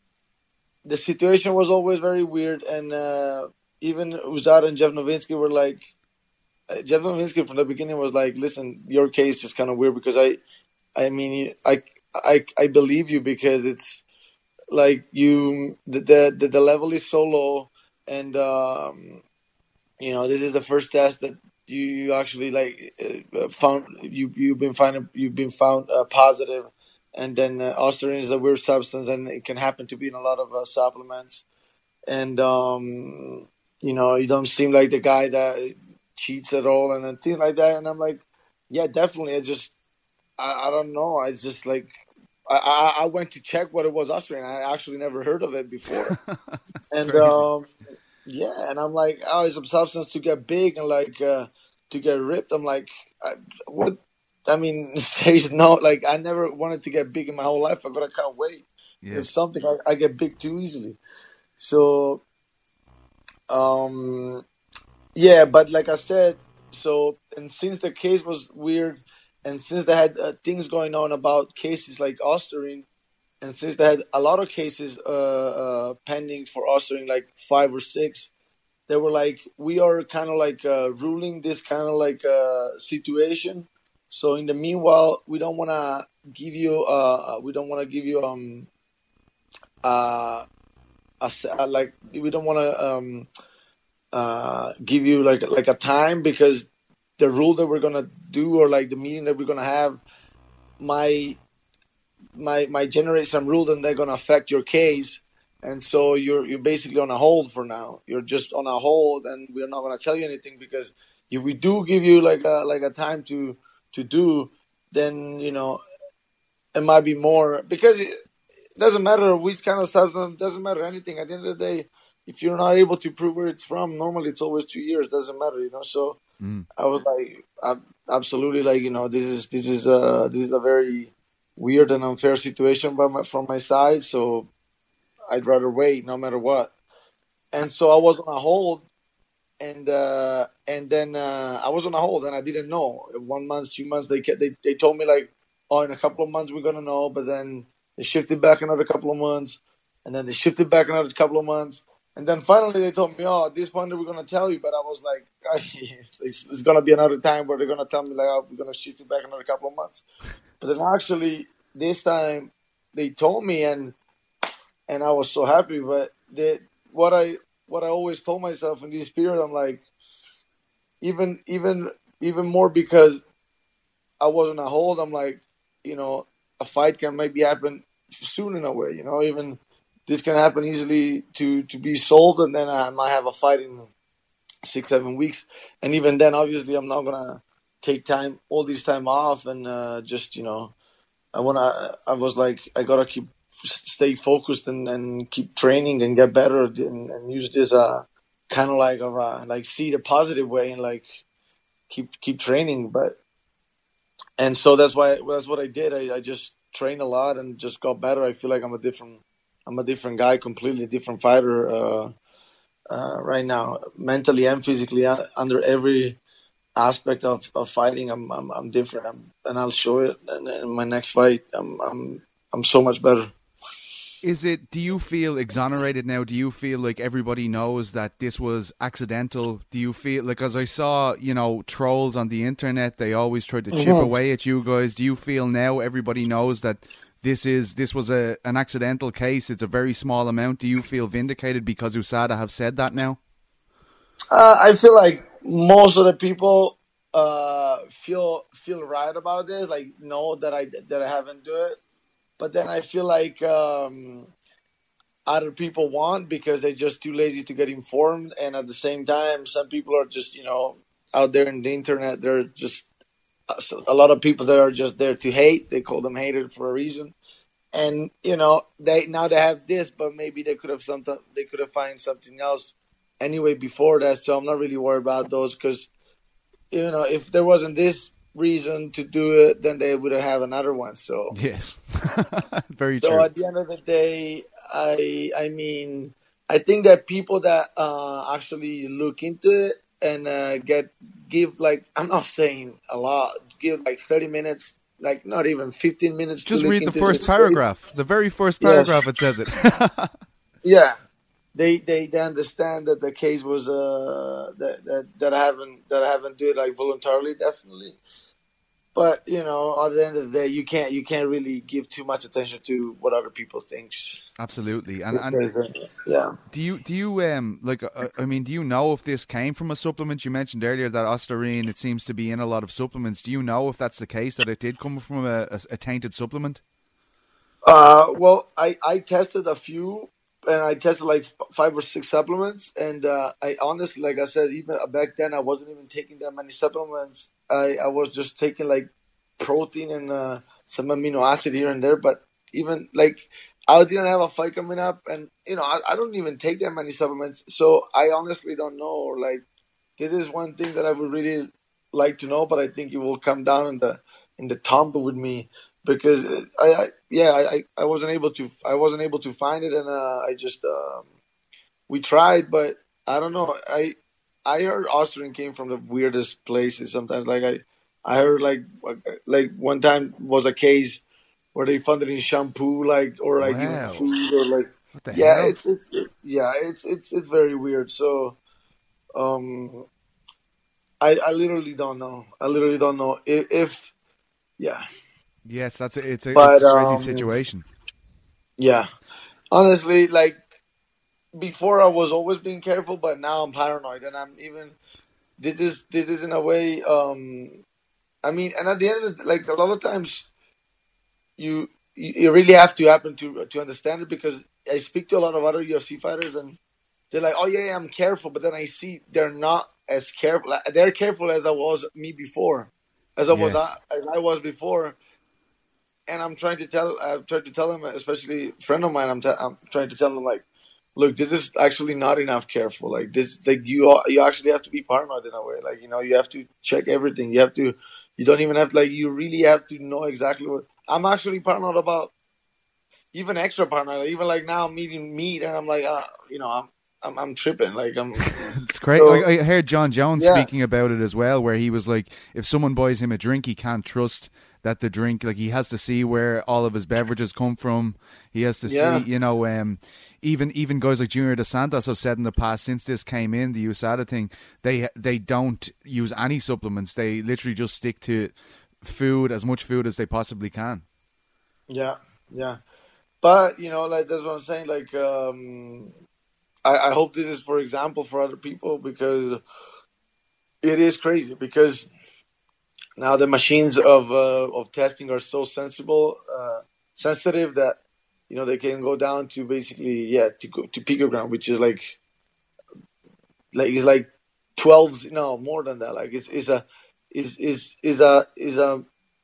the situation was always very weird. And uh, even Uzad and Jeff Novinsky were like, uh, Jeff Novinsky from the beginning was like, "Listen, your case is kind of weird because I, I mean, I, I, I believe you because it's like you, the the the level is so low, and um, you know, this is the first test that you, you actually like uh, found you you've been found you've been found uh, positive." And then uh, Ostarine is a weird substance, and it can happen to be in a lot of uh, supplements. And um, you know, you don't seem like the guy that cheats at all, and things like that. And I'm like, yeah, definitely. I just, I, I don't know. I just like, I, I, I went to check what it was Ostarine. I actually never heard of it before. And um, yeah, and I'm like, oh, it's a substance to get big and like uh, to get ripped. I'm like, I, what? I mean, there's no, like, I never wanted to get big in my whole life. I gotta can't wait. Yes. If something, I, I get big too easily. So, um, yeah, but like I said, so, and since the case was weird, and since they had uh, things going on about cases like Ostarine, and since they had a lot of cases uh, uh, pending for Ostarine, like five or six, they were like, we are kind of like uh, ruling this kind of like uh, situation. So in the meanwhile, we don't want to give you, uh, we don't want to give you um, uh, a, s- uh, like we don't want to um, uh, give you like like a time because the rule that we're gonna do or like the meeting that we're gonna have might might might generate some rule and they're gonna affect your case, and so you're you're basically on a hold for now. You're just on a hold, and we're not gonna tell you anything because if we do give you like a like a time to to do, then you know it might be more because it doesn't matter which kind of substance, doesn't matter anything. At the end of the day, if you're not able to prove where it's from, normally it's always two years. Doesn't matter, you know. So
Mm.
I was like, ab- absolutely, like you know, this is this is uh this is a very weird and unfair situation by my, from my side. So I'd rather wait, no matter what. And so I was on a hold, and uh, and then uh, I was on a hold, and I didn't know. One month, two months, they kept, they they told me like, oh, in a couple of months we're gonna know, but then they shifted back another couple of months, and then they shifted back another couple of months, and then finally they told me, oh, at this point we're gonna tell you. But I was like, it's, it's gonna be another time where they're gonna tell me like, oh, we're gonna shift it back another couple of months. But then actually this time they told me, and and I was so happy. But the what I what I always told myself in this period, I'm like, even even even more because I was on a hold. I'm like, you know, a fight can maybe happen soon in a way. You know, even this can happen easily to to be sold, and then I might have a fight in six seven weeks. And even then, obviously, I'm not gonna take time all this time off and uh, just you know, I wanna. I was like, I gotta keep stay focused and, and keep training and get better and, and use this uh kind of like of a, like see the positive way and like keep keep training. But and so that's why that's what I did. I, I just trained a lot and just got better. I feel like I'm a different I'm a different guy, completely different fighter uh, uh, right now, mentally and physically. Uh, under every aspect of, of fighting, I'm I'm, I'm different. I'm, and I'll show it in, in my next fight. I'm I'm I'm so much better.
Is it, do you feel exonerated now? Do you feel like everybody knows that this was accidental? Do you feel like, as I saw, you know, trolls on the internet, they always tried to chip
Mhm.
away at you guys. Do you feel now everybody knows that this is, this was a, an accidental case? It's a very small amount. Do you feel vindicated because U S A D A have said that now?
Uh, I feel like most of the people uh, feel feel right about this, like know that I that I haven't do it. But then I feel like um, other people want because they're just too lazy to get informed, and at the same time, some people are just you know out there in the internet. They're just a lot of people that are just there to hate. They call them haters for a reason, and you know they now they have this, but maybe they could have something. They could have find something else anyway before that. So I'm not really worried about those because you know if there wasn't this reason to do it, then they would have another one. So.
Yes. Very
So
true.
at the end of the day, I I mean, I think that people that uh, actually look into it and uh, get give like I'm not saying a lot, give like thirty minutes, like not even fifteen minutes to
Just
look
read the
into
first
this.
paragraph. The very first
Yes,
paragraph, it says it.
yeah, they they they understand that the case was uh that that, that I haven't that I haven't do it like voluntarily, definitely. But you know, at the end of the day, you can't you can't really give too much attention to what other people thinks
Absolutely. And and
because uh, yeah.
do you do you um like uh, I mean, do you know if this came from a supplement? You mentioned earlier that Ostarine, it seems to be in a lot of supplements. Do you know if that's the case, that it did come from a, a, a tainted supplement?
Uh, well, I, I tested a few, and I tested like f- five or six supplements, and uh, I honestly, like I said, even back then, I wasn't even taking that many supplements. I, I was just taking like protein and uh, some amino acid here and there. But even like I didn't have a fight coming up, and you know, I, I don't even take that many supplements, so I honestly don't know. Like this is one thing that I would really like to know, but I think it will come down in the in the tumble with me because I, I yeah I, I wasn't able to I wasn't able to find it, and uh, I just um, we tried, but I don't know. I I heard Austrian came from the weirdest places. Sometimes, like I I heard like like one time was a case where they found it in shampoo, like or like even
Wow.
food or like
What the
yeah,
hell?
it's it's it, yeah, it's it's it's very weird. So um, I I literally don't know. I literally don't know if, if yeah,
Yes, that's a, it's a it's
but
a crazy
um,
situation.
yeah. honestly, like before, I was always being careful, but now I'm paranoid, and I'm even. This is this is in a way. Um, I mean, and at the end of the, like a lot of times, you you really have to happen to to understand it because I speak to a lot of other U F C fighters, and they're like, "Oh yeah, yeah, I'm careful," but then I see they're not as careful. Like, they're careful as I was me before, as I was
Yes.
as I was before, and I'm trying to tell. I've tried to tell them, especially a friend of mine. I'm t- I'm trying to tell them like, look, this is actually not enough careful. Like this, like you are- you actually have to be paranoid in a way. Like you know, you have to check everything. You have to. You don't even have to, like you really have to know exactly what. I'm actually paranoid about even extra paranoid. Like, even like now I'm eating meat and I'm like, uh, you know, I'm I'm I'm tripping. Like I'm.
It's great.
So
I, I heard John Jones
yeah,
speaking about it as well, where he was like, if someone buys him a drink, he can't trust that the drink, like he has to see where all of his beverages come from. He has to see,
yeah,
you know, um, even even guys like Junior Dos Santos have said in the past, since this came in, the U S A D A thing, they they don't use any supplements. They literally just stick to food, as much food as they possibly can.
yeah, yeah. But you know, like that's what I'm saying. Like um, I I hope this is for example for other people because it is crazy because now the machines of uh, of testing are so sensible, uh, sensitive that you know they can go down to basically yeah to go to picogram, which is like like it's like twelve no more than that. Like it's is a is is is a is a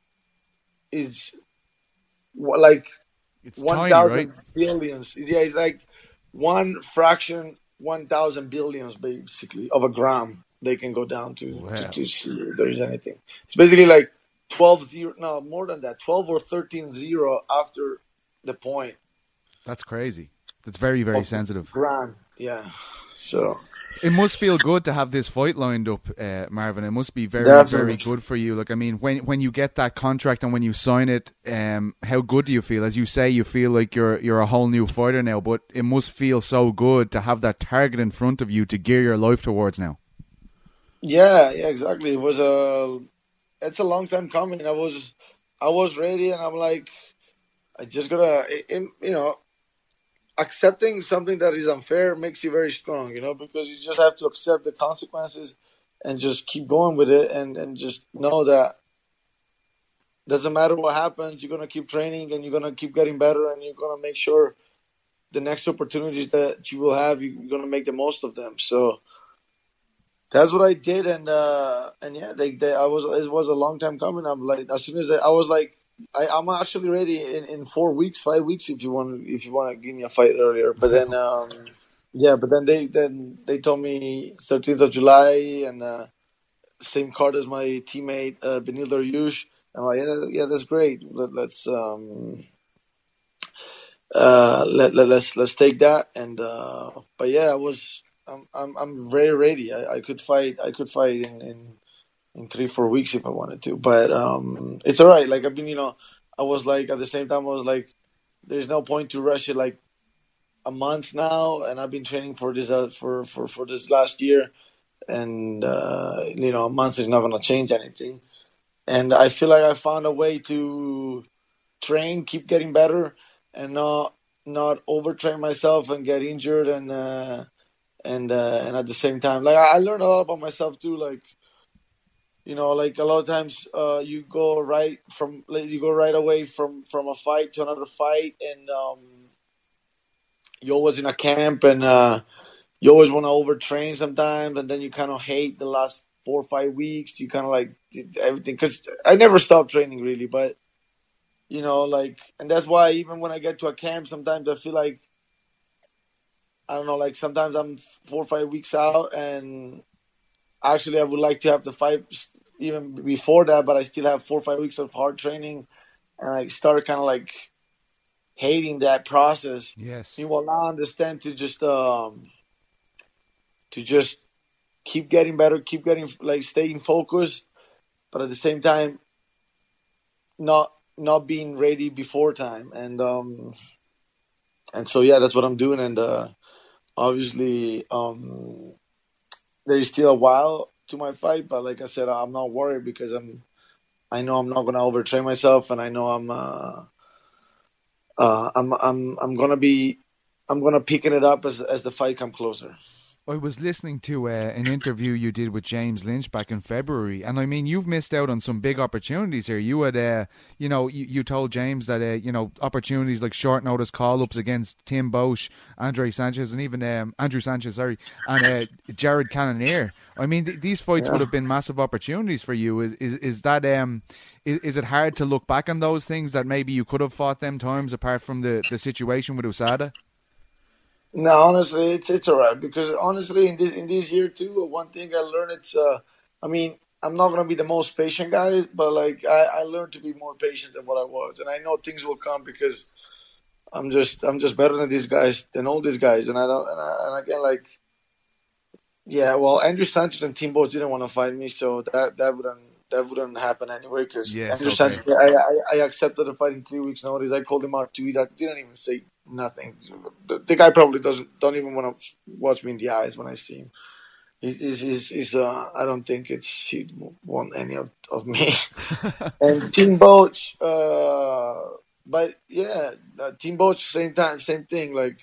is like
It's
one
tiny, right?
thousand billions. Yeah, it's like one fraction one thousand billions basically of a gram. They can go down to, to,
Wow,
to see if there's anything. It's basically like twelve zero, no, more than that, twelve or thirteen zero after the point
that's crazy. That's very very
of the
sensitive.
gram. Yeah. So,
It must feel good to have this fight lined up, uh, Marvin. It must be very, very
definitely.
good for you. Like, I mean, when when you get that contract and when you sign it, um, how good do you feel? As you say, you feel like you're you're a whole new fighter now. But it must feel so good to have that target in front of you to gear your life towards now.
Yeah, yeah, exactly. It was a, it's a long time coming. I was, I was ready and I'm like, I just gotta, it, it- you know, accepting something that is unfair makes you very strong, you know, because you just have to accept the consequences and just keep going with it and, and just know that doesn't matter what happens, you're going to keep training and you're going to keep getting better and you're going to make sure the next opportunities that you will have, you're going to make the most of them. So that's what I did. And, uh, and yeah, they, they, I was, it was a long time coming. I'm like, as soon as I, I was like, I, I'm actually ready in, in four weeks, five weeks, if you want, if you want to give me a fight earlier. But then, um, yeah, but then they, then they told me thirteenth of July and, uh, same card as my teammate, uh, Benil Dariush. I'm like, yeah, yeah, that's great. Let, let's, um, uh, let, let, let's, let's take that. And, uh, but yeah, I was, I'm, I'm, I'm very ready. I, I could fight, I could fight in, in, in three, four weeks if I wanted to. But um, it's all right. Like I've been, you know, I was like at the same time, I was like, there's no point to rush it. Like a month now, and I've been training for this uh, for for for this last year, and uh, you know, a month is not gonna change anything. And I feel like I found a way to train, keep getting better, and not not overtrain myself and get injured and. Uh, and uh, and at the same time, like I I learned a lot about myself too. Like you know, like a lot of times, uh, you go right from like, you go right away from from a fight to another fight, and um, you're always in a camp, and uh, you always want to overtrain sometimes, and then you kind of hate the last four or five weeks. You kind of like did everything because I never stopped training really, but you know, like, and that's why even when I get to a camp, sometimes I feel like I don't know, like sometimes I'm four or five weeks out, and actually I would like to have the fight even before that, but I still have four or five weeks of hard training, and I started kind of like hating that process.
Yes.
Meanwhile, now I understand to just um to just keep getting better, keep getting like staying focused, but at the same time not not being ready before time, and um and so yeah, that's what I'm doing, and uh obviously um there is still a while to my fight, but like I said, I'm not worried because I'm I know I'm not gonna overtrain myself, and I know I'm uh, uh I'm I'm I'm gonna be I'm gonna picking it up as as the fight come closer.
I was listening to uh, an interview you did with James Lynch back in February, and I mean, you've missed out on some big opportunities here. You had, uh, you know, you, you told James that, uh, you know, opportunities like short notice call ups against Tim Bosch, Andre Sanchez, and even um, Andrew Sanchez, sorry, and uh, Jared Cannonier. I mean, th- these fights
Yeah.
would have been massive opportunities for you. Is is is that um, is, is it hard to look back on those things that maybe you could have fought them times apart from the, the situation with Usada?
No, honestly, it's it's alright because honestly, in this in this year too, one thing I learned it's uh, I mean, I'm not gonna be the most patient guy, but like I, I learned to be more patient than what I was, and I know things will come because I'm just I'm just better than these guys, than all these guys, and I don't and, I, and again like yeah, well, Andrew Sanchez and Team Boss didn't want to fight me, so that that wouldn't that wouldn't happen anyway. Because
Yes,
Andrew
okay.
Sanchez, I, I I accepted the fight in three weeks' notice. I called him out too. That didn't even say nothing. The, the guy probably doesn't don't even want to watch me in the eyes when I see him. He's he's, he's, he's uh I don't think it's he want any of, of me. And Team Boach, uh, but yeah, uh, Team Boach, same time, same thing. Like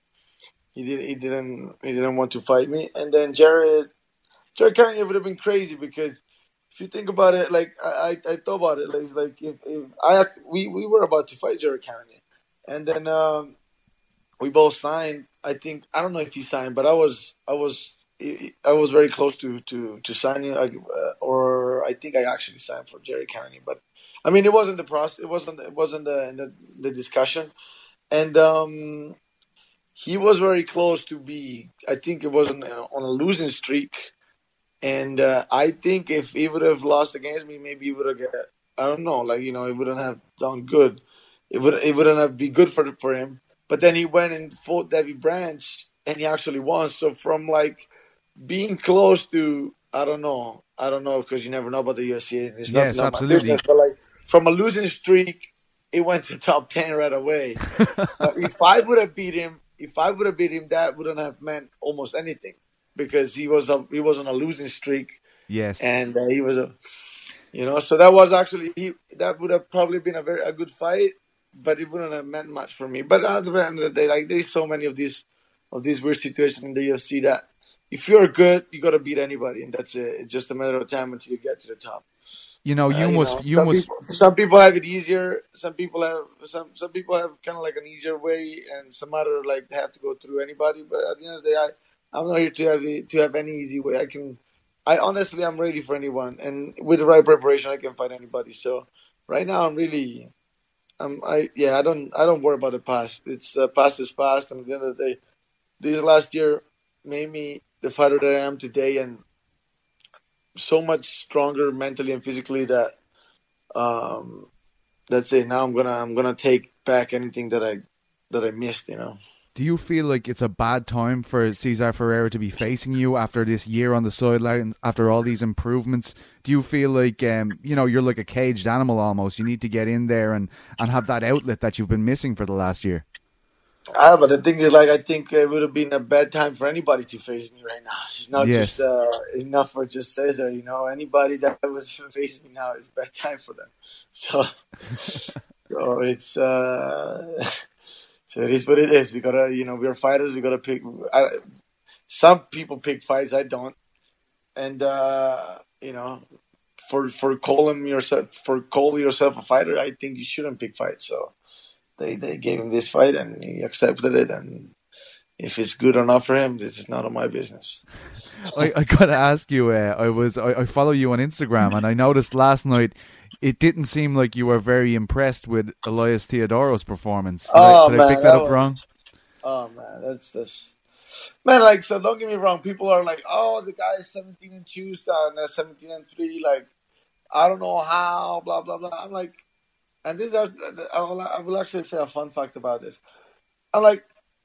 he did, he didn't, he didn't want to fight me. And then Jared, Jared Cannonier would have been crazy because if you think about it, like I, I, I thought about it, like, it's like if, if I, we, we were about to fight Jared Cannonier, and then um, we both signed. I think I don't know if he signed, but I was, I was, I was very close to to to signing, uh, or I think I actually signed for Jared Cannonier. But I mean, it wasn't the process. It wasn't. It wasn't the the, the discussion, and. um He was very close to be. I think it was on, on a losing streak, and uh, I think if he would have lost against me, maybe he would have get. I don't know, like you know, it wouldn't have done good. It would. It wouldn't have been good for for him. But then he went and fought David Branch, and he actually won. So from like being close to, I don't know, I don't know because you never know about the U F C. It's not,
Yes,
not my
absolutely.
business, but like from a losing streak, it went to top ten right away. But if I would have beat him. If I would have beat him, that wouldn't have meant almost anything because he was a, he was on a losing streak,
Yes.
and uh, he was a, you know, so that was actually he that would have probably been a very a good fight, but it wouldn't have meant much for me. But at the end of the day, like there's so many of these of these weird situations in the U F C that if you're good, you got to beat anybody, and that's it. It's just a matter of time until you get to the top.
You know, you
Uh,
must,
know,
you
some
must.
People, some people have it easier. Some people have some. Some people have kind of like an easier way, and some other like they have to go through anybody. But at the end of the day, I, I'm not here to have the, to have any easy way. I can. I honestly, I'm ready for anyone, and with the right preparation, I can fight anybody. So right now, I'm really, I'm. I yeah, I don't. I don't worry about the past. It's uh, past is past, and at the end of the day, this last year made me the fighter that I am today, and so much stronger mentally and physically that um that's it. Now I'm gonna I'm gonna take back anything that I that I missed, you know.
Do you feel like it's a bad time for Cesar Ferreira to be facing you after this year on the sidelines, after all these improvements? Do you feel like um you know you're like a caged animal almost? You need to get in there and, and have that outlet that you've been missing for the last year.
Ah, but the thing is, like, I think it would have been a bad time for anybody to face me right now. It's not
Yes.
just uh, enough for just Cesar, you know. Anybody that would face me now is bad time for them. So, so it's uh, so it is what it is. We gotta, you know, we're fighters. We gotta pick. I, some people pick fights. I don't, and uh, you know, for for calling yourself for calling yourself a fighter, I think you shouldn't pick fights. So. They they gave him this fight and he accepted it, and if it's good or not for him, this is none of my business.
I, I gotta ask you. Uh, I was I, I follow you on Instagram, and I noticed last night it didn't seem like you were very impressed with Elias Theodoro's performance. Did,
Oh,
I, did
man,
I pick that,
that
up
was-
wrong?
Oh man, that's that's man. Like, so don't get me wrong. People are like, oh, the guy is seventeen and two star and that's seventeen and three. Like, I don't know how. Blah blah blah. I'm like, and this is I will, I will actually say a fun fact about this. I'm like,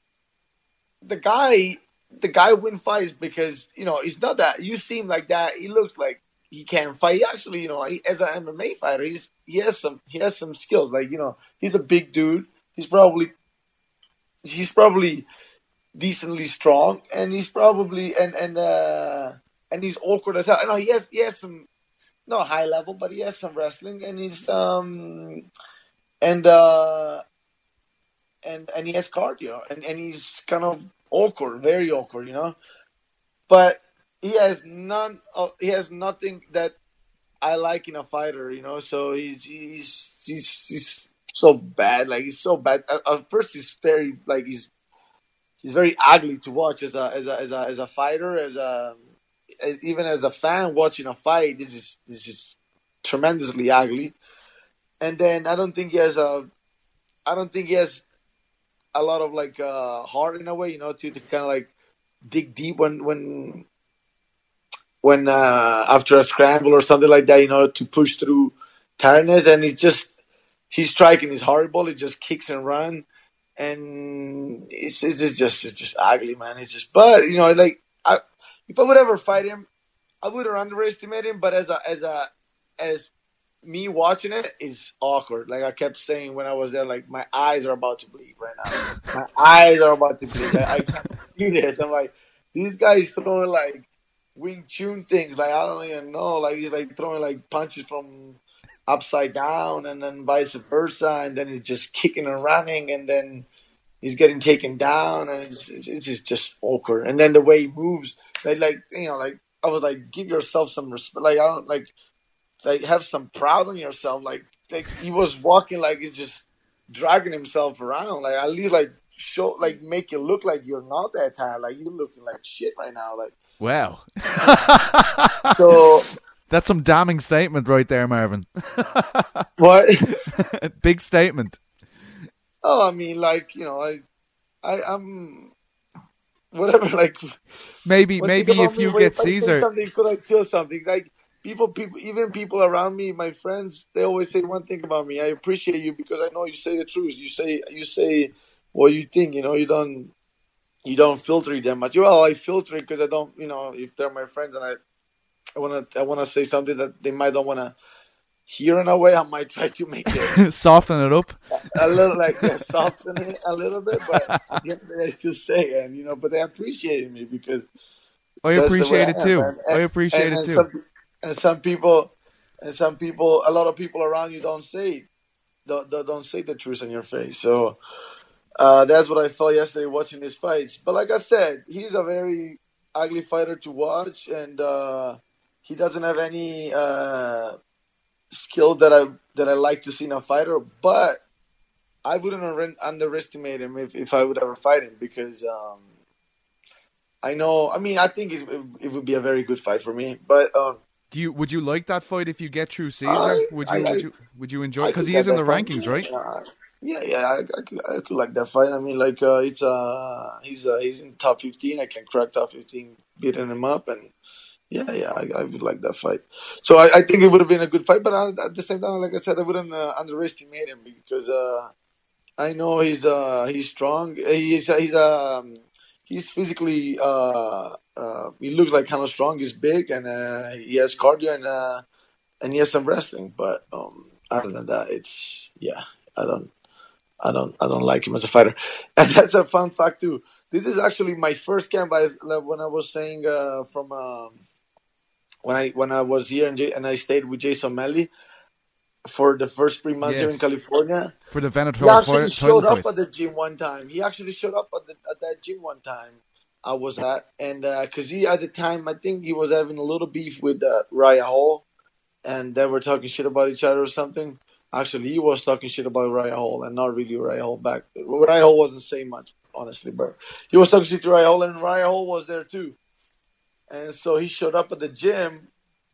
the guy, the guy win fights because you know it's not that you seem like that. He looks like he can fight. He actually, you know, he, as an M M A fighter, he's he has some he has some skills. Like you know, he's a big dude. He's probably he's probably decently strong, and he's probably and and uh, and he's awkward as hell. I know he has he has some not high level, but he has some wrestling, and he's um and uh and, and he has cardio, and, and he's kind of awkward, very awkward, you know. But he has none. Of, he has nothing that I like in a fighter, you know. So he's he's he's, he's so bad. Like he's so bad. At, at first, he's very like he's he's very ugly to watch as a as a as a as a fighter, as a as, even as a fan watching a fight. This is this is tremendously ugly. And then I don't think he has a, I don't think he has a lot of like uh, heart in a way, you know, to, to kind of like dig deep when when when uh, after a scramble or something like that, you know, to push through tiredness. And he just his striking is horrible. He just kicks and run, and it's it's just it's just ugly, man. It's just, but you know, like I, if I would ever fight him, I wouldn't underestimate him. But as a as a as me watching it is awkward. Like I kept saying when I was there, like my eyes are about to bleed right now. My eyes are about to bleed. I, I can't see this. I'm like, these guys throwing like Wing Chun things. Like I don't even know. Like he's like throwing like punches from upside down, and then vice versa, and then he's just kicking and running, and then he's getting taken down, and it's it's, it's just awkward. And then the way he moves, like like you know, like I was like, give yourself some respect. Like I don't like. Like have some pride in yourself. Like like he was walking like he's just dragging himself around. Like at least like show like make it look like you're not that tired. Like you're looking like shit right now. Like
wow.
So
that's some damning statement right there, Marvin.
What?
Big statement.
Oh, I mean, like you know, I I I'm whatever. Like
maybe maybe if
me,
you
when
get
if I say
Caesar,
something could I feel something like. People, people, even people around me, my friends, they always say one thing about me. I appreciate you because I know you say the truth. You say, you say what you think. You know, you don't, you don't filter it that much. Well, I filter it because I don't. You know, if they're my friends and I, I wanna, I wanna say something that they might don't wanna hear in a way. I might try to make it
soften it up
a little, like yeah, soften it a little bit. But at the end of the day, I still say it, and you know, but they appreciated me because
I appreciate it too.
And,
I appreciate
and,
it
and
too.
Some, And some people, and some people, a lot of people around you don't say, don't, don't say the truth in your face. So uh, that's what I felt yesterday watching his fights. But like I said, he's a very ugly fighter to watch, and uh, he doesn't have any uh, skill that I that I like to see in a fighter. But I wouldn't underestimate him if, if I would ever fight him because um, I know. I mean, I think it, it would be a very good fight for me, but. Um,
Do you would you like that fight if you get through Caesar?
I,
would you
I,
would you would you enjoy?
I
Because
could
he is
get
in the
that fight.
rankings, right?
Uh, yeah, yeah, I, I, could, I could like that fight. I mean, like uh, it's uh, he's uh, he's in top fifteen. I can crack top fifteen, beating him up, and yeah, yeah, I, I would like that fight. So I, I think it would have been a good fight, but I, at the same time, like I said, I wouldn't uh, underestimate him because uh, I know he's uh, he's strong. He's he's um, he's physically. Uh, Uh, he looks like kind of strong. He's big, and uh, he has cardio, and uh, and he has some wrestling. But um, other than that, it's yeah. I don't, I don't, I don't like him as a fighter. And that's a fun fact too. This is actually my first camp. I, when I was saying uh, from um, when I when I was here and, J- and I stayed with Jason Melly for the first three months
Yes.
here in California.
For the Venator
He actually
fight,
showed
title
up
fight.
at the gym one time. He actually showed up at, the, at that gym one time. I was at, and because uh, he at the time, I think he was having a little beef with uh, Raya Hall, and they were talking shit about each other or something. Actually, he was talking shit about Raya Hall, and not really Raya Hall back. Raya Hall wasn't saying much, honestly, but he was talking shit to Raya Hall, and Raya Hall was there too. And so he showed up at the gym,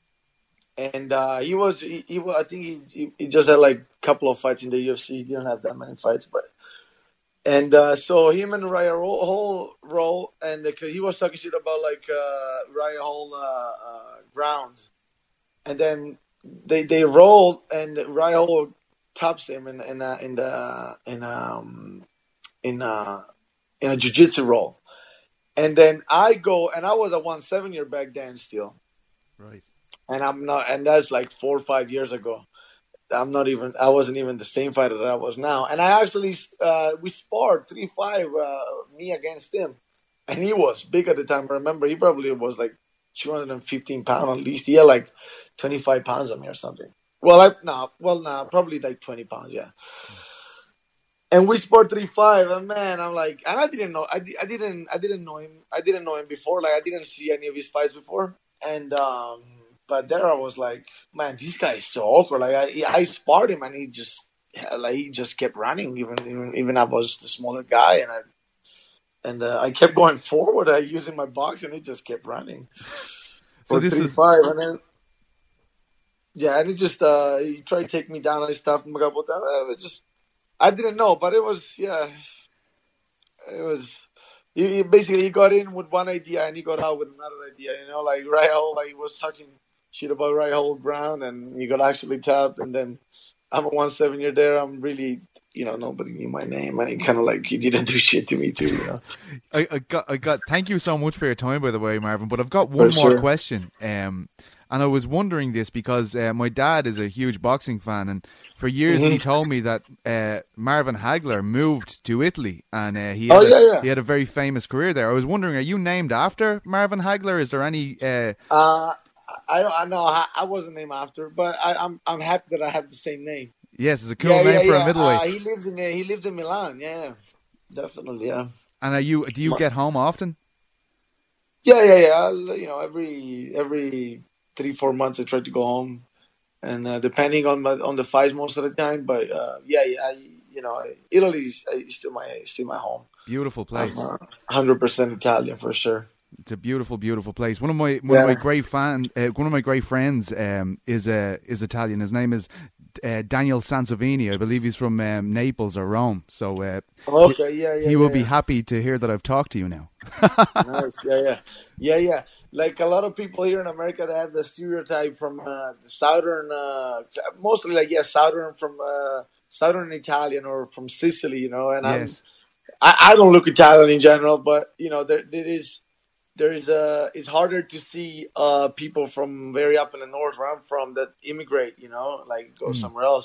and uh, he was, he, he I think he, he he just had like a couple of fights in the U F C. He didn't have that many fights, but. And uh, so him and Raya Hall roll, and uh, he was talking shit about like uh, Raya Hall uh, uh, ground, and then they they roll, and Raya Hall taps him in in uh, in the in um in uh in a jiu-jitsu roll, and then I go, and I was a one seventy back then still,
Right.
and I'm not, and that's like four or five years ago. I'm not even. I wasn't even the same fighter that I was now. And I actually uh, we sparred three five uh, me against him, and he was big at the time. I remember he probably was like two hundred fifteen pounds at least. He had like twenty-five pounds on me or something. Well, I no, well, no, probably like twenty pounds, yeah. and we scored three five. And man, I'm like, and I didn't know, I, di- I didn't, I didn't know him. I didn't know him before. Like I didn't see any of his fights before. And um, but there I was like, man, this guy is so awkward. Like I, I sparred him, and he just, like he just kept running, even even even I was the smaller guy, and I and uh, I kept going forward, uh, using my box, and he just kept running.
So
For
this
three
is
five, and then. Yeah, and he just uh, he tried to take me down. I stopped him a couple of times. It was just I didn't know, but it was yeah, it was. He, he basically he got in with one idea and he got out with another idea. You know, like right hold, like he was talking shit about right hold ground, and he got actually tapped. And then I'm a one seven year there. I'm really, you know, nobody knew my name, and he kind of like he didn't do shit to me too. You know.
I, I got I got. Thank you so much for your time, by the way, Marvin. But I've got one
For
more
sure.
question. Um. And I was wondering this because uh, my dad is a huge boxing fan, and for years
Mm-hmm.
he told me that uh, Marvin Hagler moved to Italy, and uh, he had
Oh,
a,
yeah, yeah.
he had a very famous career there. I was wondering, are you named after Marvin Hagler? Is there any? Uh,
Uh, I I know I, I wasn't named after, but I, I'm I'm happy that I have the same name.
yes, it's a cool
yeah,
name
yeah,
for
yeah.
a middleweight.
Uh, he lives in he lives in Milan. Yeah, definitely. Yeah.
And are you? Do you get home often?
Yeah, yeah, yeah. I'll, you know, every every three, four months, I try to go home, and uh, depending on my on the fights most of the time. But uh, yeah, yeah, I, you know, Italy is uh, still my still my home.
Beautiful place.
I'm hundred percent Italian for sure.
It's a beautiful, beautiful place. One of my one of
Yeah.
my great fan, uh, one of my great friends, um, is uh, is Italian. His name is uh, Daniel Sansovini. I believe he's from um, Naples or Rome. So uh,
Okay, yeah, yeah.
he will
yeah,
be
yeah.
happy to hear that I've talked to you now.
Nice, yeah, yeah, yeah, yeah. Like a lot of people here in America, they have the stereotype from uh, the southern, uh, mostly like yeah, southern from uh, southern Italian or from Sicily, you know. And
Yes.
I'm, I, I don't look Italian in general, but you know, there, there is, there is uh it's harder to see uh people from very up in the north where I'm from that immigrate, you know, like go somewhere else.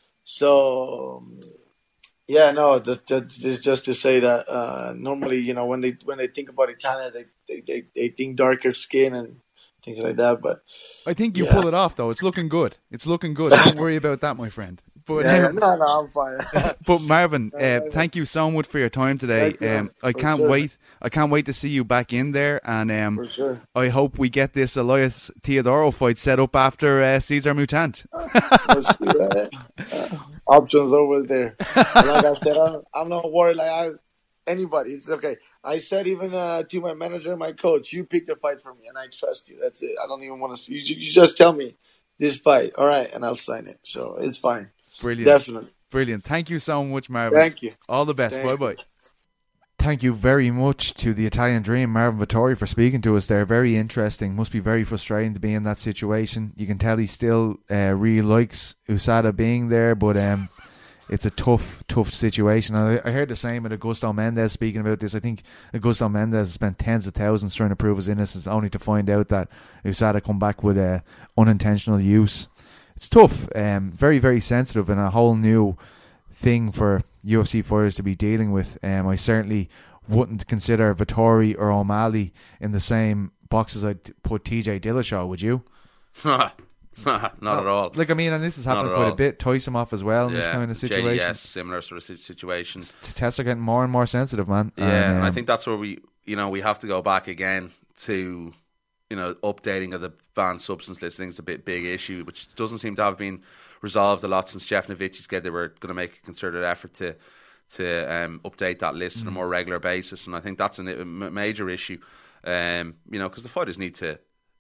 So. Um, Yeah, no, that, that is just to say that uh, normally, you know, when they when they think about Italian, they they, they, they think darker skin and things like that. But
I think you
Yeah.
pull it off, though. It's looking good. It's looking good. Don't worry about that, my friend. But
yeah,
um,
no, no, I'm fine.
but Marvin, uh, thank you so much for your time today.
Thank you,
Um, I
for
can't
sure.
wait. I can't wait to see you back in there, and um,
For sure.
I hope we get this Elias Theodoro fight set up after uh, Cesar Mutant.
Let's do that. Uh, options over there. Like I said, I'm, I'm not worried. Like I, anybody, it's okay. I said even uh, to my manager and my coach, you pick the fight for me, and I trust you. That's it. I don't even want to see you. You just tell me this fight, all right, and I'll sign it. So it's fine.
Brilliant,
Definitely.
brilliant. Thank you so much, Marvin.
Thank you.
All the best.
Thank
Bye
you.
bye.
Thank you very much to the Italian Dream, Marvin Vittori, for speaking to us there. Very interesting. Must be very frustrating to be in that situation. You can tell he still uh, really likes U S A D A being there, but um, it's a tough, tough situation. I, I heard the same with Augusto Mendez speaking about this. I think Augusto Mendez spent tens of thousands trying to prove his innocence, only to find out that U S A D A come back with uh, unintentional use. It's tough, um, very, very sensitive, and a whole new thing for U F C fighters to be dealing with. Um, I certainly wouldn't consider Vittori or O'Malley in the same box as I'd put T J Dillashaw, would you?
Not at all.
Like, I mean, and this is happening
Not at
quite
all.
a bit. Tyson off as well in this kind of
J D
situation.
S, similar sort of si- situation.
Tests are getting more and more sensitive, man.
Yeah,
and,
and I
um,
think that's where we, you know, we have to go back again to, you know, updating of the banned substance list. I think it's a bit big issue, which doesn't seem to have been resolved a lot since Jeff Novitzky said they were going to make a concerted effort to to um, update that list on a more regular basis, and I think that's an, a major issue. Um, you know, because the fighters need to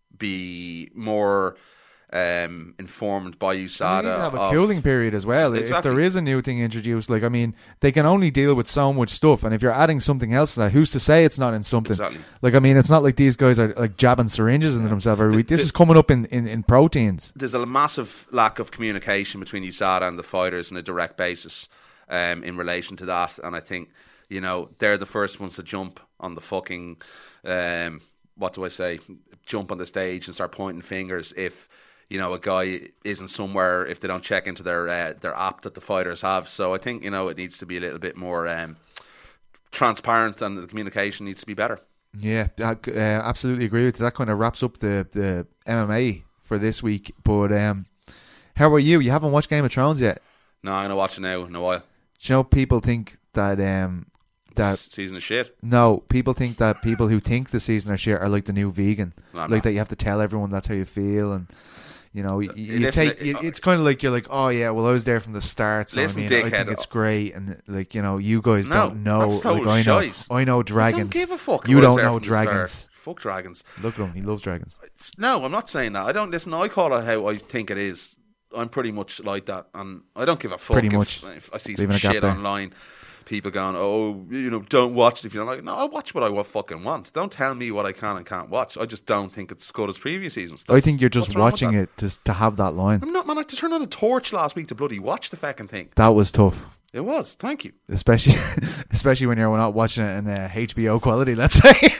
be more um, informed by U S A
They
D
need
A.
to have a
of-
cooling period as well. If
Exactly.
there is a new thing introduced, like, I mean, they can only deal with so much stuff, and if you're adding something else to that, who's to say it's not in something?
Exactly.
Like, I mean, it's not like these guys are like jabbing syringes into themselves every week. This is coming up in, in, in proteins.
There's a massive lack of communication between U S A D A and the fighters on a direct basis um, in relation to that, and I think, you know, they're the first ones to jump on the fucking um, what do I say jump on the stage and start pointing fingers if, you know, a guy isn't somewhere, if they don't check into their uh, their app that the fighters have. So I think, you know, it needs to be a little bit more um, transparent, and the communication needs to be better.
Yeah, I uh, absolutely agree with you. That kind of wraps up the, the M M A for this week. But um, how are you? You haven't watched Game of Thrones yet?
No, I'm going to watch it now in a while.
you know people think that um that
season of shit.
no people think that people who think the season are shit are like the new vegan,
No,
like
no.
that you have to tell everyone that's how you feel, and you know you, you
Listen,
take
it-
it, it's kind of like you're like, oh yeah, well I was there from the start, so
Listen,
I mean I
dickhead,
think it's great, and like you know you guys
No,
don't know,
that's total
like I know
shite.
I know
I
dragons.
don't give a fuck.
You
who was
don't
there
know
from the start.
dragons.
Fuck dragons.
Look at him, he loves dragons.
No, I'm not saying that. I don't listen. I call it how I think it is. I'm pretty much like that, and I don't give a fuck.
Pretty
if,
much.
if I see
Leaving
some
a gap
shit
there.
online, people going, "Oh, you know, don't watch it if you don't like it." No, I watch what I wa- fucking want. Don't tell me what I can and can't watch. I just don't think it's as good as previous seasons.
I
That's-
think you're just
what's wrong with
watching
that?
it to to have that line.
I'm not, man. I had to turn on a torch last week to bloody watch the fucking thing.
That was tough.
It was. Thank you.
Especially, especially when you're not watching it in uh, H B O quality, let's say.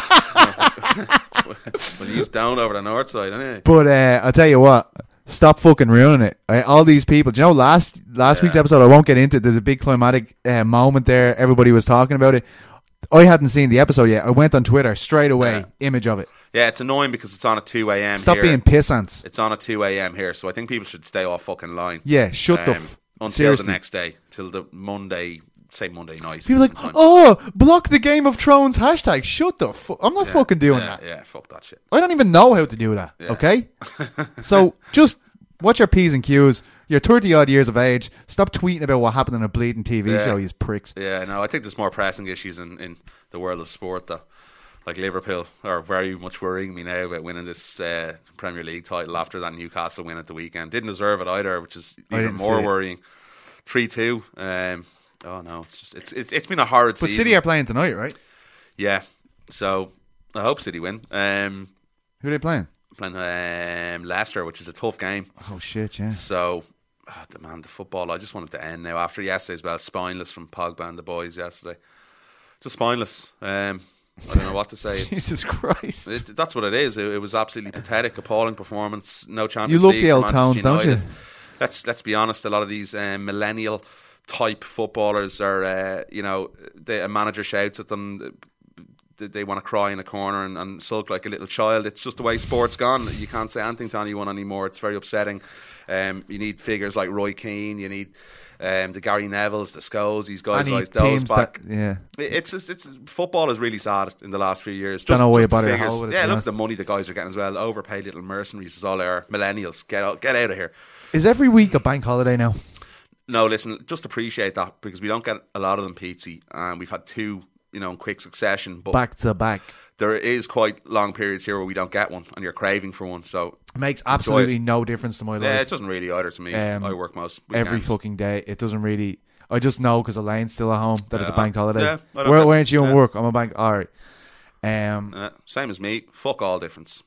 Well, he was down over the north side, anyway.
But uh, I'll tell you what, stop fucking ruining it. I, all these people, do you know, last last
Yeah.
week's episode, I won't get into it. There's a big climatic uh, moment there. Everybody was talking about it. I hadn't seen the episode yet. I went on Twitter straight away,
Yeah.
image of it.
Yeah, it's annoying because it's on at two a.m.
Stop
here.
being pissants.
It's on at two a.m. here, so I think people should stay off fucking line.
Yeah, shut the
Um,
f-
until
seriously.
the next day, till the Monday, say Monday night.
People are like,
sometime.
oh, block the Game of Thrones hashtag. Shut the fuck. I'm not
Yeah,
fucking doing
yeah,
that.
Yeah, fuck that shit.
I don't even know how to do that.
Yeah.
Okay, so just watch your P's and Q's. You're thirty odd years of age. Stop tweeting about what happened on a bleeding T V
Yeah.
show. You pricks.
Yeah, no, I think there's more pressing issues in, in the world of sport that, like Liverpool, are very much worrying me now about winning this uh, Premier League title after that Newcastle win at the weekend. Didn't deserve it either, which is
I
even
didn't
more
see it.
worrying. Three two. Um, oh no, it's just it's it's, it's been a horrid
But
season.
City are playing tonight, right?
Yeah, so I hope City win. Um,
Who are they playing?
playing um, Leicester, which is a tough game.
Oh shit, yeah.
So, oh, the man, the football, I just want it to end now. After yesterday's well, spineless from Pogba and the boys yesterday. Just spineless. Um, I don't know what to say. It's,
Jesus Christ.
it, that's what it is. It, it was absolutely pathetic, appalling performance. No Champions
You love
League
the
for
old
Manchester
tones, don't you?
United. Let's let's be honest. A lot of these um, millennial type footballers are, uh, you know, they, a manager shouts at them. They, they want to cry in a corner and, and sulk like a little child. It's just the way sport's gone. You can't say anything to anyone anymore. It's very upsetting. Um, you need figures like Roy Keane. You need um, the Gary Nevilles, the Scholes, these guys
Any
like those
teams
back.
that, yeah.
It's just, it's football is really sad in the last few years.
Don't
Just,
know why
just
you
the
bother your
figures.
whole with it,
Yeah,
to be
look at
honest.
the money the guys are getting as well. Overpaid little mercenaries is all they are. Millennials, get out, get out of here.
Is every week a bank holiday now?
No, listen, just appreciate that because we don't get a lot of them, Pizzi, and we've had two, you know, in quick succession. But
Back to back.
there is quite long periods here where we don't get one, and you're craving for one. So
It makes absolutely no difference to my
yeah, it
life.
doesn't really either to me.
Um,
I work most
Every
weekends.
fucking day. It doesn't really. I just know because Elaine's still at home that it's a
Yeah,
bank holiday.
yeah, I don't
Where,
get-
why aren't you in
yeah.
work? I'm a bank. All right. Um,
Uh, same as me. Fuck all difference.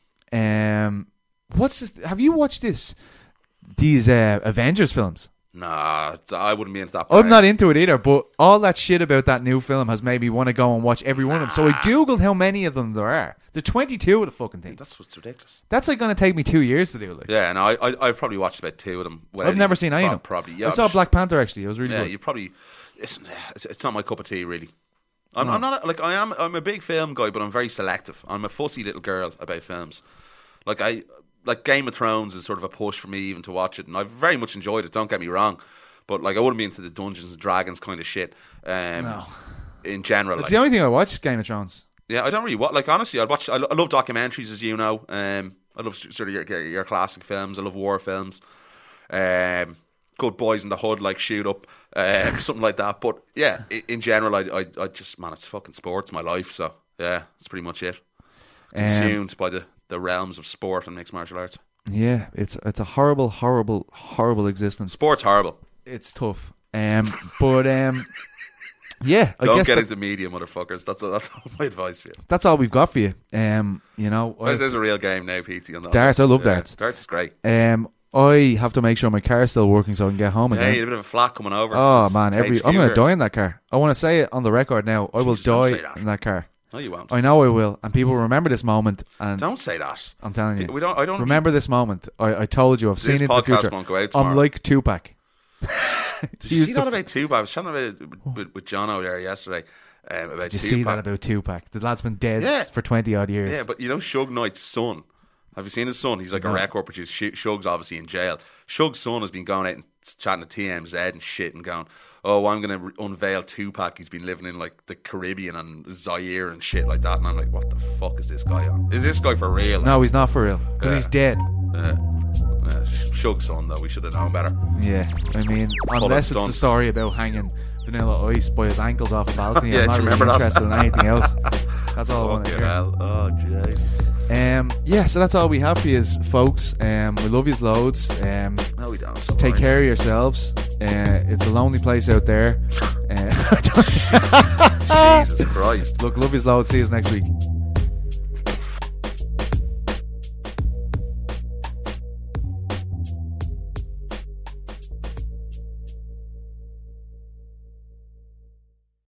um, what's this? Have you watched this? These uh, Avengers films.
Nah, I wouldn't be into that.
I'm
part.
not into it either, but all that shit about that new film has made me want to go and watch every one of them. So I googled how many of them there are. There are twenty-two of the fucking thing.
That's what's ridiculous.
That's like going to take me two years to do. Like,
Yeah, no, I, I, I've probably watched about two of them.
I've never seen any of them.
Probably, yeah.
I saw
I'm
Black Panther actually. It was really
Yeah,
good.
you probably. It's, it's, it's not my cup of tea, really. I'm, I'm not like I am. I'm a big film guy, but I'm very selective. I'm a fussy little girl about films. Like I like Game of Thrones is sort of a push for me even to watch it, and I've very much enjoyed it. Don't get me wrong, but like I wouldn't be into the Dungeons and Dragons kind of shit. Um,
No.
In general,
It's
like,
the only thing I watched. Game of Thrones.
yeah, I don't really watch. Like honestly, I watch. I, lo- I love documentaries, as you know. Um, I love s- sort of your, your, your classic films. I love war films. Um, good boys in the hood, like Shoot Up, um, something like that. But yeah, in, in general, I, I, I just man, it's fucking sports, my life. So yeah, that's pretty much it.
Um,
Consumed by the, the realms of sport and mixed martial arts.
Yeah, it's it's a horrible, horrible, horrible existence.
Sport's horrible.
It's tough. Um, but um, yeah, I
Don't
guess
get
that-
into media, motherfuckers. That's that's all my advice for you.
that's all we've got for you. Um, you know,
There's,
I,
there's a real game now, P T. On that.
Darts, I love
Yeah,
darts.
Darts is great.
um, I have to make sure my car's still working so I can get home
Yeah,
again.
you had a bit of a flat coming over.
Oh
Just
man,
to
every
H Q
I'm gonna
here.
die in that car. I want to say it on the record now. I will
Jesus, don't
die
say that.
in that car.
No, you won't.
I know I will, and people will remember this moment. And
Don't say that.
I'm telling you,
We don't. I don't
remember this moment. I, I told you, I've
This
seen into the
podcast
future.
won't go out
I'm
tomorrow.
like Tupac.
Did
He
you
used
see
to
that about Tupac? I was chatting about it with, with, with John over there yesterday. Um, about
Did you
Tupac.
see that about Tupac? The lad's been dead
Yeah.
for twenty odd years.
Yeah, but you know Suge Knight's son. Have you seen his son? He's like a record producer. Sh- Suge's obviously in jail. Suge's son has been going out and chatting to T M Z and shit and going, oh, I'm going to re- unveil Tupac. He's been living in like the Caribbean and Zaire and shit like that. And I'm like, what the fuck is this guy on? Is this guy for real?
No, he's not for real because
Yeah.
he's dead.
Uh, uh, Shug's son, though. We should have known better.
Yeah, I mean, unless it's a
stunts.
story about hanging Vanilla Ice by his ankles off a balcony,
Yeah,
I'm not
do you
really
remember that?
interested in anything else. That's all I want to
Fucking
hear.
hell. Oh, Jesus.
Um, yeah, so that's all we have for you, folks. Um, we love you loads. Um,
No, we don't. So
take
right.
care of yourselves. Uh, it's a lonely place out there. Uh,
Jesus Christ.
look, love you loads. See you next week.